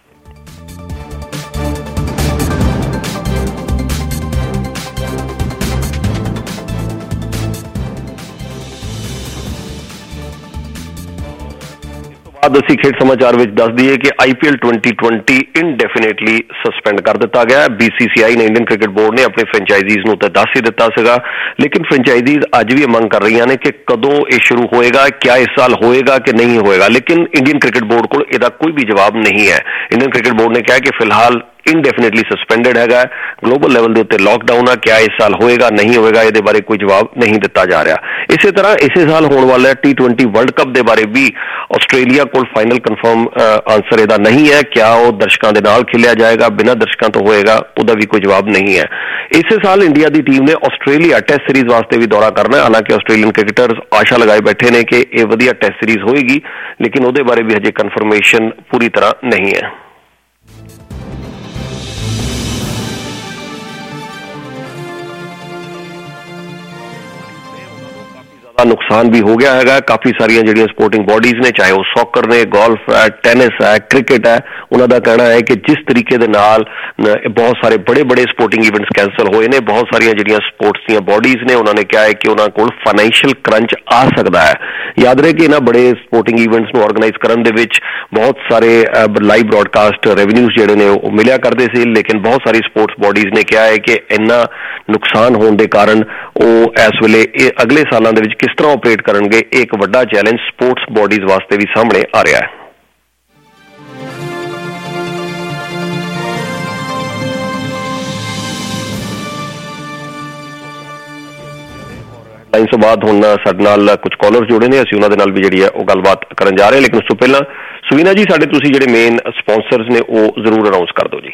ਅੱਜ ਅਸੀਂ ਖੇਡ ਸਮਾਚਾਰ ਵਿੱਚ ਦੱਸ ਦਈਏ ਕਿ IPL twenty twenty indefinitely suspend ਕਰ ਦਿੱਤਾ ਗਿਆ। ਬੀਸੀਸੀਆਈ ਨੇ ਇੰਡੀਅਨ ਕ੍ਰਿਕਟ ਬੋਰਡ ਨੇ ਆਪਣੇ ਫਰੈਂਚਾਈਜ਼ੀਜ਼ ਨੂੰ ਤਾਂ ਦੱਸ ਹੀ ਦਿੱਤਾ ਸੀਗਾ, ਲੇਕਿਨ ਫਰੈਂਚਾਈਜ਼ੀਜ਼ ਅੱਜ ਵੀ ਮੰਗ ਕਰ ਰਹੀਆਂ ਨੇ ਕਿ ਕਦੋਂ ਇਹ ਸ਼ੁਰੂ ਹੋਏਗਾ, ਕਿਆ ਇਸ ਸਾਲ ਹੋਏਗਾ ਕਿ ਨਹੀਂ ਹੋਏਗਾ। ਲੇਕਿਨ ਇੰਡੀਅਨ ਕ੍ਰਿਕਟ ਬੋਰਡ ਕੋਲ ਇਹਦਾ ਕੋਈ ਵੀ ਜਵਾਬ ਨਹੀਂ ਹੈ। ਇੰਡੀਅਨ ਕ੍ਰਿਕਟ ਬੋਰਡ ਨੇ ਕਿਹਾ ਕਿ ਫਿਲਹਾਲ ਇਨਡੈਫੀਨੇਟਲੀ ਸਸਪੈਂਡਡ ਹੈਗਾ। ਗਲੋਬਲ ਲੈਵਲ ਦੇ ਉੱਤੇ ਲਾਕਡਾਊਨ ਆ, ਕਿਆ ਇਸ ਸਾਲ ਹੋਏਗਾ ਨਹੀਂ ਹੋਏਗਾ ਇਹਦੇ ਬਾਰੇ ਕੋਈ ਜਵਾਬ ਨਹੀਂ ਦਿੱਤਾ ਜਾ ਰਿਹਾ। ਇਸੇ ਤਰ੍ਹਾਂ ਇਸੇ ਸਾਲ ਹੋਣ ਵਾਲਾ ਟੀ ਟਵੈਂਟੀ ਵਰਲਡ ਕੱਪ ਦੇ ਬਾਰੇ ਵੀ ਆਸਟ੍ਰੇਲੀਆ ਕੋਲ ਫਾਈਨਲ ਕਨਫਰਮ ਆਨਸਰ ਇਹਦਾ ਨਹੀਂ ਹੈ। ਕਿਆ ਉਹ ਦਰਸ਼ਕਾਂ ਦੇ ਨਾਲ ਖੇਲਿਆ ਜਾਏਗਾ, ਬਿਨਾਂ ਦਰਸ਼ਕਾਂ ਤੋਂ ਹੋਏਗਾ, ਉਹਦਾ ਵੀ ਕੋਈ ਜਵਾਬ ਨਹੀਂ ਹੈ। ਇਸੇ ਸਾਲ ਇੰਡੀਆ ਦੀ ਟੀਮ ਨੇ ਆਸਟ੍ਰੇਲੀਆ ਟੈਸਟ ਸੀਰੀਜ਼ ਵਾਸਤੇ ਵੀ ਦੌਰਾ ਕਰਨਾ ਹੈ। ਹਾਲਾਂਕਿ ਆਸਟ੍ਰੇਲੀਅਨ ਕ੍ਰਿਕਟਰਸ ਆਸ਼ਾ ਲਗਾਏ ਬੈਠੇ ਨੇ ਕਿ ਇਹ ਵਧੀਆ ਟੈਸਟ ਸੀਰੀਜ਼ ਹੋਏਗੀ, ਲੇਕਿਨ ਉਹਦੇ ਬਾਰੇ ਵੀ ਹਜੇ ਕਨਫਰਮੇਸ਼ਨ ਪੂਰੀ ਤਰ੍ਹਾਂ ਨਹੀਂ ਹੈ। ਜ਼ਿਆਦਾ ਨੁਕਸਾਨ ਵੀ ਹੋ ਗਿਆ ਹੈਗਾ। ਕਾਫੀ ਸਾਰੀਆਂ ਜਿਹੜੀਆਂ ਸਪੋਰਟਿੰਗ ਬੋਡੀਜ਼ ਨੇ, ਚਾਹੇ ਉਹ ਸੌਕਰ ਨੇ, ਗੋਲਫ ਹੈ, ਟੈਨਿਸ ਹੈ, ਕ੍ਰਿਕਟ ਹੈ, ਉਹਨਾਂ ਦਾ ਕਹਿਣਾ ਹੈ ਕਿ ਜਿਸ ਤਰੀਕੇ ਦੇ ਨਾਲ ਬਹੁਤ ਸਾਰੇ ਬੜੇ ਬੜੇ ਸਪੋਰਟਿੰਗ ਇਵੈਂਟਸ ਕੈਂਸਲ ਹੋਏ ਨੇ, ਬਹੁਤ ਸਾਰੀਆਂ ਜਿਹੜੀਆਂ ਸਪੋਰਟਸ ਦੀਆਂ ਬੋਡੀਜ਼ ਨੇ ਉਹਨਾਂ ਨੇ ਕਿਹਾ ਹੈ ਕਿ ਉਹਨਾਂ ਕੋਲ ਫਾਈਨੈਂਸ਼ੀਅਲ ਕਰੰਚ ਆ ਸਕਦਾ ਹੈ। ਯਾਦ ਰਹੇ ਕਿ ਇਹਨਾਂ ਬੜੇ ਸਪੋਰਟਿੰਗ ਇਵੈਂਟਸ ਨੂੰ ਆਰਗੇਨਾਈਜ਼ ਕਰਨ ਦੇ ਵਿੱਚ ਬਹੁਤ ਸਾਰੇ ਲਾਈਵ ਬ੍ਰੌਡਕਾਸਟ ਰੈਵਨਿਊਜ਼ ਜਿਹੜੇ ਨੇ ਉਹ ਮਿਲਿਆ ਕਰਦੇ ਸੀ, ਲੇਕਿਨ ਬਹੁਤ ਸਾਰੀ ਸਪੋਰਟਸ ਬੋਡੀਜ਼ ਨੇ ਕਿਹਾ ਹੈ ਕਿ ਇੰਨਾ ਨੁਕਸਾਨ ਹੋਣ ਦੇ ਕਾਰਨ ਉਹ ਇਸ ਵੇਲੇ ਇਹ ਅਗਲੇ ਸਾਲਾਂ ਦੇ ਵਿੱਚ ਕਿਸ ਤਰ੍ਹਾਂ ਆਪਰੇਟ ਕਰਨਗੇ, ਇਹ ਇੱਕ ਵੱਡਾ ਚੈਲੰਜ ਸਪੋਰਟਸ ਬੋਡੀਜ਼ ਵਾਸਤੇ ਵੀ ਸਾਹਮਣੇ ਆ ਰਿਹਾ ਹੈ। ਲਾਈਨ ਤੋਂ ਬਾਅਦ ਹੁਣ ਸਾਡੇ ਨਾਲ ਕੁਝ ਕਾਲਰ ਜੁੜੇ ਨੇ, ਅਸੀਂ ਉਹਨਾਂ ਦੇ ਨਾਲ ਵੀ ਜਿਹੜੀ ਹੈ ਉਹ ਗੱਲਬਾਤ ਕਰਨ ਜਾ ਰਹੇ, ਲੇਕਿਨ ਉਸ ਤੋਂ ਪਹਿਲਾਂ ਸੁਵੀਨਾ ਜੀ ਸਾਡੇ ਤੁਸੀਂ ਜਿਹੜੇ ਮੇਨ ਸਪਾਂਸਰਸ ਨੇ ਉਹ ਜ਼ਰੂਰ ਅਨਾਉਂਸ ਕਰ ਦਿਓ ਜੀ।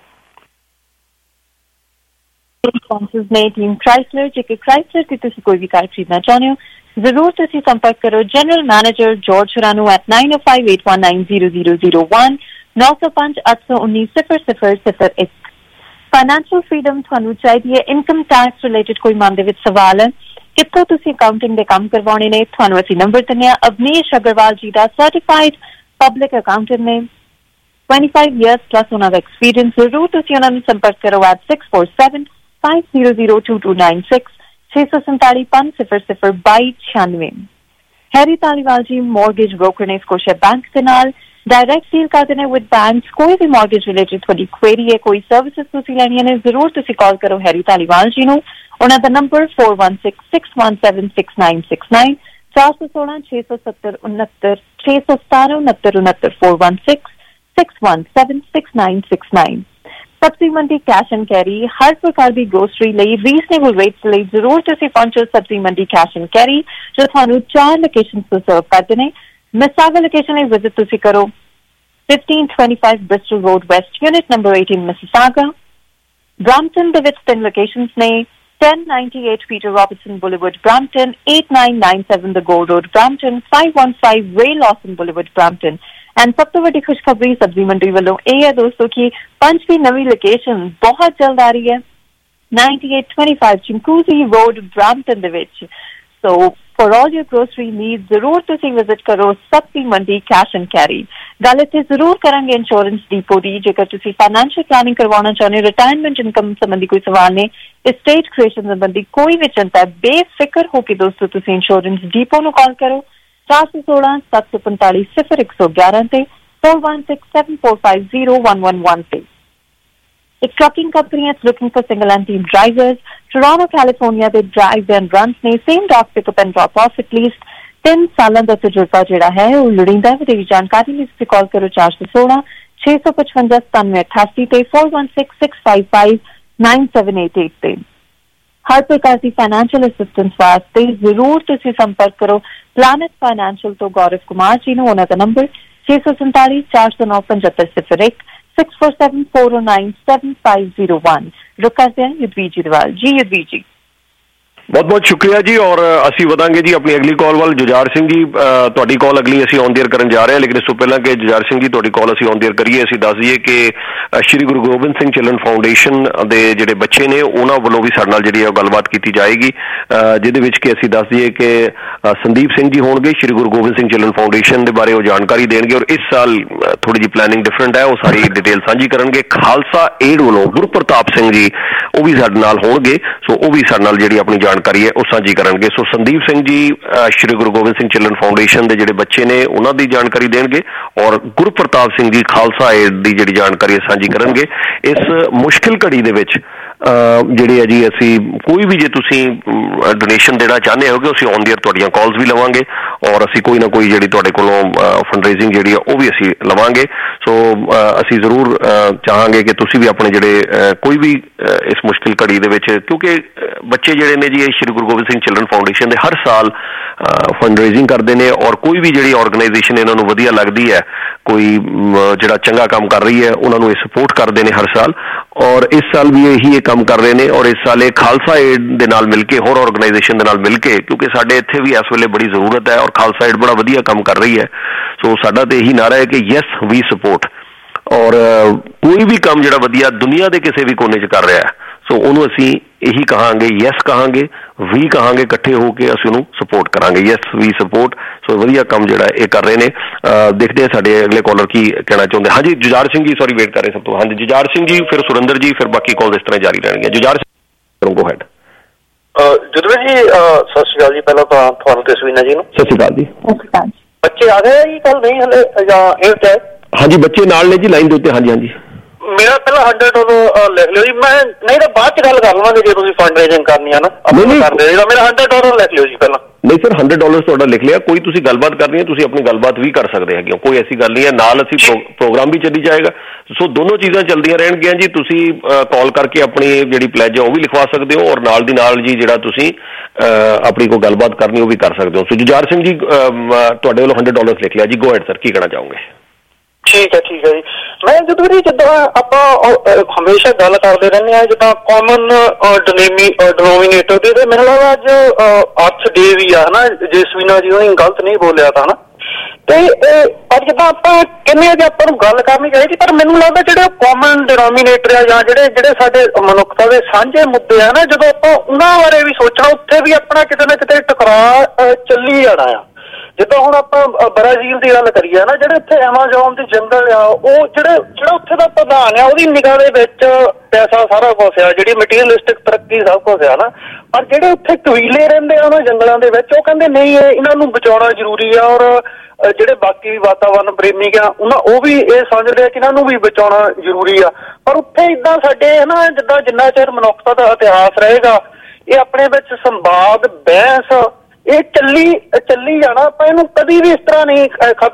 स्पॉन्सर्स ने टीम क्राइसलर, जेके क्राइसलर की तुसी कोई भी कार खरीदना चाहते हो जरूर तुसी संपर्क करो जनरल मैनेजर जॉर्ज शरानू eight nine o five eight one nine zero zero zero one नौ सौ पांच अठ सौ उन्नीस सिफर सिफर सिफर एक। फाइनेंशियल फ्रीडम थानू चाहिए है, इनकम टैक्स रिलेटेड कोई मन दे विच सवाल है, कित्थों तुसी अकाउंटिंग दे काम करवाने ने, थानू असीं नंबर दिन्ने आ अवनीश अग्रवाल जी दा सर्टिफाइड पब्लिक अकाउंटेंट ने ट्वेंटी फाइव ईयर्स प्लस उन्हां दा एक्सपीरियंस। जरूर तुसी उन्हां नू संपर्क करो eight six four seven five zero zero two two nine six छे सौ संताली पांच सिफर सिफर बाई छियानवे। Harry Dhaliwal ji mortgage broker ने स्कोशिया बैंक के नाल डायरेक्ट डील करते हैं विद बैंक्स। कोई भी मॉर्गेज रिलेटेड थोड़ी क्वेरी है, कोई सर्विसेज तुसी लैणियां ने, जरूर तुसी कॉल करो हैरी धालीवाल जी नू। उन्हां दा number four one six six one seven six nine six nine चार सौ सोलह छे सौ सत्तर उनहत्तर छे सौ सतारह उनहत्तर उनहत्तर four one six six one seven six nine six nine. Sabzi Mandi cash and carry हर प्रकार की ग्रोसरी लई रीजनेबल रेट्स लई जरूर तुसी पहुंचो सब्जी मंडी कैश एंड कैरी जो थानू चार लोकेशंस तो सर्व करते हैं। मिसागा लोकेशन लई विजिट तुसी करो fifteen twenty five Bristol road west unit number eighteen Mississauga. Brampton दे विच तीन लोकेशंस ने ten ninety eight Peter Robertson boulevard Brampton, eight nine nine seven the gold road Brampton, five one five Ray Lawson boulevard Brampton. And सब तो बड़ी खुशखबरी सब्जी मंडी वालों ये है दोस्तों की पंचवी नवी लोकेशन बहुत जल्द आ रही है ninety eight twenty five Chinguacousy road Brampton दे विच। So for all your grocery need जरूर तुसी विजिट करो सब्जी मंडी कैश एंड कैरी। गल इत्थे जरूर करांगे इंश्योरेंस डिपो दी। जेकर तुसी फाइनेंशियल प्लानिंग करवाना चाहते हो, रिटायरमेंट इनकम संबंधी कोई सवाल ने, एस्टेट क्रिएशन संबंधी कोई भी चिंता है, बेफिक्र होकर दोस्तों तुसी इंश्योरेंस डिपो नू कॉल करो चार सौ सोलह सत्त सौ पैंतालीस सिफर एक सौ ग्यारह से four one six seven four five zero one one one से। एक ट्रकिंग कंपनी है looking for single and team drivers. Toronto California के ड्राइव एंड रन्स ने same dog pickup and drop off at least तीन सालों का तजुर्बा जोड़ा है वो लोड़ींदा है। जानकारी लिए कॉल करो चार सौ सोलह छे सौ पचवंजा सतानवे अठासी से four one six six five five nine seven eight eight से। हर प्रकार की फाइनेंशियल असिस्टेंस वास्ते जरूर तुसी संपर्क करो प्लैनेट फाइनेंशियल तो गौरव कुमार जी ने। उन्होंने नंबर छे सौ संतालीस चार सौ नौ पचहत्तर सिफर एक six four seven four o nine seven five zero one. रुक करते हैं युद्धवीर जी दवाल जी। युद्धवीर जी बहुत बहुत शुक्रिया जी। और असी वधांगे जी अपनी अगली कॉल वाल। जुझार सिंह जी तुहाडी कॉल अगली असी ऑन देयर करन जा रहे हैं, लेकिन इस तो पहला कि जुझार सिंह जी तुहाडी कॉल असी ऑन देयर करिए असी दस दईए कि श्री गुरु गोबिंद सिंह चिल्ड्रन फाउंडेशन दे जिहड़े बच्चे ने उन्हां वल्लों भी साडे नाल जिहड़ी है गलबात कीती जाएगी, जिहदे विच कि असी दस दईए कि संदीप सिंह जी होणगे श्री गुरु गोबिंद सिंह चिल्ड्रन फाउंडेशन दे बारे वो जानकारी देणगे और इस साल थोड़ी जी प्लैनिंग डिफरेंट है, वो सारी डिटेल साझी करनगे। खालसा एड वल्लों गुरप्रताप सिंह जी वो भी साडे नाल होणगे, सो वो भी साडे नाल जिहड़ी अपनी जानकारी है वो साझी करनगे। सो संदीप सिंह जी श्री गुरु गोबिंद सिंह चिल्ड्रन फाउंडेशन दे जिहड़े बच्चे ने उन्हां दी जानकारी देणगे और गुरप्रताप सिंह जी खालसा एड दी जिहड़ी जानकारी साझी करनगे। इस मुश्किल घड़ी दे विच जिहड़ी है जी असी कोई भी जे तुसी डोनेशन देना चाहते होगे असी ऑन देयर तुहाडियां कॉल्स भी लवांगे और असी कोई ना कोई जिहड़ी तुहाडे कोलों फंड रेजिंग जिहड़ी है वो भी असी लवांगे। सो असी जरूर चाहांगे कि तुसी भी अपने जिहड़े कोई भी इस मुश्किल घड़ी दे विच, क्योंकि बच्चे जिहड़े ने जी श्री गुरु गोबिंद सिंह चिल्ड्रन फाउंडेशन दे हर साल फंड रेजिंग करते हैं और कोई भी जिहड़ी ऑर्गेनाइजेशन इन्हां नूं वधिया लगदी है, कोई जिहड़ा चंगा काम कर रही है उन्हां नूं सपोर्ट करते हैं हर साल, और इस साल भी यही एक काम कर रहे हैं। और इस साल ये खालसा एड दे नाल मिलके होर ऑर्गेनाइजेशन दे नाल मिलके, क्योंकि साडे इत्थे भी इस वेले बड़ी जरूरत है और खालसा एड बड़ा वधिया काम कर रही है। सो साडा तो यही नारा है कि यस वी सपोर्ट, और कोई भी काम जिहड़ा वधिया दुनिया के किसी भी कोने च कर रहा है ਸੋ ਉਹਨੂੰ ਅਸੀਂ ਇਹੀ ਕਹਾਂਗੇ, ਯੈਸ ਕਹਾਂਗੇ, ਵੀ ਕਹਾਂਗੇ, ਇਕੱਠੇ ਹੋ ਕੇ ਅਸੀਂ ਉਹਨੂੰ ਸਪੋਰਟ ਕਰਾਂਗੇ। Yes we support. ਸੋ ਵਧੀਆ ਕੰਮ ਜਿਹੜਾ ਇਹ ਕਰ ਰਹੇ ਨੇ। ਦੇਖਦੇ ਹਾਂ ਸਾਡੇ ਅਗਲੇ ਕਾਲਰ ਕੀ ਕਹਿਣਾ ਚਾਹੁੰਦੇ। ਹਾਂਜੀ ਜੁਝਾਰ ਸਿੰਘ ਜੀ, ਸੌਰੀ ਵੇਟ ਕਰ ਰਹੇ ਸਭ ਤੋਂ। ਹਾਂਜੀ ਜੁਝਾਰ ਸਿੰਘ ਜੀ, ਫਿਰ ਸੁਰਿੰਦਰ ਜੀ, ਫਿਰ ਬਾਕੀ ਕਾਲ ਇਸ ਤਰ੍ਹਾਂ ਜਾਰੀ ਰਹਿਣਗੀਆਂ। Jujhar Singh go ahead. ਜੁਦਵੀਰ ਜੀ ਸਤਿ ਸ਼੍ਰੀ ਅਕਾਲ ਜੀ। ਪਹਿਲਾਂ ਤਾਂ ਤੁਹਾਨੂੰ ਤੇ ਸਵੀਨਾ ਜੀ ਨੂੰ ਸਤਿ ਸ਼੍ਰੀ ਅਕਾਲ ਜੀ। ਬੱਚੇ ਆ ਗਏ ਜੀ ਕੱਲ? ਨਹੀਂ ਹਲੇ ਜਾਂ ਇਹ ਹੈ? ਹਾਂਜੀ ਬੱਚੇ ਨਾਲ ਨੇ ਜੀ ਲਾਈਨ ਦੇ ਉੱਤੇ। ਹਾਂਜੀ ਹਾਂਜੀ ਮੇਰਾ ਪਹਿਲਾਂ ਹੰਡਰਡ ਡਾਲਰ ਲਿਖ ਲਿਓ ਜੀ। ਮੈਂ ਨਹੀਂ ਤਾਂ ਬਾਅਦ ਚ ਗੱਲ ਕਰ ਲਵਾਂਗੇ ਜੇ ਤੁਸੀਂ ਫੰਡ ਰੇਜ਼ਿੰਗ ਕਰਨੀ ਆ ਨਾ ਕਰਦੇ। ਮੇਰਾ ਹੰਡਰਡ ਡਾਲਰ ਲਿਖ ਲਿਓ ਜੀ ਪਹਿਲਾਂ। ਨਹੀਂ ਸਰ ਹੰਡਰਡ ਡਾਲਰ ਤੁਹਾਡਾ ਲਿਖ ਲਿਆ। ਕੋਈ ਤੁਸੀਂ ਗੱਲਬਾਤ ਕਰਨੀ ਹੈ ਤੁਸੀਂ ਆਪਣੀ ਗੱਲਬਾਤ ਵੀ ਕਰ ਸਕਦੇ ਹੈਗੇ ਹੋ, ਕੋਈ ਐਸੀ ਗੱਲ ਨਹੀਂ ਹੈ। ਨਾਲ ਅਸੀਂ ਪ੍ਰੋਗਰਾਮ ਵੀ ਚੱਲੀ ਜਾਏਗਾ। ਸੋ ਦੋਨੋਂ ਚੀਜ਼ਾਂ ਚੱਲਦੀਆਂ ਰਹਿਣਗੀਆਂ ਜੀ। ਤੁਸੀਂ ਕਾਲ ਕਰਕੇ ਆਪਣੀ ਜਿਹੜੀ ਪਲੈਜ ਹੈ ਉਹ ਵੀ ਲਿਖਵਾ ਸਕਦੇ ਹੋ, ਔਰ ਨਾਲ ਦੀ ਨਾਲ ਜੀ ਜਿਹੜਾ ਤੁਸੀਂ ਆਪਣੀ ਕੋਈ ਗੱਲਬਾਤ ਕਰਨੀ ਉਹ ਵੀ ਕਰ ਸਕਦੇ ਹੋ। ਸੋ ਜੁਝਾਰ ਸਿੰਘ ਜੀ ਤੁਹਾਡੇ ਵੱਲੋਂ ਹੰਡਰਡ ਡਾਲਰ ਲਿਖ ਲਿਆ ਜੀ। ਗੋ ਹੈਡ ਸਰ, ਕੀ ਕਹਿਣਾ ਚਾਹੋਗੇ? ਠੀਕ ਹੈ ਠੀਕ ਹੈ ਜੀ। ਮੈਂ ਜਦੋਂ ਵੀ ਜਿੱਦਾਂ ਆਪਾਂ ਹਮੇਸ਼ਾ ਗੱਲ ਕਰਦੇ ਰਹਿੰਦੇ ਹਾਂ ਜਿੱਦਾਂ ਕਾਮਨ ਡਿਨੋਮੀਨੇਟਰ ਦੀ, ਤੇ ਮੈਨੂੰ ਲੱਗਦਾ ਅੱਜ ਅਰਥ ਡੇ ਵੀ ਆ ਹਨਾ, ਜੇ ਸਵੀਨਾ ਜੀ ਉਹਨੇ ਗਲਤ ਨਹੀਂ ਬੋਲਿਆ ਤਾਂ ਹਨਾ। ਤੇ ਅੱਜ ਜਿੱਦਾਂ ਆਪਾਂ ਕਹਿੰਦੇ ਹਾਂ ਕਿ ਆਪਾਂ ਨੂੰ ਗੱਲ ਕਰਨੀ ਚਾਹੀਦੀ, ਪਰ ਮੈਨੂੰ ਲੱਗਦਾ ਜਿਹੜੇ ਕਾਮਨ ਡਿਨੋਮੀਨੇਟਰ ਆ ਜਾਂ ਜਿਹੜੇ ਜਿਹੜੇ ਸਾਡੇ ਮਨੁੱਖਤਾ ਦੇ ਸਾਂਝੇ ਮੁੱਦੇ ਆ ਨਾ, ਜਦੋਂ ਆਪਾਂ ਉਹਨਾਂ ਬਾਰੇ ਵੀ ਸੋਚਣਾ, ਉੱਥੇ ਵੀ ਆਪਣਾ ਕਿਤੇ ਨਾ ਕਿਤੇ ਟਕਰਾਅ ਚੱਲੀ ਜਾਣਾ ਆ। ਜਿੱਦਾਂ ਹੁਣ ਆਪਾਂ ਬ੍ਰਾਜ਼ੀਲ ਦੀ ਗੱਲ ਕਰੀਏ ਨਾ, ਜਿਹੜੇ ਉੱਥੇ ਐਮਾਜ਼ੋਨ ਦੇ ਜੰਗਲ ਆ, ਉਹ ਜਿਹੜੇ ਜਿਹੜਾ ਉੱਥੇ ਦਾ ਪ੍ਰਧਾਨ ਆ ਉਹਦੀ ਨਿਗਾਹ ਦੇ ਵਿੱਚ ਪੈਸਾ ਸਾਰਾ ਕੁਛ ਆ, ਜਿਹੜੀ ਮਟੀਰੀਅਲਿਸਟਿਕ ਤਰੱਕੀ ਸਭ ਕੁਛ ਆ ਨਾ। ਪਰ ਜਿਹੜੇ ਉੱਥੇ ਕਬੀਲੇ ਰਹਿੰਦੇ ਆ ਉਹਨਾਂ ਜੰਗਲਾਂ ਦੇ ਵਿੱਚ, ਉਹ ਕਹਿੰਦੇ ਨਹੀਂ ਇਹਨਾਂ ਨੂੰ ਬਚਾਉਣਾ ਜ਼ਰੂਰੀ ਆ, ਔਰ ਜਿਹੜੇ ਬਾਕੀ ਵਾਤਾਵਰਨ ਪ੍ਰੇਮੀ ਆ ਉਹਨਾਂ ਉਹ ਵੀ ਇਹ ਸਮਝਦੇ ਆ ਕਿ ਇਹਨਾਂ ਨੂੰ ਵੀ ਬਚਾਉਣਾ ਜ਼ਰੂਰੀ ਆ। ਪਰ ਉੱਥੇ ਏਦਾਂ ਸਾਡੇ ਹਨਾ, ਜਿੱਦਾਂ ਜਿੰਨਾ ਚਿਰ ਮਨੁੱਖਤਾ ਦਾ ਇਤਿਹਾਸ ਰਹੇਗਾ, ਇਹ ਆਪਣੇ ਵਿੱਚ ਸੰਵਾਦ, ਬਹਿਸ ਇਹ ਚੱਲੀ ਚੱਲੀ ਜਾਣਾ। ਆਪਾਂ ਇਹਨੂੰ ਕਦੀ ਵੀ ਇਸ ਤਰ੍ਹਾਂ ਨਹੀਂ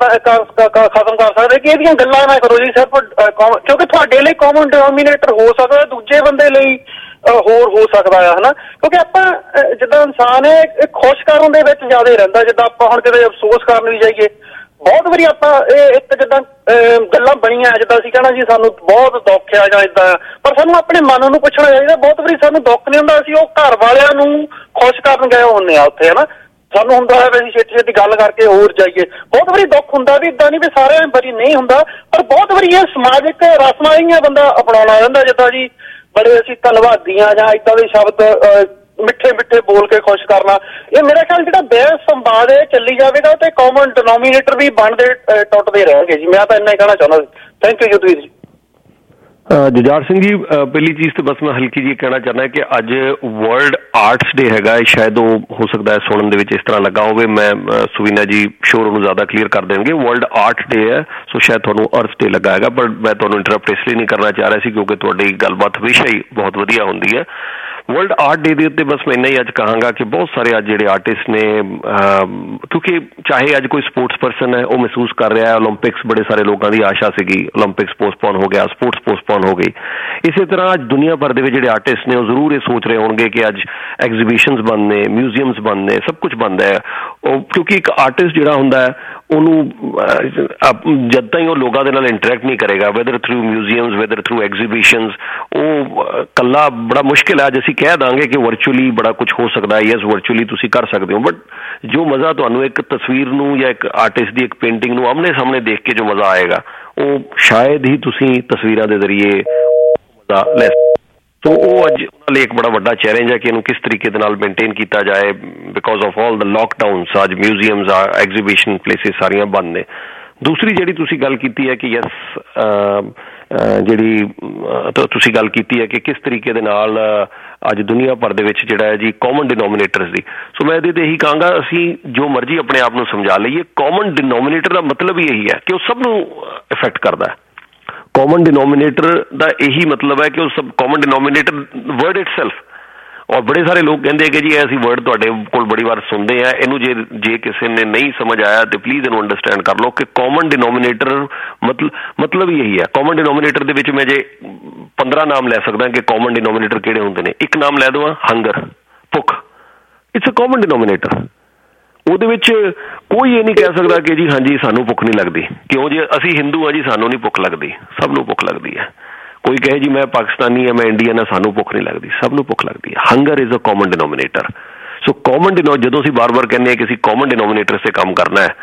ਖਤਮ ਕਰ ਸਕਦੇ ਕਿ ਇਹਦੀਆਂ ਗੱਲਾਂ ਨਾ ਕਰੋ ਜੀ ਸਿਰਫ, ਕਿਉਂਕਿ ਤੁਹਾਡੇ ਲਈ ਕਾਮਨ ਡਿਨੋਮੀਨੇਟਰ ਹੋ ਸਕਦਾ, ਦੂਜੇ ਬੰਦੇ ਲਈ ਹੋਰ ਹੋ ਸਕਦਾ ਆ ਹਨਾ। ਕਿਉਂਕਿ ਆਪਾਂ ਜਿੱਦਾਂ ਇਨਸਾਨ ਹੈ ਇਹ ਖੁਸ਼ ਕਰਨ ਦੇ ਵਿੱਚ ਜ਼ਿਆਦਾ ਰਹਿੰਦਾ। ਜਿੱਦਾਂ ਆਪਾਂ ਹੁਣ ਕਿਤੇ ਅਫਸੋਸ ਕਰਨ ਵੀ ਜਾਈਏ, ਬਹੁਤ ਵਾਰੀ ਆਪਾਂ ਇਹ ਇੱਕ ਜਿੱਦਾਂ ਗੱਲਾਂ ਬਣੀਆਂ ਜਿੱਦਾਂ ਅਸੀਂ ਕਹਿਣਾ ਜੀ ਸਾਨੂੰ ਬਹੁਤ ਦੁੱਖ ਆ ਜਾਂ ਏਦਾਂ, ਪਰ ਸਾਨੂੰ ਆਪਣੇ ਮਨ ਨੂੰ ਪੁੱਛਣਾ ਚਾਹੀਦਾ। ਬਹੁਤ ਵਾਰੀ ਸਾਨੂੰ ਦੁੱਖ ਨਹੀਂ ਹੁੰਦਾ, ਅਸੀਂ ਉਹ ਘਰ ਵਾਲਿਆਂ ਨੂੰ ਖੁਸ਼ ਕਰਨ ਗਏ ਹੁੰਦੇ ਆ ਉੱਥੇ ਹਨਾ। ਸਾਨੂੰ ਹੁੰਦਾ ਹੈ ਵੀ ਅਸੀਂ ਛੇਤੀ ਛੇਤੀ ਗੱਲ ਕਰਕੇ ਹੋਰ ਜਾਈਏ। ਬਹੁਤ ਵਾਰੀ ਦੁੱਖ ਹੁੰਦਾ ਵੀ ਏਦਾਂ ਨਹੀਂ ਵੀ ਸਾਰਿਆਂ ਵਾਰੀ ਨਹੀਂ ਹੁੰਦਾ, ਪਰ ਬਹੁਤ ਵਾਰੀ ਇਹ ਸਮਾਜਿਕ ਰਸਮਾਂ ਹੀ ਬੰਦਾ ਅਪਣਾਉਣਾ ਰਹਿੰਦਾ। ਜਿੱਦਾਂ ਜੀ ਬੜੇ ਅਸੀਂ ਧੰਨਵਾਦੀਆਂ ਜਾਂ ਏਦਾਂ ਦੇ ਸ਼ਬਦ ਮਿੱਠੇ ਮਿੱਠੇ ਬੋਲ ਕੇ ਖੁਸ਼ ਕਰਨਾ, ਇਹ ਮੇਰਾ ਖਿਆਲ ਜਿਹੜਾ ਬਹਿਸ ਸੰਵਾਦ ਹੈ ਚੱਲੀ ਜਾਵੇਗਾ ਤੇ ਕਾਮਨ ਡਿਨੋਮੀਨੇਟਰ ਵੀ ਬਣਦੇ ਟੁੱਟਦੇ ਰਹਿਣਗੇ ਜੀ। ਮੈਂ ਤਾਂ ਇੰਨਾ ਹੀ ਕਹਿਣਾ ਚਾਹੁੰਦਾ ਸੀ। ਥੈਂਕ ਯੂ ਜੁਦਵੀਰ ਜੀ। ਜੁਝਾਰ ਸਿੰਘ ਜੀ ਪਹਿਲੀ ਚੀਜ਼ ਤੇ ਬਸ ਮੈਂ ਹਲਕੀ ਜੀ ਕਹਿਣਾ ਚਾਹੁੰਦਾ ਕਿ ਅੱਜ ਵਰਲਡ ਆਰਟਸ ਡੇ ਹੈਗਾ। ਸ਼ਾਇਦ ਉਹ ਹੋ ਸਕਦਾ ਹੈ ਸੁਣਨ ਦੇ ਵਿੱਚ ਇਸ ਤਰ੍ਹਾਂ ਲੱਗਾ ਹੋਵੇ, ਮੈਂ ਸੁਵੀਨਾ ਜੀ ਸ਼ੋਰ ਉਹਨੂੰ ਜ਼ਿਆਦਾ ਕਲੀਅਰ ਕਰ ਦੇਣਗੇ। ਵਰਲਡ ਆਰਟ ਡੇ ਹੈ, ਸੋ ਸ਼ਾਇਦ ਤੁਹਾਨੂੰ ਅਰਥ ਡੇ ਲੱਗਾ ਹੈਗਾ, ਪਰ ਮੈਂ ਤੁਹਾਨੂੰ ਇੰਟਰਪਟ ਇਸ ਲਈ ਨਹੀਂ ਕਰਨਾ ਚਾਹ ਰਿਹਾ ਸੀ ਕਿਉਂਕਿ ਤੁਹਾਡੀ ਗੱਲਬਾਤ ਹਮੇਸ਼ਾ ਹੀ ਬਹੁਤ ਵਧੀਆ ਹੁੰਦੀ ਹੈ। ਵਰਲਡ ਆਰਟ ਡੇ ਦੇ ਉੱਤੇ ਬਸ ਮੈਂ ਇੰਨਾ ਹੀ ਅੱਜ ਕਹਾਂਗਾ ਕਿ ਬਹੁਤ ਸਾਰੇ ਅੱਜ ਜਿਹੜੇ ਆਰਟਿਸਟ ਨੇ, ਕਿਉਂਕਿ ਚਾਹੇ ਅੱਜ ਕੋਈ ਸਪੋਰਟਸ ਪਰਸਨ ਹੈ ਉਹ ਮਹਿਸੂਸ ਕਰ ਰਿਹਾ ਹੈ, ਓਲੰਪਿਕਸ ਬੜੇ ਸਾਰੇ ਲੋਕਾਂ ਦੀ ਆਸ਼ਾ ਸੀਗੀ, ਓਲੰਪਿਕਸ ਪੋਸਟਪੋਨ ਹੋ ਗਿਆ, ਸਪੋਰਟਸ ਪੋਸਟਪੋਨ ਹੋ ਗਈ। ਇਸੇ ਤਰ੍ਹਾਂ ਅੱਜ ਦੁਨੀਆ ਭਰ ਦੇ ਵਿੱਚ ਜਿਹੜੇ ਆਰਟਿਸਟ ਨੇ ਉਹ ਜ਼ਰੂਰ ਇਹ ਸੋਚ ਰਹੇ ਹੋਣਗੇ ਕਿ ਅੱਜ ਐਗਜ਼ੀਬਿਸ਼ਨਸ ਬੰਦ ਨੇ, ਮਿਊਜ਼ੀਅਮਸ ਬੰਦ ਨੇ, ਸਭ ਕੁਝ ਬੰਦ ਹੈ। ਉਹ ਕਿਉਂਕਿ ਇੱਕ ਆਰਟਿਸਟ ਜਿਹੜਾ ਹੁੰਦਾ ਹੈ ਉਹਨੂੰ ਜਦ ਤਾਈਂ ਉਹ ਲੋਕਾਂ ਦੇ ਨਾਲ ਇੰਟਰੈਕਟ ਨਹੀਂ ਕਰੇਗਾ, whether through museums, whether through exhibitions, ਉਹ ਇਕੱਲਾ ਬੜਾ ਮੁਸ਼ਕਿਲ ਹੈ। ਅੱਜ ਅਸੀਂ ਕਹਿ ਦਾਂਗੇ ਕਿ ਵਰਚੁਅਲੀ ਬੜਾ ਕੁਝ ਹੋ ਸਕਦਾ ਹੈ, ਯੈਸ ਵਰਚੁਅਲੀ ਤੁਸੀਂ ਕਰ ਸਕਦੇ ਹੋ, ਬਟ ਜੋ ਮਜ਼ਾ ਤੁਹਾਨੂੰ ਇੱਕ ਤਸਵੀਰ ਨੂੰ ਜਾਂ ਇੱਕ ਆਰਟਿਸਟ ਦੀ ਇੱਕ ਪੇਂਟਿੰਗ ਨੂੰ ਆਮਨੇ ਸਾਹਮਣੇ ਦੇਖ ਕੇ ਜੋ ਮਜ਼ਾ ਆਏਗਾ ਉਹ ਸ਼ਾਇਦ ਹੀ ਤੁਸੀਂ ਤਸਵੀਰਾਂ ਦੇ ਜ਼ਰੀਏ ਮਜ਼ਾ ਲੈ। ਸੋ ਉਹ ਅੱਜ ਉਹਨਾਂ ਲਈ ਇੱਕ ਬੜਾ ਵੱਡਾ ਚੈਲੰਜ ਹੈ ਕਿ ਇਹਨੂੰ ਕਿਸ ਤਰੀਕੇ ਦੇ ਨਾਲ ਮੇਨਟੇਨ ਕੀਤਾ ਜਾਏ। ਬਿਕੋਜ਼ ਆਫ ਆਲ ਦ ਲੋਕਡਾਊਨਸ ਅੱਜ ਮਿਊਜ਼ੀਅਮਸ, ਐਗਜ਼ੀਬਿਸ਼ਨ ਪਲੇਸਿਸ ਸਾਰੀਆਂ ਬੰਦ ਨੇ। ਦੂਸਰੀ ਜਿਹੜੀ ਤੁਸੀਂ ਗੱਲ ਕੀਤੀ ਹੈ ਕਿ ਯੈਸ ਜਿਹੜੀ ਤੁਸੀਂ ਗੱਲ ਕੀਤੀ ਹੈ ਕਿ ਕਿਸ ਤਰੀਕੇ ਦੇ ਨਾਲ ਅੱਜ ਦੁਨੀਆ ਭਰ ਦੇ ਵਿੱਚ ਜਿਹੜਾ ਹੈ ਜੀ ਕਾਮਨ ਡਿਨੋਮੀਨੇਟਰਸ ਦੀ, ਸੋ ਮੈਂ ਇਹਦੇ ਤੇ ਇਹੀ ਕਹਾਂਗਾ ਅਸੀਂ ਜੋ ਮਰਜ਼ੀ ਆਪਣੇ ਆਪ ਨੂੰ ਸਮਝਾ ਲਈਏ, ਕਾਮਨ ਡਿਨੋਮੀਨੇਟਰ ਦਾ ਮਤਲਬ ਹੀ ਇਹੀ ਹੈ ਕਿ ਉਹ ਸਭ ਨੂੰ ਇਫੈਕਟ ਕਰਦਾ ਹੈ। ਕਾਮਨ ਡਿਨੋਮੀਨੇਟਰ ਦਾ ਇਹੀ ਮਤਲਬ ਹੈ ਕਿ ਉਹ ਸਭ ਕਾਮਨ ਡਿਨੋਮੀਨੇਟਰ ਵਰਡ ਇਟਸੈਲਫ, ਔਰ ਬੜੇ ਸਾਰੇ ਲੋਕ ਕਹਿੰਦੇ ਕਿ ਜੀ ਅਸੀਂ ਵਰਡ ਤੁਹਾਡੇ ਕੋਲ ਬੜੀ ਵਾਰ ਸੁਣਦੇ ਆ, ਇਹਨੂੰ ਜੇ ਜੇ ਕਿਸੇ ਨੇ ਨਹੀਂ ਸਮਝ ਆਇਆ ਤੇ ਪਲੀਜ਼ ਇਹਨੂੰ ਅੰਡਰਸਟੈਂਡ ਕਰ ਲਓ ਕਿ ਕਾਮਨ ਡਿਨੋਮੀਨੇਟਰ ਮਤਲਬ ਮਤਲਬ ਹੀ ਇਹੀ ਹੈ। ਕਾਮਨ ਡਿਨੋਮੀਨੇਟਰ ਦੇ ਵਿੱਚ ਮੈਂ ਜੇ ਪੰਦਰਾਂ ਨਾਮ ਲੈ ਸਕਦਾ ਕਿ ਕਾਮਨ ਡਿਨੋਮੀਨੇਟਰ ਕਿਹੜੇ ਹੁੰਦੇ ਨੇ, ਇੱਕ ਨਾਮ ਲੈ ਦੇਵਾਂ ਹੰਗਰ, ਭੁੱਖ, ਇਟਸ ਅ ਕਾਮਨ ਡਿਨੋਮੀਨੇਟਰ। ਉਹਦੇ ਵਿੱਚ ਕੋਈ ਇਹ ਨਹੀਂ ਕਹਿ ਸਕਦਾ ਕਿ ਜੀ ਹਾਂਜੀ ਸਾਨੂੰ ਭੁੱਖ ਨਹੀਂ ਲੱਗਦੀ, ਕਿਉਂ ਜੇ ਅਸੀਂ ਹਿੰਦੂ ਆ ਜੀ ਸਾਨੂੰ ਨਹੀਂ ਭੁੱਖ ਲੱਗਦੀ, ਸਭ ਨੂੰ ਭੁੱਖ ਲੱਗਦੀ ਹੈ। ਕੋਈ ਕਹੇ ਜੀ ਮੈਂ ਪਾਕਿਸਤਾਨੀ ਹਾਂ, ਮੈਂ ਇੰਡੀਅਨ ਹਾਂ, ਸਾਨੂੰ ਭੁੱਖ ਨਹੀਂ ਲੱਗਦੀ, ਸਭ ਨੂੰ ਭੁੱਖ ਲੱਗਦੀ ਹੈ। Hunger is a common denominator. So common deno ਜਦੋਂ ਅਸੀਂ ਬਾਰ ਬਾਰ ਕਹਿੰਦੇ ਹਾਂ ਕਿ ਅਸੀਂ ਕਾਮਨ ਡਿਨੋਮੀਨੇਟਰ 'ਤੇ ਕੰਮ ਕਰਨਾ ਹੈ,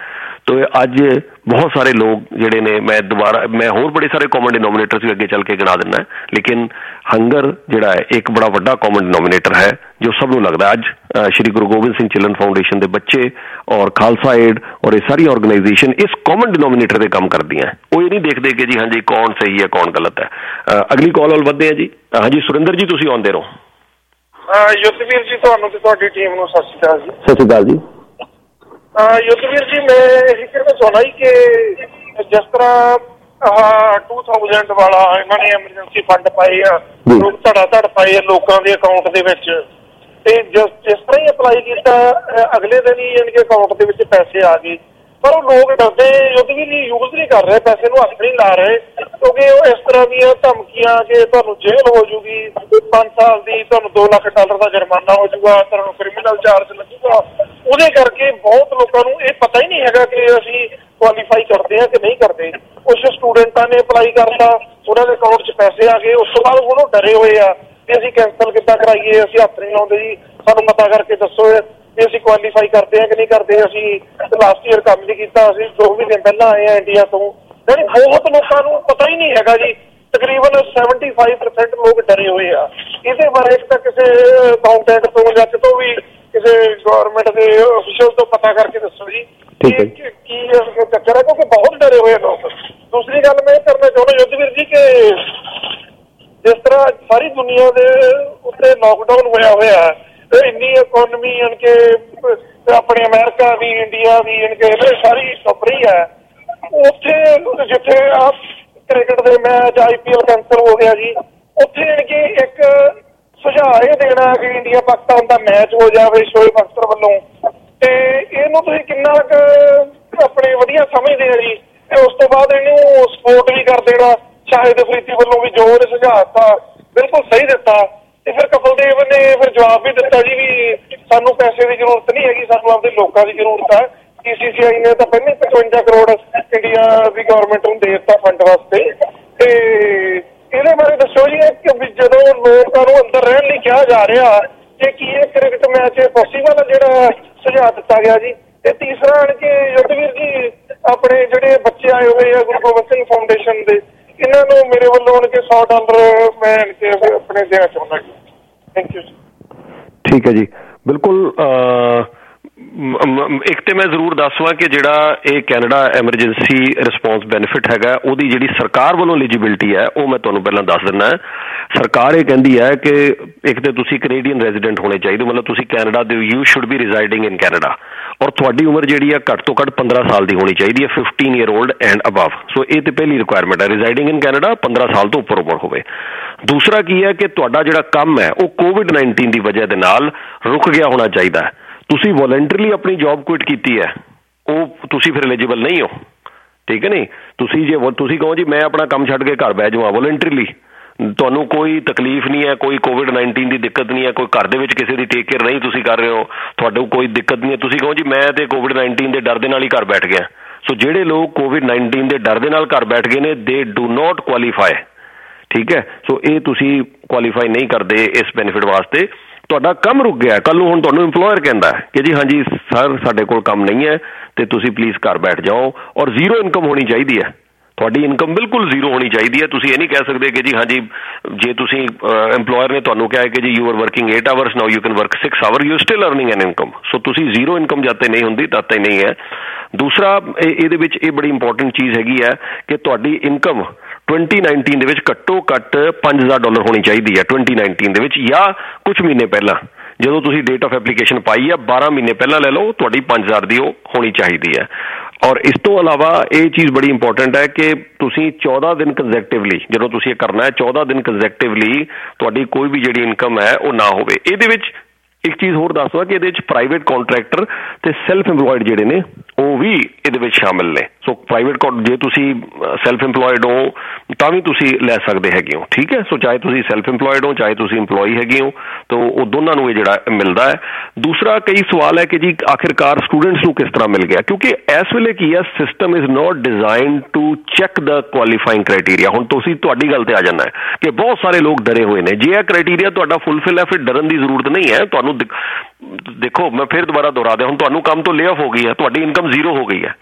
तो ਅੱਜ बहुत सारे लोग ਜਿਹੜੇ ਨੇ मैं दोबारा मैं होर बड़े सारे कॉमन डिनोमिनेटर्स भी अगे चल के गिना दिना लेकिन हंगर ਜਿਹੜਾ है एक बड़ा ਵੱਡਾ कॉमन डिनोमिनेटर है जो सब ਨੂੰ लगता है। ਅੱਜ श्री गुरु गोबिंद सिंह चिल्ड्रन फाउंडेशन के बच्चे और खालसा एड और ये सारी ऑर्गेनाइजेशन इस कॉमन डिनोमिनेटर पर काम करती हैं। वो ये नहीं देखते कि जी हाँ जी कौन सही है कौन गलत है। अगली कॉल ਵੱਲ ਵਧਦੇ हैं जी। हाँ जी सुरिंदर जी तुसीं आउंदे ਰਹੋ। युद्धवीर जी ਤੁਹਾਨੂੰ ਤੇ ਤੁਹਾਡੀ ਟੀਮ ਨੂੰ ਸਤਿ ਸ਼੍ਰੀ ਅਕਾਲ ਜੀ। ਸਤਿ ਸ਼੍ਰੀ ਅਕਾਲ ਜੀ। युद्धवीर जी मैं यही कहना चाहना ही कि जिस तरह टू थाउजेंड वाला इन्होंने एमरजेंसी फंड पाए आ लोग धड़ा धड़ पाए लोगों के अकाउंट के जिस जिस तरह ही अप्लाई किया अगले दिन ही इनके अकाउंट के पैसे आ गए पर लोग डरते युद्धवीर जी यूज नहीं कर रहे पैसे ਨੂੰ हथ नहीं ला रहे क्योंकि वो इस तरह दी धमकियां कि ਤੁਹਾਨੂੰ जेल हो जूगी पांच साल की ਤੁਹਾਨੂੰ दो लाख डॉलर का जुर्माना हो जूगा ਤੁਹਾਨੂੰ क्रिमिनल चार्ज लगेगा ਉਹਦੇ ਕਰਕੇ बहुत लोगों ਨੂੰ ਇਹ पता ही नहीं है कि ਅਸੀਂ ਕੁਆਲੀਫਾਈ ਕਰਦੇ हैं कि नहीं करते। कुछ स्टूडेंटां ने अप्लाई करता ਉਹਨਾਂ ਦੇ ਅਕਾਊਂਟ 'ਚ ਪੈਸੇ आ गए उस तो बाद ਹੁਣ ਉਹ डरे हुए आ कि ਅਸੀਂ कैंसल किद्दां कराइए ਅਸੀਂ हथ नहीं लाउंदे जी ਸਾਨੂੰ पता करके दसो भी ਅਸੀਂ ਕੁਆਲੀਫਾਈ ਕਰਦੇ हैं कि नहीं करते। ਅਸੀਂ लास्ट ईयर काम नहीं किया ਅਸੀਂ दो महीने पहला आए हैं इंडिया तो यानी बहुत लोगों को पता ही नहीं है जी तकरीबन सैवनटी फाइव परसेंट लोग डरे हुए आ। इस बारे तो किसी अकाउंटेंट तो या कितों भी किसी गवर्नमेंट के ऑफिशियल तो पता करके दसो जी की चक्कर है क्योंकि बहुत डरे हुए लोग। दूसरी गल मैं करना चाहना युद्धवीर जी के जिस तरह सारी दुनिया के उत्ते लॉकडाउन होया होया इन्नी इकोनमी इनके अपने अमेरिका भी इंडिया भी इनके सारी टप रही है उत्थे जिथे आप क्रिकेट के match I P L cancel हो गया जी उत्थे इनके एक सुझाव ये देना कि इंडिया पाकिस्तान का मैच हो जाए शोएब अख्तर वालों तो इनू तुसीं किन्ना क अपने वधिया समझदे हो जी उस तो बाद इनू सपोर्ट भी कर देना शाहिद अफरीदी वालों भी जो उन्हें सुझाव था बिल्कुल सही दिता ਤੇ ਫਿਰ ਕਪਿਲਦੇਵ ਨੇ ਫਿਰ ਜਵਾਬ ਵੀ ਦਿੱਤਾ ਜੀ ਵੀ ਸਾਨੂੰ ਪੈਸੇ ਦੀ ਜ਼ਰੂਰਤ ਨਹੀਂ ਹੈਗੀ ਸਾਨੂੰ ਆਪਦੇ ਲੋਕਾਂ ਦੀ ਜ਼ਰੂਰਤ ਹੈ। ਬੀ ਸੀ ਸੀ ਆਈ ਨੇ ਤਾਂ ਪਹਿਲੇ ਪਚਵੰਜਾ ਕਰੋੜ ਇੰਡੀਆ ਦੀ ਗਵਰਨਮੈਂਟ ਨੂੰ ਦੇ ਦਿੱਤਾ ਫੰਡ ਵਾਸਤੇ ਤੇ ਇਹਦੇ ਬਾਰੇ ਦੱਸੋ ਜੀ ਕਿ ਜਦੋਂ ਲੋਕਾਂ ਨੂੰ ਅੰਦਰ ਰਹਿਣ ਲਈ ਕਿਹਾ ਜਾ ਰਿਹਾ ਕਿ ਕੀ ਇਹ ਕ੍ਰਿਕਟ ਮੈਚ ਪੋਸੀਬਲ ਹੈ ਜਿਹੜਾ ਸੁਝਾਅ ਦਿੱਤਾ ਗਿਆ ਜੀ। ਤੇ ਤੀਸਰਾ ਆਣ ਕੇ युद्धवीर ਜੀ ਆਪਣੇ ਜਿਹੜੇ ਬੱਚੇ ਆਏ ਹੋਏ ਆ ਗੁਰੂ ਗੋਬਿੰਦ ਸਿੰਘ ਫਾਊਂਡੇਸ਼ਨ ਦੇ इन्होंने मेरे वालों उनके सौ डॉलर मैं इनके अपने देना चाहूँगा जी। थैंक यू जी। ठीक है जी बिल्कुल। एक तो मैं जरूर दसवां कि जिहड़ा ये कैनेडा एमरजेंसी रिस्पॉन्स बेनिफिट हैगा उहदी जिहड़ी सरकार वालों एलिजिबिलिटी है वो मैं तुहानूं पहलां दस दिना है। सरकार ये कहती है कि एक तो तुसीं कैनेडियन रेजिडेंट होने चाहिए मतलब तुसीं कैनेडा दे you should be residing in Canada और तुहाडी उम्र जिहड़ी है घੱਟ ਤੋਂ ਘੱਟ पंद्रह साल की होनी चाहिए है fifteen year old and above. So ये तो पहली रिक्वायरमेंट है रिजाइडिंग इन कैनेडा पंद्रह साल तो उपर उपर होवे। दूसरा की है कि तुहाडा जिहड़ा काम है वो कोविड नाइनटीन की वजह दे नाल रुक गया होना चाहिए। तुसीं वॉलंटरली अपनी जॉब क्विट की है वो तुसीं फिर एलिजिबल नहीं हो ठीक है नहीं। तुसीं जे तुसीं कहो जी मैं अपना काम छड्ड के घर बह जावां वॉलंटरली ਤੁਹਾਨੂੰ कोई तकलीफ नहीं है कोई कोविड नाइनटीन की दिक्कत नहीं है कोई घर दे विच किसी की टेक केयर नहीं तुसीं कर रहे हो तुहाडू कोई दिक्कत नहीं है तुसीं कहो जी मैं तो कोविड नाइनटीन के डर दे नाल ही घर बैठ गया। सो जिहड़े लोग कोविड नाइनटीन के डर दे नाल घर बैठ गए ने दे डू नॉट क्वालीफाई ठीक है। सो ये तुसीं क्वालीफाई नहीं करते इस बेनिफिट वास्ते तुहाडा काम रुक गया कल नूं हुण तुहानूं इंपलॉयर कहंदा है कि जी हाँ जी सर साडे कोल काम नहीं है तो तुसीं प्लीज़ घर बैठ जाओ और जीरो इनकम होनी चाहिए है ਤੁਹਾਡੀ ਇਨਕਮ ਬਿਲਕੁਲ ਜ਼ੀਰੋ ਹੋਣੀ ਚਾਹੀਦੀ ਹੈ। ਤੁਸੀਂ ਇਹ ਨਹੀਂ ਕਹਿ ਸਕਦੇ ਕਿ ਜੀ ਹਾਂਜੀ ਜੇ ਤੁਸੀਂ ਐਮਪਲੋਇਰ ਨੇ ਤੁਹਾਨੂੰ ਕਿਹਾ ਕਿ ਜੀ you are working eight hours now you can work six hour you still earning an income. So ਤੁਸੀਂ ਜ਼ੀਰੋ ਇਨਕਮ ਜਦ ਤੱਕ ਨਹੀਂ ਹੁੰਦੀ ਤਦ ਤੱਕ ਨਹੀਂ ਹੈ। ਦੂਸਰਾ ਇਹਦੇ ਵਿੱਚ ਇਹ ਬੜੀ ਇੰਪੋਰਟੈਂਟ ਚੀਜ਼ ਹੈਗੀ ਹੈ ਕਿ ਤੁਹਾਡੀ ਇਨਕਮ ट्वेंटी नाइनटीन ਦੇ ਵਿੱਚ ਘੱਟੋ ਘੱਟ पाँच हज़ार डॉलर ਹੋਣੀ ਚਾਹੀਦੀ ਹੈ ट्वेंटी नाइनटीन ਦੇ ਵਿੱਚ ਜਾਂ ਕੁਝ ਮਹੀਨੇ ਪਹਿਲਾਂ ਜਦੋਂ ਤੁਸੀਂ ਡੇਟ ਆਫ ਐਪਲੀਕੇਸ਼ਨ ਪਾਈ ਹੈ बारह ਮਹੀਨੇ ਪਹਿਲਾਂ ਲੈ ਲਓ ਤੁਹਾਡੀ पाँच हज़ार ਦੀ ਉਹ ਹੋਣੀ ਚਾਹੀਦੀ ਹੈ। और इस तो अलावा ये चीज़ बड़ी इंपॉर्टेंट है कि तुसी चौदह दिन कंजैक्टिवली जो तुसी ये करना है चौदह दिन कंजैक्टिवली तुहाडी कोई भी जिहड़ी इनकम है वो ना होवे। इहदे विच एक चीज़ होर दस दो कि इहदे विच प्राइवेट कॉन्ट्रैक्टर ते सैल्फ इंपलॉयड जिहड़े ने वो भी इहदे विच शामिल ने। सो प्राइवेट जे तुसी सैल्फ इंपलॉयड हो तां भी तुसी लै सकदे हैगे हो ठीक है। सो चाहे तुसी सैल्फ इंपलॉयड हो चाहे तुसी इंपलॉई हैगे हो तो वो दोनों नूं जिहड़ा मिलदा है। दूसरा कई सवाल है कि जी आखिरकार स्टूडेंट्स नूं किस तरह मिल गया क्योंकि इस वेले की है system is not design to check the qualifying criteria. हुण तुसी तुहाडी गल ते आ जाना है कि बहुत सारे लोग डरे हुए ने जे यह क्राइटेरिया तुहाडा फुलफिल है फिर डरन की जरूरत नहीं है। तुहानूं देखो मैं फिर दोबारा दोहरा दिया हुण तुहानूं काम तो ले ऑफ हो गई है तुहाडी इनकम जीरो हो गई है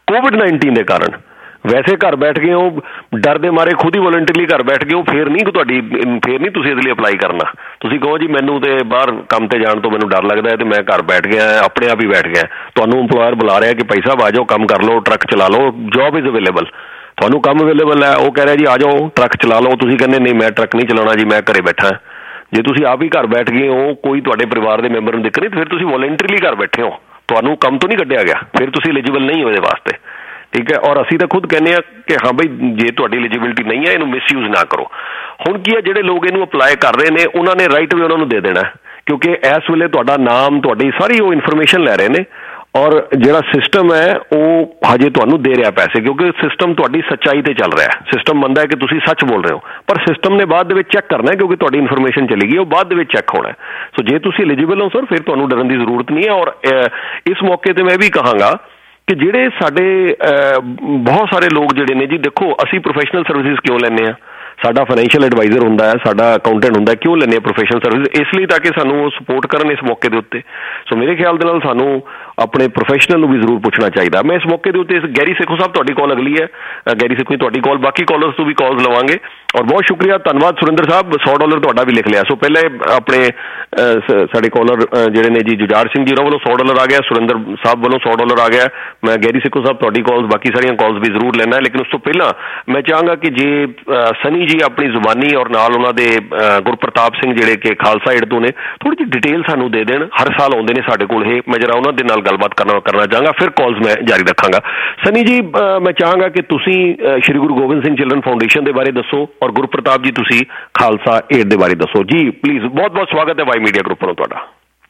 ਕੋਵਿਡ ਨਾਈਨਟੀਨ ਦੇ ਕਾਰਨ। ਵੈਸੇ ਘਰ ਬੈਠ ਗਏ ਹੋ, ਡਰ ਦੇ ਮਾਰੇ ਖੁਦ ਹੀ ਵੋਲੰਟਰੀਲੀ ਘਰ ਬੈਠ ਗਏ ਹੋ, ਫੇਰ ਨਹੀਂ ਤੁਹਾਡੀ ਫੇਰ ਨਹੀਂ ਤੁਸੀਂ ਇਹਦੇ ਲਈ ਅਪਲਾਈ ਕਰਨਾ। ਤੁਸੀਂ ਕਹੋ ਜੀ ਮੈਨੂੰ ਤੇ ਬਾਹਰ ਕੰਮ ਤੇ ਜਾਣ ਤੋਂ ਮੈਨੂੰ ਡਰ ਲੱਗਦਾ ਹੈ ਤੇ ਮੈਂ ਘਰ ਬੈਠ ਗਿਆ, ਆਪਣੇ ਆਪ ਹੀ ਬੈਠ ਗਿਆ। ਤੁਹਾਨੂੰ ਇੰਪਲੋਇਰ ਬੁਲਾ ਰਿਹਾ ਕਿ ਭਾਈ ਸਾਹਿਬ ਆ ਜਾਓ, ਕੰਮ ਕਰ ਲਓ, ਟਰੱਕ ਚਲਾ ਲਓ, ਜੋਬ ਇਜ਼ ਅਵੇਲੇਬਲ, ਤੁਹਾਨੂੰ ਕੰਮ ਅਵੇਲੇਬਲ ਹੈ। ਉਹ ਕਹਿ ਰਿਹਾ ਜੀ ਆ ਜਾਓ ਟਰੱਕ ਚਲਾ ਲਓ, ਤੁਸੀਂ ਕਹਿੰਦੇ ਨਹੀਂ ਮੈਂ ਟਰੱਕ ਨਹੀਂ ਚਲਾਉਣਾ ਜੀ, ਮੈਂ ਘਰੇ ਬੈਠਾ। ਜੇ ਤੁਸੀਂ ਆਪ ਹੀ ਘਰ ਬੈਠ ਗਏ ਹੋ, ਕੋਈ ਤੁਹਾਡੇ ਪਰਿਵਾਰ ਦੇ ਮੈਂਬਰ ਨੂੰ ਦਿੱਕਤ ਨਹੀਂ, ਫਿਰ ਤੁਸੀਂ ਵੋਲੰਟਰੀਲੀ ਘਰ ਬੈਠੇ ਹੋ, ਤੁਹਾਨੂੰ ਕੰਮ ਤੋਂ ਨਹੀਂ ਕੱਢਿਆ ਗਿਆ, ਫਿਰ ਤੁਸੀਂ ਐਲੀਜੀਬਲ ਨਹੀਂ ਹੋ ਇਹਦੇ ਵਾਸਤੇ। ਠੀਕ ਹੈ, ਔਰ ਅਸੀਂ ਤਾਂ ਖੁਦ ਕਹਿੰਦੇ ਹਾਂ ਕਿ ਹਾਂ ਬਈ ਜੇ ਤੁਹਾਡੀ ਐਲੀਜੀਬਿਲਿਟੀ ਨਹੀਂ ਹੈ ਇਹਨੂੰ ਮਿਸਯੂਜ਼ ਨਾ ਕਰੋ। ਹੁਣ ਕੀ ਹੈ, ਜਿਹੜੇ ਲੋਕ ਇਹਨੂੰ ਅਪਲਾਈ ਕਰ ਰਹੇ ਨੇ ਉਹਨਾਂ ਨੇ ਰਾਈਟ ਵੀ ਉਹਨਾਂ ਨੂੰ ਦੇ ਦੇਣਾ, ਕਿਉਂਕਿ ਇਸ ਵੇਲੇ ਤੁਹਾਡਾ ਨਾਮ, ਤੁਹਾਡੀ ਸਾਰੀ ਉਹ ਇਨਫੋਰਮੇਸ਼ਨ ਲੈ ਰਹੇ ਨੇ, ਔਰ ਜਿਹੜਾ ਸਿਸਟਮ ਹੈ ਉਹ ਹਜੇ ਤੁਹਾਨੂੰ ਦੇ ਰਿਹਾ ਪੈਸੇ, ਕਿਉਂਕਿ ਸਿਸਟਮ ਤੁਹਾਡੀ ਸੱਚਾਈ ਤੇ ਚੱਲ ਰਿਹਾ। ਸਿਸਟਮ ਮੰਨਦਾ ਹੈ ਕਿ ਤੁਸੀਂ ਸੱਚ ਬੋਲ ਰਹੇ ਹੋ, ਪਰ ਸਿਸਟਮ ਨੇ ਬਾਅਦ ਦੇ ਵਿੱਚ ਚੈੱਕ ਕਰਨਾ, ਕਿਉਂਕਿ ਤੁਹਾਡੀ ਇਨਫੋਰਮੇਸ਼ਨ ਚਲੀ ਗਈ, ਉਹ ਬਾਅਦ ਦੇ ਵਿੱਚ ਚੈੱਕ ਹੋਣਾ। ਸੋ ਜੇ ਤੁਸੀਂ ਐਲੀਜੀਬਲ ਹੋ ਸਰ, ਫਿਰ ਤੁਹਾਨੂੰ ਡਰਨ ਦੀ ਜ਼ਰੂਰਤ ਨਹੀਂ ਹੈ। ਔਰ ਇਸ ਮੌਕੇ ਤੇ ਮੈਂ ਵੀ ਕਹਾਂਗਾ ਕਿ ਜਿਹੜੇ ਸਾਡੇ ਬਹੁਤ ਸਾਰੇ ਲੋਕ ਜਿਹੜੇ ਨੇ ਜੀ, ਦੇਖੋ ਅਸੀਂ ਪ੍ਰੋਫੈਸ਼ਨਲ ਸਰਵਿਸਿਜ਼ ਕਿਉਂ ਲੈਂਦੇ ਹਾਂ? ਸਾਡਾ ਫਾਈਨੈਂਸ਼ੀਅਲ ਐਡਵਾਈਜ਼ਰ ਹੁੰਦਾ ਹੈ, ਸਾਡਾ ਅਕਾਊਂਟੈਂਟ ਹੁੰਦਾ, ਕਿਉਂ ਲੈਂਦੇ ਹਾਂ ਪ੍ਰੋਫੈਸ਼ਨਲ ਸਰਵਿਸ? ਇਸ ਲਈ ਤਾਂ ਕਿ ਸਾਨੂੰ ਉਹ ਸਪੋਰਟ ਕਰਨ ਇਸ ਮੌਕੇ ਦੇ ਉੱਤੇ। ਸੋ ਮੇਰੇ ਖਿਆਲ ਦੇ ਨਾਲ ਸਾਨੂੰ ਆਪਣੇ ਪ੍ਰੋਫੈਸ਼ਨਲ ਨੂੰ ਵੀ ਜ਼ਰੂਰ ਪੁੱਛਣਾ ਚਾਹੀਦਾ। ਮੈਂ ਇਸ ਮੌਕੇ ਦੇ ਉੱਤੇ ਗੈਰੀ ਸੇਖੋ ਸਾਹਿਬ, ਤੁਹਾਡੀ ਕਾਲ ਅਗਲੀ ਹੈ, ਗੈਰੀ ਸੇਖੋ ਤੁਹਾਡੀ ਕਾਲ, ਬਾਕੀ ਕਾਲਰਸ ਤੋਂ ਵੀ ਕਾਲਸ ਲਵਾਂਗੇ। ਔਰ ਬਹੁਤ ਸ਼ੁਕਰੀਆ, ਧੰਨਵਾਦ ਸੁਰਿੰਦਰ ਸਾਹਿਬ, ਸੌ ਡਾਲਰ ਤੁਹਾਡਾ ਵੀ ਲਿਖ ਲਿਆ। ਸੋ ਪਹਿਲੇ ਆਪਣੇ ਸਾਡੇ ਕਾਲਰ ਜਿਹੜੇ ਨੇ ਜੀ ਜੁਝਾਰ ਸਿੰਘ ਜੀ, ਉਹਨਾਂ ਵੱਲੋਂ ਸੌ ਡਾਲਰ ਆ ਗਿਆ, ਸੁਰਿੰਦਰ ਸਾਹਿਬ ਵੱਲੋਂ ਸੌ ਡਾਲਰ ਆ ਗਿਆ। ਮੈਂ ਗੈਰੀ ਸੇਖੋ ਸਾਹਿਬ ਤੁਹਾਡੀ ਕਾਲਸ, ਬਾਕੀ ਸਾਰੀਆਂ ਕਾਲਸ ਵੀ ਜ਼ਰੂਰ ਲੈਣਾ, ਲੇਕਿਨ ਉਸ ਤੋਂ ਪਹਿਲਾਂ ਮੈਂ ਚਾਹਾਂਗਾ ਕਿ ਜੇ ਸਨੀ ਜੀ ਆਪਣੀ ਜ਼ੁਬਾਨੀ ਔਰ ਨਾਲ ਉਹਨਾਂ ਦੇ ਗੁਰਪ੍ਰਤਾਪ ਸਿੰਘ ਜਿਹੜੇ ਕਿ ਖਾਲਸਾ ਏਡ ਤੋਂ ਨੇ, ਥੋੜ੍ਹੀ ਜਿਹੀ ਡਿਟੇਲ ਸਾਨੂੰ ਦੇ ਦੇਣ। ਹਰ ਸਾਲ ਆਉਂਦੇ ਨੇ ਸਾਡੇ ਕੋਲ ਇਹ, ਮੈਂ ਜਰਾ ਉਹਨਾਂ ਦੇ ਨਾਲ ਗੱਲਬਾਤ ਕਰਨਾ ਕਰਨਾ ਚਾਹਾਂਗਾ, ਫਿਰ ਕਾਲਸ ਮੈਂ ਜਾਰੀ ਰੱਖਾਂਗਾ। ਸਨੀ ਜੀ, ਮੈਂ ਚਾਹਾਂਗਾ ਕਿ ਤੁਸੀਂ ਸ਼੍ਰੀ ਗੁਰੂ ਗੋਬਿੰਦ ਸਿੰਘ ਚਿਲਡਰਨ ਫਾਊਂਡੇਸ਼ਨ ਦੇ ਬਾਰੇ ਦੱਸੋ, ਔਰ ਗੁਰਪ੍ਰਤਾਪ ਜੀ ਤੁਸੀਂ ਖਾਲਸਾ ਏਡ ਦੇ ਬਾਰੇ ਦੱਸੋ ਜੀ, ਪਲੀਜ਼। ਬਹੁਤ ਬਹੁਤ ਸਵਾਗਤ ਹੈ ਵਾਈ ਮੀਡੀਆ ਗਰੁੱਪ ਵੱਲੋਂ ਤੁਹਾਡਾ।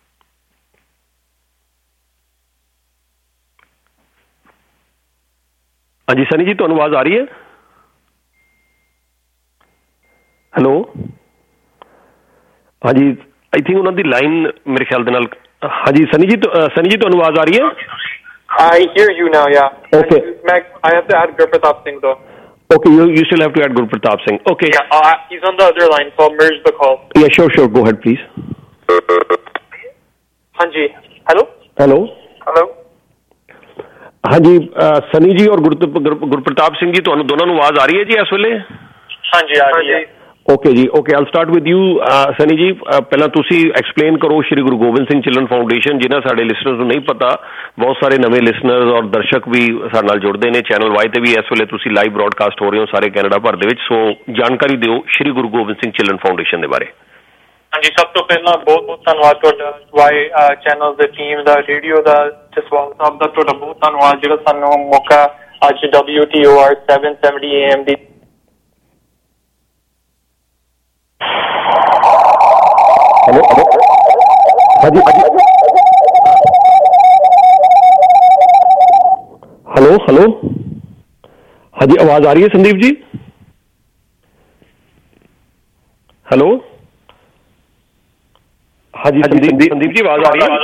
ਹਾਂਜੀ ਸਨੀ ਜੀ, ਤੁਹਾਨੂੰ ਆਵਾਜ਼ ਆ ਰਹੀ ਹੈ? ਹੈਲੋ, ਹਾਂਜੀ, ਆਈ ਥਿੰਕ ਉਹਨਾਂ ਦੀ ਲਾਈਨ ਮੇਰੇ ਖਿਆਲ ਦੇ ਨਾਲ। ਹਾਂਜੀ ਸਨੀ ਜੀ, ਸਨੀ ਜੀ ਤੁਹਾਨੂੰ ਆਵਾਜ਼ ਆ ਰਹੀ ਹੈ? I hear you now, yeah. Okay. Mac, I have to add Gurpratap Singh though. Okay, you you still have to add Gurpratap Singh. Okay. Yeah, uh, he's on the other line, so I'll merge the call. Yeah, sure, sure. Go ahead, please. Hanji. Hello? Hello? Hello? ਹਾਂਜੀ ਸਨੀ ਜੀ ਔਰ ਗੁਰਪ੍ਰਤਾਪ ਸਿੰਘ ਜੀ, ਤੁਹਾਨੂੰ ਦੋਨਾਂ ਨੂੰ ਆਵਾਜ਼ ਆ ਰਹੀ ਹੈ ਜੀ ਇਸ ਵੇਲੇ? ਹਾਂਜੀ ਆ ਰਹੀ ਹੈ। ਓਕੇ ਜੀ, okay, all start with you Sunny ji. ਪਹਿਲਾਂ ਤੁਸੀਂ ਐਕਸਪਲੇਨ ਕਰੋ ਸ਼੍ਰੀ ਗੁਰੂ ਗੋਬਿੰਦ ਸਿੰਘ ਚਿਲਡਰਨ ਫਾਊਂਡੇਸ਼ਨ, ਜਿਨ੍ਹਾਂ ਸਾਡੇ ਲਿਸਨਰਸ ਨੂੰ ਨਹੀਂ ਪਤਾ, ਬਹੁਤ ਸਾਰੇ ਨਵੇਂ ਲਿਸਨਰਸ ਔਰ ਦਰਸ਼ਕ ਵੀ ਸਾਡੇ ਨਾਲ ਜੁੜਦੇ ਨੇ। ਚੈਨਲ ਵਾਈ ਤੇ ਵੀ ਇਸ ਵੇਲੇ ਤੁਸੀਂ ਲਾਈਵ ਬ੍ਰੌਡਕਾਸਟ ਹੋ ਰਹੇ ਹੋ ਸਾਰੇ ਕੈਨੇਡਾ ਭਰ ਦੇ ਵਿੱਚ, ਸੋ ਜਾਣਕਾਰੀ ਦਿਓ ਸ਼੍ਰੀ ਗੁਰੂ ਗੋਬਿੰਦ ਸਿੰਘ ਚਿਲਡਰਨ ਫਾਊਂਡੇਸ਼ਨ ਦੇ ਬਾਰੇ। ਹਾਂਜੀ, ਸਭ ਤੋਂ ਪਹਿਲਾਂ ਬਹੁਤ ਬਹੁਤ ਧੰਨਵਾਦ ਤੁਹਾਡਾ ਵਾਈ ਚੈਨਲ ਦੇ ਟੀਮ ਦਾ, ਰੇਡੀਓ ਦਾ, ਜਸਵਾਲ ਸਾਹਿਬ ਦਾ, ਤੁਹਾਡਾ ਬਹੁਤ ਧੰਨਵਾਦ ਜਿਹੜਾ ਸਾਨੂੰ ਮੌਕਾ ਅੱਜ W T O R seven seventy A M ਦੀ ਹੈਲੋ ਹਾਂਜੀ ਹੈਲੋ ਹੈਲੋ ਹਾਂਜੀ, ਆਵਾਜ਼ ਆ ਰਹੀ ਹੈ ਸੰਦੀਪ ਜੀ? ਹੈਲੋ ਹਾਂਜੀ ਸੰਦੀਪ ਸੰਦੀਪ ਜੀ, ਆਵਾਜ਼ ਆ ਰਹੀ ਹੈ?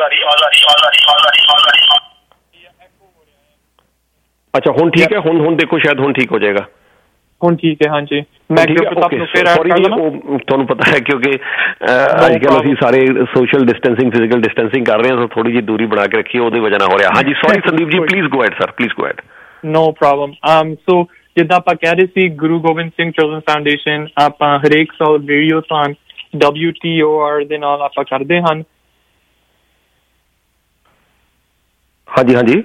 ਅੱਛਾ, ਹੁਣ ਠੀਕ ਹੈ? ਹੁਣ ਹੁਣ ਦੇਖੋ, ਸ਼ਾਇਦ ਹੁਣ ਠੀਕ ਹੋ ਜਾਏਗਾ। ਹੁਣ ਠੀਕ ਹੈ। ਹਾਂਜੀ, ਮੈਂ ਤੁਹਾਨੂੰ ਪਤਾ ਹੈ ਕਿਉਂਕਿ ਅੱਜ ਕੱਲ੍ਹ ਅਸੀਂ ਸਾਰੇ ਸੋਸ਼ਲ ਡਿਸਟੈਂਸਿੰਗ, ਫਿਜ਼ੀਕਲ ਡਿਸਟੈਂਸਿੰਗ ਕਰ ਰਹੇ ਹਾਂ, ਸੋ ਥੋੜੀ ਜਿਹੀ ਦੂਰੀ ਬਣਾ ਕੇ ਰੱਖੀਏ, ਉਹਦੀ ਵਜ੍ਹਾ ਨਾਲ ਹੋ ਰਿਹਾ। ਹਾਂਜੀ, sorry Sandeep ji, please go ahead sir, please go ahead. No problem. So ਜਿੱਦਾਂ ਆਪਾਂ ਕਹਿ ਰਹੇ ਸੀ, ਗੁਰੂ ਗੋਬਿੰਦ ਸਿੰਘ ਚਿਲਡਰਨ ਫਾਊਂਡੇਸ਼ਨ ਆਪਾਂ ਹਰੇਕ ਸਾਲ radiothon W T O R ਦੇ ਨਾਲ ਆਪਾਂ ਕਰਦੇ ਹਨ। ਹਾਂਜੀ ਹਾਂਜੀ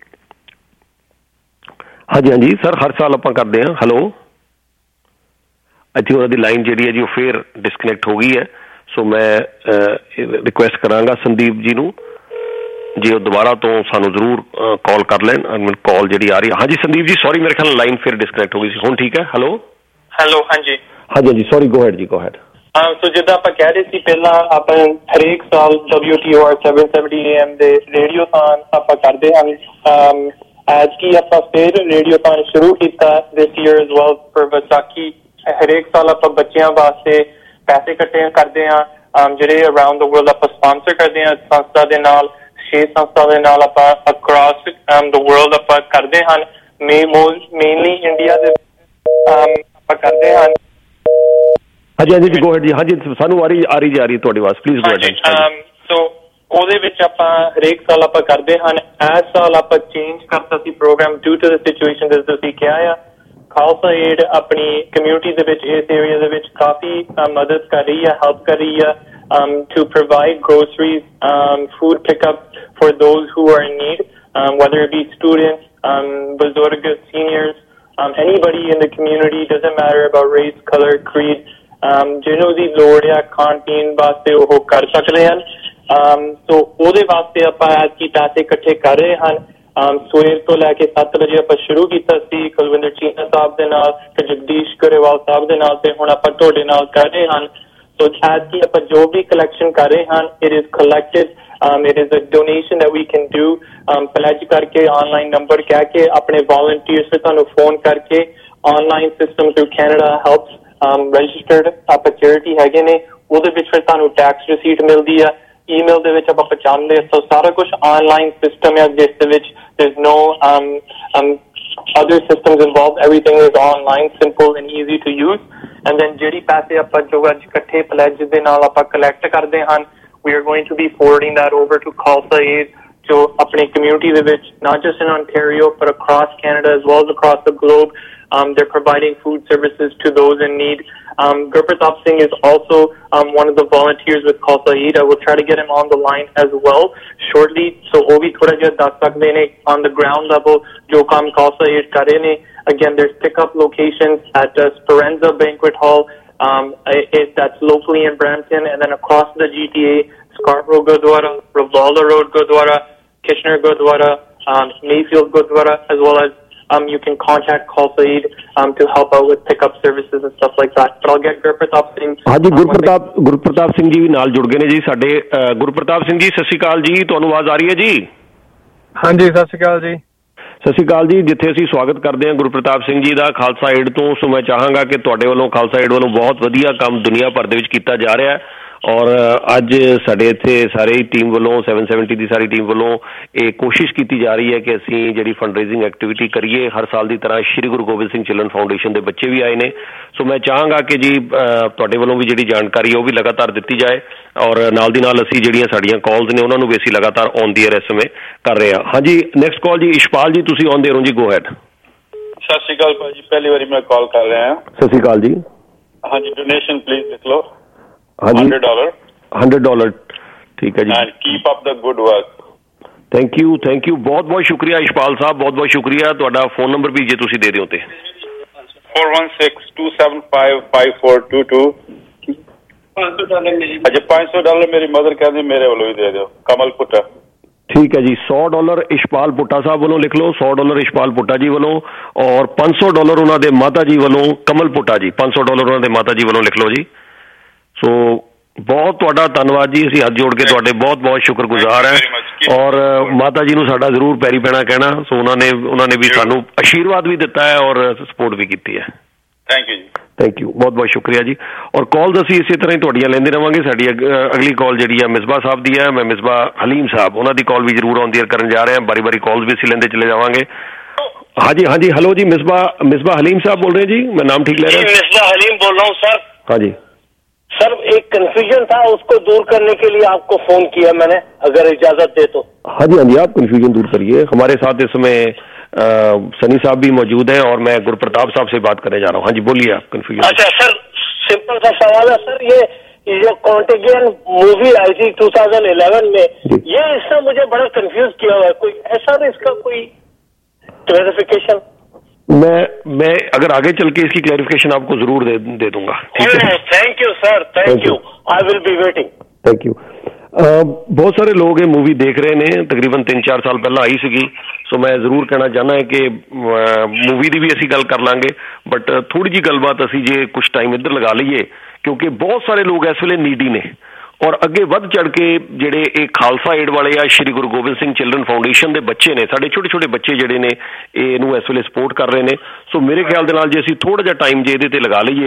ਹਾਂਜੀ ਹਾਂਜੀ ਸਰ, ਹਰ ਸਾਲ ਆਪਾਂ ਕਰਦੇ ਹਾਂ। ਹੈਲੋ, ਇੱਥੇ ਉਹਨਾਂ ਦੀ ਲਾਈਨ ਜਿਹੜੀ ਹੈ ਜੀ ਉਹ ਫੇਰ ਡਿਸਕਨੈਕਟ ਹੋ ਗਈ ਹੈ, ਸੋ ਮੈਂ ਰਿਕੁਐਸਟ ਕਰਾਂਗਾ ਸੰਦੀਪ ਜੀ ਨੂੰ ਜੇ ਉਹ ਦੁਬਾਰਾ ਤੋਂ ਸਾਨੂੰ ਜ਼ਰੂਰ ਕਾਲ ਕਰ ਲੈਣ। ਕਾਲ ਜਿਹੜੀ ਆ ਰਹੀ ਹੈ। ਹਾਂਜੀ ਸੰਦੀਪ ਜੀ, ਸੌਰੀ, ਮੇਰੇ ਖਿਆਲ ਲਾਈਨ ਫਿਰ ਡਿਸਕਨੈਕਟ ਹੋ ਗਈ ਸੀ, ਹੁਣ ਠੀਕ ਹੈ? ਹੈਲੋ ਹੈਲੋ ਹਾਂਜੀ ਹਾਂਜੀ ਹਾਂਜੀ, ਸੌਰੀ, ਗੋ ਹੈਡ ਜੀ, ਗੋ ਹੈਡ। ਸੋ ਜਿੱਦਾਂ ਆਪਾਂ ਕਹਿ ਰਹੇ ਸੀ, ਪਹਿਲਾਂ ਆਪਾਂ ਹਰੇਕ ਸਾਲ W T O R seven seventy A M ਦੇ ਰੇਡੀਓਥਨ ਆਪਾਂ ਕਰਦੇ ਹਨ। ਐਤਕੀ ਆਪਾਂ ਫਿਰ ਰੇਡੀਓਥਨ ਸ਼ੁਰੂ ਕੀਤਾ this year as well for Vaisakhi. ਹਰੇਕ ਸਾਲ ਆਪਾਂ ਬੱਚਿਆਂ ਵਾਸਤੇ ਪੈਸੇ ਇਕੱਠੇ ਕਰਦੇ ਹਾਂ, ਜਿਹੜੇ ਅਰਾਊਂਡ ਦ ਵਰਲਡ ਆਪਾਂ ਸਪਾਂਸਰ ਕਰਦੇ ਹਾਂ ਸੰਸਥਾ ਦੇ ਨਾਲ, ਛੇ ਸੰਸਥਾ ਦੇ ਨਾਲ ਆਪਾਂ ਅਕ੍ਰੋਸ ਦ ਵਰਲਡ ਆਪਾਂ ਕਰਦੇ ਹਨ। ਮੇਨਲੀ ਇੰਡੀਆ ਦੇ ਆਪਾਂ ਕਰਦੇ ਹਨ। ਹਾਂਜੀ ਹਾਂਜੀ ਗੋ ਹੈਡ ਜੀ। ਹਾਂਜੀ, ਸਾਨੂੰ ਆ ਰਹੀ ਆ ਰਹੀ ਜਾ ਰਹੀ ਤੁਹਾਡੀ ਆਵਾਜ਼, ਪਲੀਜ਼ ਗੋ ਹੈਡ। ਸੋ ਉਹਦੇ ਵਿੱਚ ਆਪਾਂ ਹਰੇਕ ਸਾਲ ਆਪਾਂ ਕਰਦੇ ਹਨ। ਇਸ ਸਾਲ ਆਪਾਂ ਚੇਂਜ ਕਰਤਾ ਸੀ program due to the situation ਜਿਸ ਤੁਸੀਂ ਕਿਹਾ ਆ। ਖਾਲਸਾ ਏਡ ਆਪਣੀ ਕਮਿਊਨਿਟੀ ਦੇ ਵਿੱਚ ਇਸ ਏਰੀਆ ਦੇ ਵਿੱਚ ਕਾਫੀ ਮਦਦ ਕਰ ਰਹੀ ਹੈ, ਹੈਲਪ ਕਰ ਰਹੀ ਹੈ um, to provide groceries, um, food pickup for those who are in need, um, whether it be students, um, buzurg, seniors, um, anybody in the community, doesn't matter about race, color, creed. ਜਿਹਨੂੰ ਦੀ ਲੋੜ ਆ ਖਾਣ ਪੀਣ ਵਾਸਤੇ ਉਹ ਕਰ ਸਕਦੇ ਹਨ। ਸੋ ਉਹਦੇ ਵਾਸਤੇ ਆਪਾਂ ਐਤਕੀ ਪੈਸੇ ਇਕੱਠੇ ਕਰ ਰਹੇ ਹਨ। ਸਵੇਰ ਤੋਂ ਲੈ ਕੇ ਸੱਤ ਵਜੇ ਆਪਾਂ ਸ਼ੁਰੂ ਕੀਤਾ ਸੀ ਕੁਲਵਿੰਦਰ ਚੀਨਾ ਸਾਹਿਬ ਦੇ ਨਾਲ ਤੇ ਜਗਦੀਸ਼ ਗਰੇਵਾਲ ਸਾਹਿਬ ਦੇ ਨਾਲ, ਤੇ ਹੁਣ ਆਪਾਂ ਤੁਹਾਡੇ ਨਾਲ ਕਰ ਰਹੇ ਹਨ। ਸੋ ਐਤਕੀ ਆਪਾਂ ਜੋ ਵੀ ਕਲੈਕਸ਼ਨ ਕਰ ਰਹੇ ਹਨ, it is collected, it is a donation that we can do. Pledge ਕਰਕੇ ਆਨਲਾਈਨ ਨੰਬਰ ਕਹਿ ਕੇ ਆਪਣੇ ਵੋਲੰਟੀਅਰਸ ਤੇ ਤੁਹਾਨੂੰ ਫੋਨ ਕਰਕੇ online system through Canada helps registered ਆਪਾਂ ਚੈਰਿਟੀ ਹੈਗੇ ਨੇ, ਉਹਦੇ ਵਿੱਚ ਫਿਰ ਤੁਹਾਨੂੰ ਟੈਕਸ ਰਿਸੀਟ ਮਿਲਦੀ ਆ। ਈਮੇਲ ਦੇ ਵਿੱਚ ਆਪਾਂ ਪਹੁੰਚਾਉਂਦੇ, ਸੋ ਸਾਰਾ ਕੁਛ ਆਨਲਾਈਨ ਸਿਸਟਮ ਹੈ ਜਿਸ ਦੇ ਵਿੱਚ there's no um, um, other systems involved. Everything is online, simple and easy to use. And then ਜਿਹੜੀ ਪੈਸੇ ਆਪਾਂ ਜੋ ਅੱਜ ਇਕੱਠੇ ਪਲੈਜ ਦੇ ਨਾਲ ਆਪਾਂ ਕਲੈਕਟ ਕਰਦੇ ਹਨ, we are going to be forwarding that over to Khalsa Aid, ਜੋ ਆਪਣੀ ਕਮਿਊਨਿਟੀ ਦੇ ਵਿੱਚ not just in Ontario but across Canada as well as across the globe. Um, they're providing food services to those in need. Um, Gurpratap Singh is also um, one of the volunteers with Khalsa Aid. I will try to get him on the line as well shortly. So, wo bhi thoda jiha das sakte ne on the ground level jo kaam Khalsa Aid kar rahe ne. Again, there's pickup locations at uh, Speranza Banquet Hall. Um, it, that's locally in Brampton, and then across the G T A, Scarborough Gurdwara, Ravalda Road Gurdwara, Kitchener Gurdwara, um, Mayfield Gurdwara, as well as Um, you can contact Khalsa Aid um, to help out with pickup services and stuff like that. But I'll get Gurpratap Singh. ਹਾਂਜੀ ਗੁਰਪ੍ਰਤਾਪ ਗੁਰਪ੍ਰਤਾਪ ਸਿੰਘ ਜੀ ਵੀ ਨਾਲ ਜੁੜ ਗਏ ਨੇ ਜੀ ਸਾਡੇ। ਗੁਰਪ੍ਰਤਾਪ ਸਿੰਘ ਜੀ ਸਤਿ ਸ਼੍ਰੀ ਅਕਾਲ ਜੀ, ਤੁਹਾਨੂੰ ਆਵਾਜ਼ ਆ ਰਹੀ ਹੈ ਜੀ? ਹਾਂਜੀ ਸਤਿ ਸ਼੍ਰੀ ਅਕਾਲ ਜੀ। ਸਤਿ ਸ਼੍ਰੀ ਅਕਾਲ ਜੀ। ਜਿੱਥੇ ਅਸੀਂ ਸਵਾਗਤ ਕਰਦੇ ਹਾਂ ਗੁਰਪ੍ਰਤਾਪ ਸਿੰਘ ਜੀ ਦਾ ਖਾਲਸਾ ਏਡ ਤੋਂ, ਸੋ ਮੈਂ ਚਾਹਾਂਗਾ ਕਿ ਤੁਹਾਡੇ ਵੱਲੋਂ ਖਾਲਸਾ ਏਡ ਵੱਲੋਂ ਬਹੁਤ ਵਧੀਆ ਕੰਮ ਦੁਨੀਆ ਭਰ ਦੇ ਵਿੱਚ ਕੀਤਾ ਜਾ ਰਿਹਾ ਹੈ। ਔਰ ਅੱਜ ਸਾਡੇ ਇੱਥੇ ਸਾਰੇ ਟੀਮ ਵੱਲੋਂ ਸੈਵਨ ਸੈਵਨਟੀ ਦੀ ਸਾਰੀ ਟੀਮ ਵੱਲੋਂ ਇਹ ਕੋਸ਼ਿਸ਼ ਕੀਤੀ ਜਾ ਰਹੀ ਹੈ ਕਿ ਅਸੀਂ ਜਿਹੜੀ ਫੰਡ ਰੇਜ਼ਿੰਗ ਐਕਟੀਵਿਟੀ ਕਰੀਏ ਹਰ ਸਾਲ ਦੀ ਤਰ੍ਹਾਂ। ਸ਼੍ਰੀ ਗੁਰੂ ਗੋਬਿੰਦ ਸਿੰਘ ਚਿਲਡਰਨ ਫਾਊਂਡੇਸ਼ਨ ਦੇ ਬੱਚੇ ਵੀ ਆਏ ਨੇ, ਸੋ ਮੈਂ ਚਾਹਾਂਗਾ ਕਿ ਜੀ ਤੁਹਾਡੇ ਵੱਲੋਂ ਵੀ ਜਿਹੜੀ ਜਾਣਕਾਰੀ ਉਹ ਵੀ ਲਗਾਤਾਰ ਦਿੱਤੀ ਜਾਏ, ਔਰ ਨਾਲ ਦੀ ਨਾਲ ਅਸੀਂ ਜਿਹੜੀਆਂ ਸਾਡੀਆਂ ਕਾਲਸ ਨੇ ਉਹਨਾਂ ਨੂੰ ਵੀ ਅਸੀਂ ਲਗਾਤਾਰ ਔਨ ਦੀ ਏਅਰ ਇਸ ਸਮੇਂ ਕਰ ਰਹੇ ਹਾਂ। ਹਾਂਜੀ ਨੈਕਸਟ ਕਾਲ ਜੀ ਇਸ਼ਪਾਲ ਜੀ, ਤੁਸੀਂ ਔਨ ਦੇ ਰਹੋ ਜੀ, ਗੋ ਹੈਡ। ਸਤਿ ਸ਼੍ਰੀ ਅਕਾਲ ਭਾਜੀ, ਪਹਿਲੀ ਵਾਰੀ ਮੈਂ ਕਾਲ ਕਰ ਰਿਹਾ ਹਾਂ। ਸਤਿ ਸ਼੍ਰੀ ਅਕਾਲ ਜੀ। ਹਾਂਜੀ ਡੋਨੇਸ਼ਨ ਪਲੀਜ਼ ਲਿਖ ਲਓ। ਹਾਂਜੀ ਹੰਡਰਡ ਡਾਲਰ ਹੰਡਰਡ ਡਾਲਰ ਠੀਕ ਹੈ ਜੀ। And keep up the good work. Thank you thank you ਬਹੁਤ ਬਹੁਤ ਸ਼ੁਕਰੀਆ ਇਸ਼ਪਾਲ ਸਾਹਿਬ, ਬਹੁਤ ਬਹੁਤ ਸ਼ੁਕਰੀਆ। ਤੁਹਾਡਾ ਫੋਨ ਨੰਬਰ ਵੀ ਜੇ ਤੁਸੀਂ ਦੇ ਦਿਓ ਤੇ four one six two seven five five four two two। ਅੱਛਾ ਪੰਜ ਸੌ ਡਾਲਰ ਮੇਰੀ ਮਦਰ ਕਹਿੰਦੀ ਮੇਰੇ ਵੱਲੋਂ ਵੀ ਦੇ ਦਿਓ, ਕਮਲ ਪੁੱਟਾ। ਠੀਕ ਹੈ ਜੀ, ਸੌ ਡਾਲਰ ਇਸ਼ਪਾਲ ਪੁੱਟਾ ਸਾਹਿਬ ਵੱਲੋਂ ਲਿਖ ਲਓ, ਸੌ ਡਾਲਰ ਇਸ਼ਪਾਲ ਪੁੱਟਾ ਜੀ ਵੱਲੋਂ, ਔਰ ਪੰਜ ਸੌ ਡਾਲਰ ਉਹਨਾਂ ਦੇ ਮਾਤਾ ਜੀ ਵੱਲੋਂ ਕਮਲ ਪੁੱਟਾ ਜੀ, ਪੰਜ ਸੌ ਡਾਲਰ ਉਹਨਾਂ ਦੇ ਮਾਤਾ ਜੀ ਵੱਲੋਂ ਲਿਖ ਲਓ ਜੀ। ਸੋ ਬਹੁਤ ਤੁਹਾਡਾ ਧੰਨਵਾਦ ਜੀ, ਅਸੀਂ ਹੱਥ ਜੋੜ ਕੇ ਤੁਹਾਡੇ ਬਹੁਤ ਬਹੁਤ ਸ਼ੁਕਰਗੁਜ਼ਾਰ ਹੈ। ਔਰ ਮਾਤਾ ਜੀ ਨੂੰ ਸਾਡਾ ਜ਼ਰੂਰ ਪੈਰੀ ਪੈਣਾ ਕਹਿਣਾ। ਸੋ ਉਹਨਾਂ ਨੇ ਉਹਨਾਂ ਨੇ ਵੀ ਸਾਨੂੰ ਆਸ਼ੀਰਵਾਦ ਵੀ ਦਿੱਤਾ ਹੈ ਔਰ ਸਪੋਰਟ ਵੀ ਕੀਤੀ ਹੈ। ਥੈਂਕ ਯੂ ਜੀ। ਥੈਂਕ ਯੂ, ਬਹੁਤ ਬਹੁਤ ਸ਼ੁਕਰੀਆ ਜੀ। ਔਰ ਕਾਲਸ ਅਸੀਂ ਇਸੇ ਤਰ੍ਹਾਂ ਹੀ ਤੁਹਾਡੀਆਂ ਲੈਂਦੇ ਰਹਾਂਗੇ। ਸਾਡੀ ਅਗਲੀ ਕਾਲ ਜਿਹੜੀ ਆ ਮਿਸਬਾ ਸਾਹਿਬ ਦੀ ਹੈ, ਮੈਂ ਮਿਸਬਾ ਹਲੀਮ ਸਾਹਿਬ ਉਹਨਾਂ ਦੀ ਕਾਲ ਵੀ ਜ਼ਰੂਰ ਆਨ ਦੀ ਏਅਰ ਕਰਨ ਜਾ ਰਹੇ ਹਾਂ। ਬਾਰੀ ਬਾਰੀ ਕਾਲਸ ਵੀ ਅਸੀਂ ਲੈਂਦੇ ਚਲੇ ਜਾਵਾਂਗੇ। ਹਾਂਜੀ ਹਾਂਜੀ ਹੈਲੋ ਜੀ, ਮਿਸਬਾ मिसबा हलीम साहब बोल रहे हैं जी, मैं नाम ठीक ले रहा हूँ? मिसबा हलीम बोल रहा हूँ सर। हाँ जी सर, एक कंफ्यूजन था, उसको दूर करने के लिए आपको फोन किया मैंने, अगर इजाजत दे तो। हाँ जी हाँ जी, आप कंफ्यूजन दूर करिए। हमारे साथ इस समय सनी साहब भी मौजूद हैं और मैं गुरप्रताप साहब से बात करने जा रहा हूँ। हाँ जी बोलिए आप कंफ्यूजन। अच्छा सर, सिंपल सा सवाल है सर, ये ये कॉन्टेगियन मूवी आई थी टू थाउजेंड इलेवन में, ये इसने मुझे बड़ा कंफ्यूज किया हुआ है। कोई ऐसा नहीं, इसका कोई क्लैरिफिकेशन? मैं मैं अगर आगे चल के इसकी क्लैरिफिकेशन आपको जरूर दे, दे दूंगा। Thank you sir, thank you, I will be waiting. Thank you. बहुत सारे लोग ये मूवी देख रहे ने, तकरीबन तीन चार साल पहला आई सी, सो मैं जरूर कहना चाहना है कि मूवी की भी असी गल कर लांगे, बट थोड़ी जी गलबात असी जे कुछ टाइम इधर लगा लीए, क्योंकि बहुत सारे लोग इस वेले नीडी ने और अगे वध चढ़ के जेडे एक खालसा एड वाले आ श्री गुरु गोबिंद सिंह चिल्ड्रन फाउंडेशन के बच्चे ने, साडे छोटे छोटे बच्चे जेडे ने इहनूं इस वेले सपोर्ट कर रहे हैं। सो मेरे ख्याल दे नाल जे असीं थोड़ा जिहा टाइम जे इहदे ते लगा लईए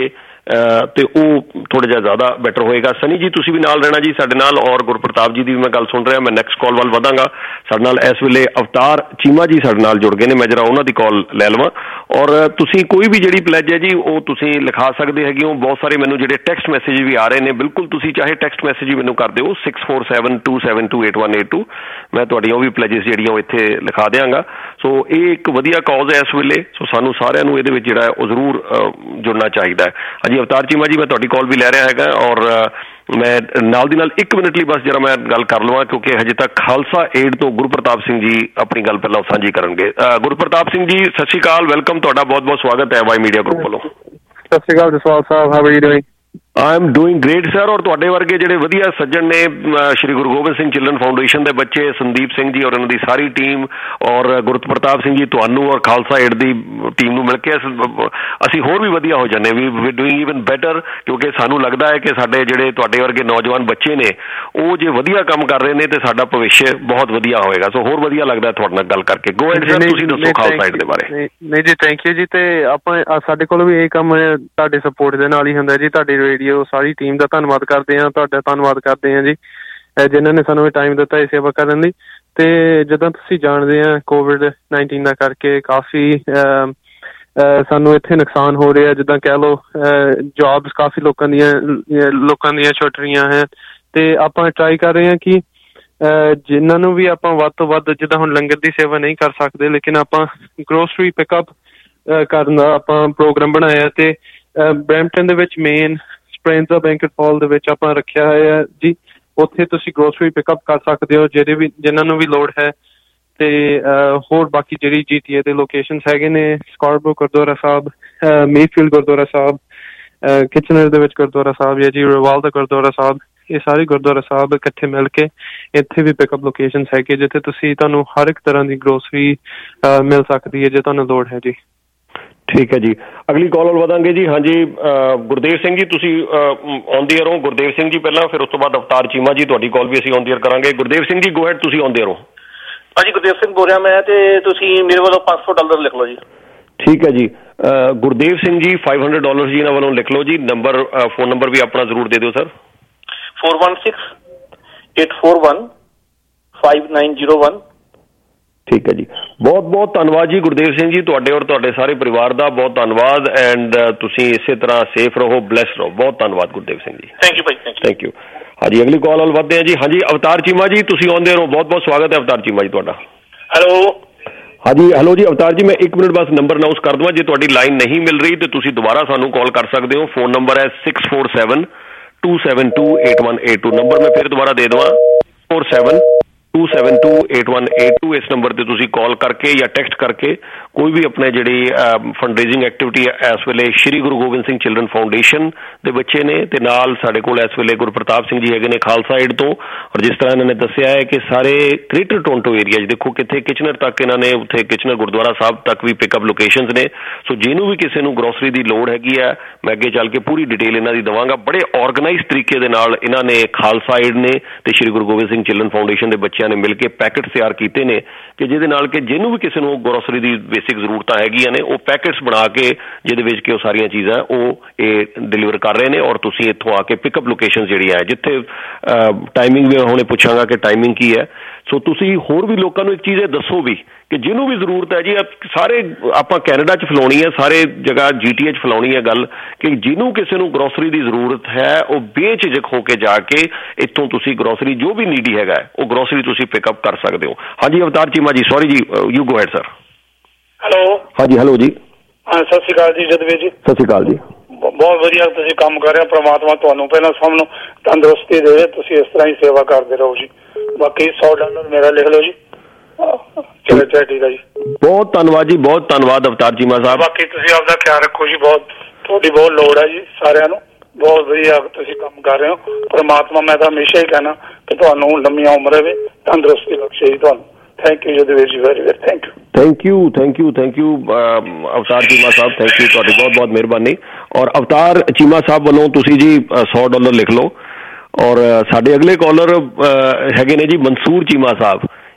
ਤੇ ਉਹ ਥੋੜਾ ਜਿਹਾ ਜ਼ਿਆਦਾ ਬੈਟਰ ਹੋਏਗਾ। ਸਨੀ ਜੀ ਤੁਸੀਂ ਵੀ ਨਾਲ ਰਹਿਣਾ ਜੀ ਸਾਡੇ ਨਾਲ, ਔਰ ਗੁਰਪ੍ਰਤਾਪ ਜੀ ਦੀ ਵੀ ਮੈਂ ਗੱਲ ਸੁਣ ਰਿਹਾ। ਮੈਂ ਨੈਕਸਟ ਕਾਲ ਵੱਲ ਵਧਾਂਗਾ। ਸਾਡੇ ਨਾਲ ਇਸ ਵੇਲੇ ਅਵਤਾਰ ਚੀਮਾ ਜੀ ਸਾਡੇ ਨਾਲ ਜੁੜ ਗਏ ਨੇ, ਮੈਂ ਜਰਾ ਉਹਨਾਂ ਦੀ ਕਾਲ ਲੈ ਲਵਾਂ। ਔਰ ਤੁਸੀਂ ਕੋਈ ਵੀ ਜਿਹੜੀ ਪਲੈਜ ਹੈ ਜੀ ਉਹ ਤੁਸੀਂ ਲਿਖਾ ਸਕਦੇ ਹੈਗੇ ਹੋ। ਬਹੁਤ ਸਾਰੇ ਮੈਨੂੰ ਜਿਹੜੇ ਟੈਕਸਟ ਮੈਸੇਜ ਵੀ ਆ ਰਹੇ ਨੇ, ਬਿਲਕੁਲ ਤੁਸੀਂ ਚਾਹੇ ਟੈਕਸਟ ਮੈਸੇਜ ਵੀ ਮੈਨੂੰ ਕਰ ਦਿਓ six four seven two seven two eight one eight two, ਮੈਂ ਤੁਹਾਡੀਆਂ ਉਹ ਵੀ ਪਲੈਜਿਸ ਜਿਹੜੀਆਂ ਉਹ ਇੱਥੇ ਲਿਖਾ ਦਿਆਂਗਾ। ਸੋ ਇਹ ਇੱਕ ਵਧੀਆ ਕਾਜ਼ ਹੈ ਇਸ ਵੇਲੇ, ਸੋ ਸਾਨੂੰ ਸਾਰਿਆਂ ਨੂੰ ਇਹਦੇ ਵਿੱਚ ਜਿਹੜਾ ਉਹ ਜ਼ਰੂਰ ਜੁੜਨਾ ਚਾਹੀਦਾ ਹੈ। ਹਾਂਜੀ ਅਵਤਾਰ ਚੀਮਾ ਜੀ, ਮੈਂ ਤੁਹਾਡੀ ਕਾਲ ਵੀ ਲੈ ਰਿਹਾ ਹੈਗਾ, ਔਰ ਮੈਂ ਨਾਲ ਦੀ ਨਾਲ ਇੱਕ ਮਿੰਟ ਲਈ ਬਸ ਜਰਾ ਮੈਂ ਗੱਲ ਕਰ ਲਵਾਂ, ਕਿਉਂਕਿ ਹਜੇ ਤੱਕ ਖਾਲਸਾ ਏਡ ਤੋਂ ਗੁਰਪ੍ਰਤਾਪ ਸਿੰਘ ਜੀ ਆਪਣੀ ਗੱਲ ਪਹਿਲਾਂ ਸਾਂਝੀ ਕਰਨਗੇ। ਗੁਰਪ੍ਰਤਾਪ ਸਿੰਘ ਜੀ ਸਤਿ ਸ਼੍ਰੀ ਅਕਾਲ, ਵੈਲਕਮ, ਤੁਹਾਡਾ ਬਹੁਤ ਬਹੁਤ ਸਵਾਗਤ ਹੈ ਵਾਈ ਮੀਡੀਆ ਗਰੁੱਪ ਵੱਲੋਂ। ਸਤਿ ਸ਼੍ਰੀ ਅਕਾਲ Jaswal Sahib, how are you doing? I am doing great sir. ਔਰ ਤੁਹਾਡੇ ਵਰਗੇ ਜਿਹੜੇ ਵਧੀਆ ਸੱਜਣ ਨੇ, ਸ਼੍ਰੀ ਗੁਰੂ ਗੋਬਿੰਦ ਸਿੰਘ ਚਿਲਡਰਨ ਫਾਊਂਡੇਸ਼ਨ ਦੇ ਬੱਚੇ, ਸੰਦੀਪ ਸਿੰਘ ਜੀ ਔਰ ਉਹਨਾਂ ਦੀ ਸਾਰੀ ਟੀਮ, ਔਰ ਗੁਰਪ੍ਰਤਾਪ ਸਿੰਘ ਜੀ ਤੁਹਾਨੂੰ ਔਰ ਖਾਲਸਾ ਏਡ ਦੀ ਟੀਮ ਨੂੰ ਮਿਲ ਕੇ ਅਸੀਂ ਹੋਰ ਵੀ ਵਧੀਆ ਹੋ ਜਾਂਦੇ, we we doing even better, ਕਿਉਂਕਿ ਸਾਨੂੰ ਲੱਗਦਾ ਹੈ ਕਿ ਸਾਡੇ ਜਿਹੜੇ ਤੁਹਾਡੇ ਵਰਗੇ ਨੌਜਵਾਨ ਬੱਚੇ ਨੇ ਉਹ ਜੇ ਵਧੀਆ ਕੰਮ ਕਰ ਰਹੇ ਨੇ ਤੇ ਸਾਡਾ ਭਵਿੱਖ ਬਹੁਤ ਵਧੀਆ ਹੋਏਗਾ। ਸੋ ਹੋਰ ਵਧੀਆ ਲੱਗਦਾ ਤੁਹਾਡੇ ਨਾਲ ਗੱਲ ਕਰਕੇ। ਗੋ ਐਂਡ ਸਰ, ਤੁਸੀਂ ਦੱਸੋ ਖਾਲਸਾ ਏਡ ਦੇ ਬਾਰੇ। ਨਹੀਂ ਜੀ, ਥੈਂਕ ਯੂ ਜੀ। ਤੇ ਆਪਾਂ ਸਾਡੇ ਕੋਲ ਵੀ ਇਹ ਕੰਮ ਤੁਹਾਡੇ ਸਪੋਰਟ ਦੇ ਨਾਲ ਹੀ ਹੁੰਦਾ ਜੀ। ਤੁਹਾਡੀ ਰੇਡੀਓ ਸਾਰੀ ਟੀਮ ਦਾ ਧੰਨਵਾਦ ਕਰਦੇ ਹਾਂ, ਤੁਹਾਡਾ ਧੰਨਵਾਦ ਕਰਦੇ ਹਾਂ ਜੀ, ਜਿਨ੍ਹਾਂ ਨੇ ਸਾਨੂੰ ਇਹ ਟਾਈਮ ਦਿੱਤਾ ਇਹ ਸੇਵਾ ਕਰਨ ਲਈ। ਤੇ ਜਿੱਦਾਂ ਤੁਸੀਂ ਜਾਣਦੇ ਆ ਕੋਵਿਡ ਨਾਈਨਟੀਨ ਦਾ ਕਰਕੇ ਕਾਫੀ ਸਾਨੂੰ ਇੱਥੇ ਨੁਕਸਾਨ ਹੋ ਰਿਹਾ, ਜਿੱਦਾਂ ਕਹਿ ਲਓ ਜੌਬਸ ਕਾਫੀ ਲੋਕਾਂ ਦੀਆਂ ਲੋਕਾਂ ਦੀਆਂ ਛੁੱਟ ਰਹੀਆਂ ਹੈ। ਤੇ ਆਪਾਂ ਟਰਾਈ ਕਰ ਰਹੇ ਹਾਂ ਕਿ ਜਿਨ੍ਹਾਂ ਨੂੰ ਵੀ ਆਪਾਂ ਵੱਧ ਤੋਂ ਵੱਧ, ਜਿੱਦਾਂ ਹੁਣ ਲੰਗਰ ਦੀ ਸੇਵਾ ਨਹੀਂ ਕਰ ਸਕਦੇ, ਲੇਕਿਨ ਆਪਾਂ ਗਰੋਸਰੀ ਪਿਕਅਪ ਕਰਨ ਦਾ ਆਪਾਂ ਪ੍ਰੋਗਰਾਮ ਬਣਾਇਆ। ਤੇ ਬਰੈਂਪਟਨ ਦੇ ਵਿੱਚ ਮੇਨ ਸਪ੍ਰੈਂਜ਼ਾ ਬੈਂਕਟ ਹਾਲ ਦੇ ਵਿੱਚ ਆਪਾਂ ਰੱਖਿਆ ਹੋਇਆ ਜੀ, ਉੱਥੇ ਤੁਸੀਂ ਗਰੋਸਰੀ ਪਿਕਅਪ ਕਰ ਸਕਦੇ ਹੋ ਜਿਹੜੇ ਵੀ ਜਿਨ੍ਹਾਂ ਨੂੰ ਵੀ ਲੋੜ ਹੈ। ਤੇ ਹੋਰ ਬਾਕੀ ਜਿਹੜੀ ਜੀ ਟੀ ਏ ਦੇ ਲੋਕੇਸ਼ਨਸ ਹੈਗੇ ਨੇ, Scarborough Gurdwara Sahib, Mayfield Gurdwara Sahib, Kitchener ਦੇ ਵਿੱਚ ਗੁਰਦੁਆਰਾ ਸਾਹਿਬ ਹੈ ਜੀ, ਰਵਾਲ ਦਾ ਗੁਰਦੁਆਰਾ ਸਾਹਿਬ, ਇਹ ਸਾਰੇ ਗੁਰਦੁਆਰਾ ਸਾਹਿਬ ਇਕੱਠੇ ਮਿਲ ਕੇ ਇੱਥੇ ਵੀ ਪਿਕਅਪ ਲੋਕੇਸ਼ਨਸ ਹੈਗੇ ਜਿੱਥੇ ਤੁਸੀਂ ਤੁਹਾਨੂੰ ਹਰ ਇੱਕ ਤਰ੍ਹਾਂ ਦੀ ਗਰੋਸਰੀ ਮਿਲ ਸਕਦੀ ਹੈ ਜੇ ਤੁਹਾਨੂੰ ਲੋੜ ਹੈ ਜੀ। ਠੀਕ ਹੈ ਜੀ, ਅਗਲੀ ਕਾਲ ਵੱਲ ਵਧਾਂਗੇ ਜੀ। ਹਾਂਜੀ ਗੁਰਦੇਵ ਸਿੰਘ ਜੀ, ਤੁਸੀਂ ਔਨ ਦੀ ਏਅਰ ਹੋ। ਗੁਰਦੇਵ ਸਿੰਘ ਜੀ ਪਹਿਲਾਂ, ਫਿਰ ਉਸ ਤੋਂ ਬਾਅਦ ਅਵਤਾਰ ਚੀਮਾ ਜੀ, ਤੁਹਾਡੀ ਕਾਲ ਵੀ ਅਸੀਂ ਔਨ ਦੀ ਏਅਰ ਕਰਾਂਗੇ। ਗੁਰਦੇਵ ਸਿੰਘ ਜੀ ਗੋ ਹੈਡ, ਤੁਸੀਂ ਔਨ ਦੀ ਏਅਰ ਹੋ। ਹਾਂਜੀ ਗੁਰਦੇਵ ਸਿੰਘ ਬੋਲ ਰਿਹਾ ਮੈਂ, ਤੇ ਤੁਸੀਂ ਮੇਰੇ ਵੱਲੋਂ ਪੰਜ ਸੌ ਡਾਲਰ ਲਿਖ ਲਓ ਜੀ। ਠੀਕ ਹੈ ਜੀ, ਗੁਰਦੇਵ ਸਿੰਘ ਜੀ ਫਾਈਵ ਹੰਡਰਡ ਡਾਲਰ ਜੀ ਇਹਨਾਂ ਵੱਲੋਂ ਲਿਖ ਲਓ ਜੀ। ਨੰਬਰ ਫੋਨ ਨੰਬਰ ਵੀ ਆਪਣਾ ਜ਼ਰੂਰ ਦੇ ਦਿਓ sir. Four one six eight four one five nine zero one. ਠੀਕ ਹੈ ਜੀ, ਬਹੁਤ ਬਹੁਤ ਧੰਨਵਾਦ ਜੀ ਗੁਰਦੇਵ ਸਿੰਘ ਜੀ, ਤੁਹਾਡੇ ਔਰ ਤੁਹਾਡੇ ਸਾਰੇ ਪਰਿਵਾਰ ਦਾ ਬਹੁਤ ਧੰਨਵਾਦ। ਐਂਡ ਤੁਸੀਂ ਇਸੇ ਤਰ੍ਹਾਂ ਸੇਫ ਰਹੋ, ਬਲੈਸ ਰਹੋ। ਬਹੁਤ ਧੰਨਵਾਦ ਗੁਰਦੇਵ ਸਿੰਘ ਜੀ। ਥੈਂਕ ਯੂ ਭਾਈ, ਥੈਂਕ ਯੂ। ਹਾਂਜੀ ਅਗਲੀ ਕਾਲ ਵੱਲ ਵਧਦੇ ਹਾਂ ਜੀ। ਹਾਂਜੀ ਅਵਤਾਰ ਚੀਮਾ ਜੀ, ਤੁਸੀਂ ਆਉਂਦੇ ਰਹੋ। ਬਹੁਤ ਬਹੁਤ ਸਵਾਗਤ ਹੈ ਅਵਤਾਰ ਚੀਮਾ ਜੀ ਤੁਹਾਡਾ। ਹੈਲੋ। ਹਾਂਜੀ ਹੈਲੋ ਜੀ ਅਵਤਾਰ ਜੀ, ਮੈਂ ਇੱਕ ਮਿੰਟ ਬਸ ਨੰਬਰ ਅਨਾਊਂਸ ਕਰ ਦਵਾਂ। ਜੇ ਤੁਹਾਡੀ ਲਾਈਨ ਨਹੀਂ ਮਿਲ ਰਹੀ ਤੇ ਤੁਸੀਂ ਦੁਬਾਰਾ ਸਾਨੂੰ ਕਾਲ ਕਰ ਸਕਦੇ ਹੋ। ਫੋਨ ਨੰਬਰ ਹੈ six four seven two seven two eight one eight two. Number ਮੈਂ ਫਿਰ ਦੁਬਾਰਾ ਦੇ ਦੇਵਾਂ, four seven two seven two eight one eight two. ਇਸ ਨੰਬਰ ਤੇ ਤੁਸੀਂ ਕਾਲ ਕਰਕੇ ਜਾਂ ਟੈਕਸਟ ਕਰਕੇ ਕੋਈ ਵੀ ਆਪਣੇ ਜਿਹੜੀ ਫੰਡ ਰੇਜ਼ਿੰਗ ਐਕਟੀਵਿਟੀ ਇਸ ਵੇਲੇ ਸ਼੍ਰੀ ਗੁਰੂ ਗੋਬਿੰਦ ਸਿੰਘ ਚਿਲਡਰਨ ਫਾਊਂਡੇਸ਼ਨ ਦੇ ਬੱਚੇ ਨੇ, ਤੇ ਨਾਲ ਸਾਡੇ ਕੋਲ ਇਸ ਵੇਲੇ ਗੁਰਪ੍ਰਤਾਪ ਸਿੰਘ ਜੀ ਹੈਗੇ ਨੇ ਖਾਲਸਾ ਏਡ ਤੋਂ। ਔਰ ਜਿਸ ਤਰ੍ਹਾਂ ਇਹਨਾਂ ਨੇ ਦੱਸਿਆ ਹੈ ਕਿ ਸਾਰੇ ਗ੍ਰੇਟਰ ਟੋਰੰਟੋ ਏਰੀਆ 'ਚ ਦੇਖੋ ਕਿੱਥੇ ਕਿਚਨਰ ਤੱਕ ਇਹਨਾਂ ਨੇ, ਉੱਥੇ ਕਿਚਨਰ ਗੁਰਦੁਆਰਾ ਸਾਹਿਬ ਤੱਕ ਵੀ ਪਿਕਅਪ ਲੋਕੇਸ਼ਨਸ ਨੇ। ਸੋ ਜਿਹਨੂੰ ਵੀ ਕਿਸੇ ਨੂੰ ਗਰੋਸਰੀ ਦੀ ਲੋੜ ਹੈਗੀ ਹੈ, ਮੈਂ ਅੱਗੇ ਚੱਲ ਕੇ ਪੂਰੀ ਡਿਟੇਲ ਇਹਨਾਂ ਦੀ ਦੇਵਾਂਗਾ। ਬੜੇ ਔਰਗਨਾਈਜ਼ ਤਰੀਕੇ ਦੇ ਨਾਲ ਇਹਨਾਂ ਨੇ, ਖਾਲਸਾ ਏਡ ਨੇ ਤੇ ਸ਼੍ਰੀ ਗੁਰੂ ਗੋਬਿੰਦ ਸਿੰਘ ਚਿਲਡਰਨ ਫਾਊਂਡੇਸ਼ਨ ਦੇ ਬੱਚਿਆਂ ਨੇ ਮਿਲ ਕੇ ਪੈਕਟਸ ਤਿਆਰ ਕੀਤੇ ਨੇ ਕਿ ਜਿਹਦੇ ਨਾਲ ਕਿ ਜਿਹਨੂੰ ਵੀ ਕਿਸੇ ਨੂੰ ਗਰੋਸਰੀ ਦੀ ਬੇਸਿਕ ਜ਼ਰੂਰਤਾਂ ਹੈਗੀਆਂ ਨੇ, ਉਹ ਪੈਕਟਸ ਬਣਾ ਕੇ ਜਿਹਦੇ ਵਿੱਚ ਕਿ ਉਹ ਸਾਰੀਆਂ ਚੀਜ਼ਾਂ ਉਹ ਇਹ ਡਿਲੀਵਰ ਕਰ ਰਹੇ ਨੇ। ਔਰ ਤੁਸੀਂ ਇੱਥੋਂ ਆ ਕੇ ਪਿਕਅਪ ਲੋਕੇਸ਼ਨ ਜਿਹੜੀਆਂ ਹੈ, ਜਿੱਥੇ ਟਾਈਮਿੰਗ ਵੀ ਹੁਣੇ ਪੁੱਛਾਂਗਾ ਕਿ ਟਾਈਮਿੰਗ ਕੀ ਹੈ। ਸੋ ਤੁਸੀਂ ਹੋਰ ਵੀ ਲੋਕਾਂ ਨੂੰ ਇੱਕ ਚੀਜ਼ ਇਹ ਦੱਸੋ ਵੀ ਕਿ ਜਿਹਨੂੰ ਵੀ ਜ਼ਰੂਰਤ ਹੈ ਜੀ, ਸਾਰੇ ਆਪਾਂ ਕੈਨੇਡਾ 'ਚ ਫੈਲਾਉਣੀ ਹੈ, ਸਾਰੇ ਜਗ੍ਹਾ ਜੀ ਟੀ ਏ 'ਚ ਫੈਲਾਉਣੀ ਹੈ ਗੱਲ ਕਿ ਜਿਹਨੂੰ ਕਿਸੇ ਨੂੰ ਗਰੋਸਰੀ ਦੀ ਜ਼ਰੂਰਤ ਹੈ ਉਹ ਬੇਝਿਜਕ ਹੋ ਕੇ ਜਾ ਕੇ ਇੱਥੋਂ ਤੁਸੀਂ ਗਰੋਸਰੀ ਜੋ ਵੀ ਨੀਡੀ ਹੈਗਾ ਉਹ ਗਰੋਸਰੀ ਤੁਸੀਂ ਪਿਕਅਪ ਕਰ ਸਕਦੇ ਹੋ। ਹਾਂਜੀ ਅਵਤਾਰ ਚੀਮਾ ਜੀ, ਸੌਰੀ ਜੀ, you go ahead sir. Hello. ਹਾਂਜੀ ਹੈਲੋ ਜੀ। ਹਾਂ ਸਤਿ ਸ਼੍ਰੀ ਅਕਾਲ ਜੀ ਜਦਵੀਰ ਜੀ। ਸਤਿ ਸ਼੍ਰੀ ਅਕਾਲ ਜੀ। ਬਹੁਤ ਵਧੀਆ ਤੁਸੀਂ ਕੰਮ ਕਰ ਰਹੇ ਹੋ। ਪ੍ਰਮਾਤਮਾ ਤੁਹਾਨੂੰ ਪਹਿਲਾਂ ਸਭ ਨੂੰ ਤੰਦਰੁਸਤੀ ਦੇਵੇ, ਤੁਸੀਂ ਇਸ ਤਰ੍ਹਾਂ ਹੀ ਸੇਵਾ ਕਰਦੇ ਰਹੋ ਜੀ। ਬਾਕੀ ਸੌ ਡਾਲਰ ਮੇਰਾ ਲਿਖ ਲਓ ਜੀ। ਚਲੋ ਚਲੋ ਠੀਕ ਹੈ ਜੀ, ਬਹੁਤ ਧੰਨਵਾਦ ਜੀ, ਬਹੁਤ ਧੰਨਵਾਦ ਅਵਤਾਰ ਚੀਮਾ ਸਾਹਿਬ। ਬਾਕੀ ਤੁਸੀਂ ਆਪਦਾ ਖਿਆਲ ਰੱਖੋ ਜੀ, ਬਹੁਤ ਤੁਹਾਡੀ ਬਹੁਤ ਲੋੜ ਹੈ ਜੀ ਸਾਰਿਆਂ ਨੂੰ। ਬਹੁਤ ਵਧੀਆ ਤੁਸੀਂ ਕੰਮ ਕਰ ਰਹੇ ਹੋ। ਪ੍ਰਮਾਤਮਾ ਮੈਂ ਤਾਂ ਹਮੇਸ਼ਾ ਹੀ ਕਹਿਣਾ ਕਿ ਤੁਹਾਨੂੰ ਲੰਮੀਆਂ ਉਮਰ ਹੋਵੇ, ਤੰਦਰੁਸਤੀ ਬਖਸ਼ੇ ਜੀ ਤੁਹਾਨੂੰ। Thank you Jadveer ji, very very thank you. Thank you thank you thank you Avtar Cheema Sahib, thank you, ਤੁਹਾਡੀ ਬਹੁਤ ਬਹੁਤ ਮਿਹਰਬਾਨੀ। ਔਰ ਅਵਤਾਰ ਚੀਮਾ ਸਾਹਿਬ ਵੱਲੋਂ ਤੁਸੀਂ ਜੀ ਸੌ ਡਾਲਰ ਲਿਖ ਲਓ। ਔਰ ਸਾਡੇ ਅਗਲੇ ਕਾਲਰ ਹੈਗੇ ਨੇ ਜੀ ਮਨਸੂਰ ਚੀਮਾ ਸਾਹਿਬ।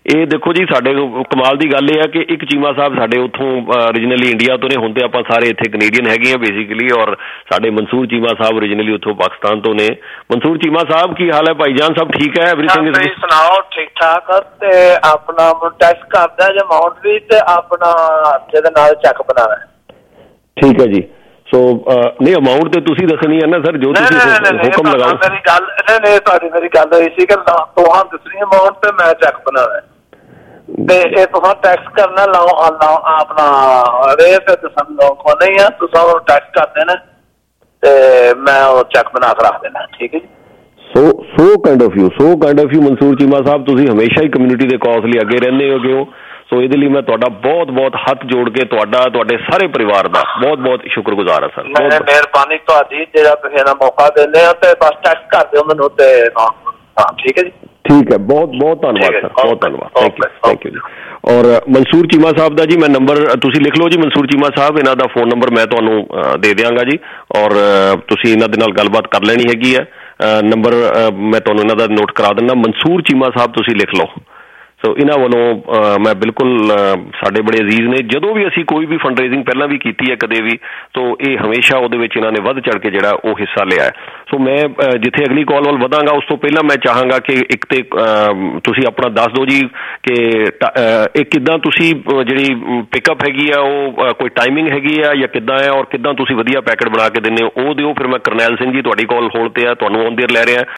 ਇਹ ਦੇਖੋ ਜੀ, ਸਾਡੇ ਕਮਾਲ ਦੀ ਗੱਲ ਇਹ ਹੈ ਕਿ ਇੱਕ ਚੀਮਾ ਸਾਹਿਬ ਸਾਡੇ ਉੱਥੋਂ ਓਰੀਜਨਲੀ ਇੰਡੀਆ ਤੋਂ ਨੇ, ਹੁੰਦੇ ਆਪਾਂ ਸਾਰੇ ਇੱਥੇ ਕੈਨੇਡੀਅਨ ਹੈਗੇ ਆ ਬੇਸਿਕਲੀ, ਔਰ ਸਾਡੇ ਮਨਸੂਰ ਚੀਮਾ ਸਾਹਿਬ ਓਰੀਜਨਲੀ ਉੱਥੋਂ ਪਾਕਿਸਤਾਨ ਤੋਂ ਨੇ। ਮਨਸੂਰ ਚੀਮਾ ਸਾਹਿਬ ਕੀ ਹਾਲ ਹੈ ਭਾਈਜਾਨ? ਸਭ ਠੀਕ ਹੈ? ਐਵਰੀਥਿੰਗ ਤੁਸੀਂ ਸੁਣਾਓ? ਠੀਕ ਠਾਕ। ਤੇ ਆਪਣਾ ਟੈਸਟ ਕਰਦਾ ਜੇ ਅਮਾਉਂਟ ਵੀ, ਤੇ ਆਪਣਾ ਜਿਹਦੇ ਨਾਲ ਚੈੱਕ ਬਣਾਉਣਾ। ਠੀਕ ਹੈ ਜੀ। ਸੋ ਨਹੀਂ, ਅਮਾਊਂਟ ਤੇ ਤੁਸੀਂ ਦੱਸਣੀ ਹੈ ਨਾ ਸਰ, ਜੋ ਤੁਸੀਂ ਹੁਕਮ ਲਗਾਓ। ਮੇਰੀ ਗੱਲ ਨਹੀਂ ਨਹੀਂ ਤੁਹਾਡੀ ਮੇਰੀ ਗੱਲ ਹੋਈ ਸੀ ਕਿ ਤੁਹਾਂ ਦੱਸਣੀ ਅਮਾਊਂਟ ਤੇ ਮੈਂ ਚੈੱਕ ਬਣਾਉਣਾ, ਤੇ ਇਹ ਤੁਹਾਂ ਟੈਕਸ ਕਰਨਾ ਲਾਓ ਆਪਣਾ ਰੇਟ ਦੱਸਣ ਕੋ ਨਹੀਂ ਆ, ਤੁਸੀਂ ਉਹ ਟੈਕਸ ਕਰ ਦੇਣਾ ਤੇ ਮੈਂ ਉਹ ਚੈੱਕ ਬਣਾ ਕੇ ਰੱਖ ਦੇਣਾ। ਠੀਕ ਹੈ ਜੀ। So so kind of you so kind of you Mansoor Cheema Sahib, ਤੁਸੀਂ ਹਮੇਸ਼ਾ ਹੀ ਕਮਿਊਨਿਟੀ ਦੇ ਕਾਜ਼ ਲਈ ਅੱਗੇ ਰਹਿੰਦੇ ਹੋਗੇ ਹੋ। ਸੋ ਇਹਦੇ ਲਈ ਮੈਂ ਤੁਹਾਡਾ ਬਹੁਤ ਬਹੁਤ ਹੱਥ ਜੋੜ ਕੇ ਤੁਹਾਡਾ, ਤੁਹਾਡੇ ਸਾਰੇ ਪਰਿਵਾਰ ਦਾ ਬਹੁਤ ਬਹੁਤ ਸ਼ੁਕਰਗੁਜ਼ਾਰ ਹਾਂ ਸਰ। ਮਿਹਰਬਾਨੀ ਤੁਹਾਡੀ, ਜਿਹੜਾ ਤੁਸੀਂ ਇਹਦਾ ਮੌਕਾ ਦਿੰਦੇ ਹੋ, ਤੇ ਬਸ ਟੈਕਸ ਕਰ ਦਿਓ ਮੈਨੂੰ ਤੇ ਹਾਂ। ਠੀਕ ਹੈ ਜੀ। ਠੀਕ ਹੈ, ਬਹੁਤ ਬਹੁਤ ਧੰਨਵਾਦ ਸਰ, ਬਹੁਤ ਧੰਨਵਾਦ। ਥੈਂਕ ਯੂ ਥੈਂਕ ਯੂ ਜੀ। ਔਰ ਮਨਸੂਰ ਚੀਮਾ ਸਾਹਿਬ ਦਾ ਜੀ ਮੈਂ ਨੰਬਰ ਤੁਸੀਂ ਲਿਖ ਲਓ ਜੀ। ਮਨਸੂਰ ਚੀਮਾ ਸਾਹਿਬ, ਇਹਨਾਂ ਦਾ ਫੋਨ ਨੰਬਰ ਮੈਂ ਤੁਹਾਨੂੰ ਦੇ ਦਿਆਂਗਾ ਜੀ, ਔਰ ਤੁਸੀਂ ਇਹਨਾਂ ਦੇ ਨਾਲ ਗੱਲਬਾਤ ਕਰ ਲੈਣੀ ਹੈਗੀ ਹੈ। ਨੰਬਰ ਮੈਂ ਤੁਹਾਨੂੰ ਇਹਨਾਂ ਦਾ ਨੋਟ ਕਰਾ ਦਿੰਦਾ। ਮਨਸੂਰ ਚੀਮਾ ਸਾਹਿਬ ਤੁਸੀਂ ਲਿਖ ਲਓ। ਸੋ ਇਹਨਾਂ ਵੱਲੋਂ ਮੈਂ ਬਿਲਕੁਲ, ਸਾਡੇ ਬੜੇ ਅਜ਼ੀਜ਼ ਨੇ, ਜਦੋਂ ਵੀ ਅਸੀਂ ਕੋਈ ਵੀ ਫੰਡ ਰੇਜ਼ਿੰਗ ਪਹਿਲਾਂ ਵੀ ਕੀਤੀ ਹੈ ਕਦੇ ਵੀ, ਸੋ ਇਹ ਹਮੇਸ਼ਾ ਉਹਦੇ ਵਿੱਚ ਇਹਨਾਂ ਨੇ ਵੱਧ ਚੜ੍ਹ ਕੇ ਜਿਹੜਾ ਉਹ ਹਿੱਸਾ ਲਿਆ ਹੈ। ਸੋ ਮੈਂ ਜਿੱਥੇ ਅਗਲੀ ਕਾਲ ਵੱਲ ਵਧਾਂਗਾ ਉਸ ਤੋਂ ਪਹਿਲਾਂ ਮੈਂ ਚਾਹਾਂਗਾ ਕਿ ਇੱਕ ਤੇ ਤੁਸੀਂ ਆਪਣਾ ਦੱਸ ਦਿਓ ਜੀ ਕਿ ਇਹ ਕਿੱਦਾਂ ਤੁਸੀਂ ਜਿਹੜੀ ਪਿਕਅਪ ਹੈਗੀ ਆ ਉਹ ਕੋਈ ਟਾਈਮਿੰਗ ਹੈਗੀ ਆ ਜਾਂ ਕਿੱਦਾਂ ਹੈ, ਔਰ ਕਿੱਦਾਂ ਤੁਸੀਂ ਵਧੀਆ ਪੈਕਟ ਬਣਾ ਕੇ ਦਿੰਦੇ ਹੋ ਉਹ ਦਿਓ। ਫਿਰ ਮੈਂ ਕਰਨੈਲ ਸਿੰਘ ਜੀ ਤੁਹਾਡੀ ਕਾਲ ਹੋਲਡ ਤੇ ਆ, ਤੁਹਾਨੂੰ ਔਨ ਦੇਅਰ ਲੈ ਰਿਹਾ।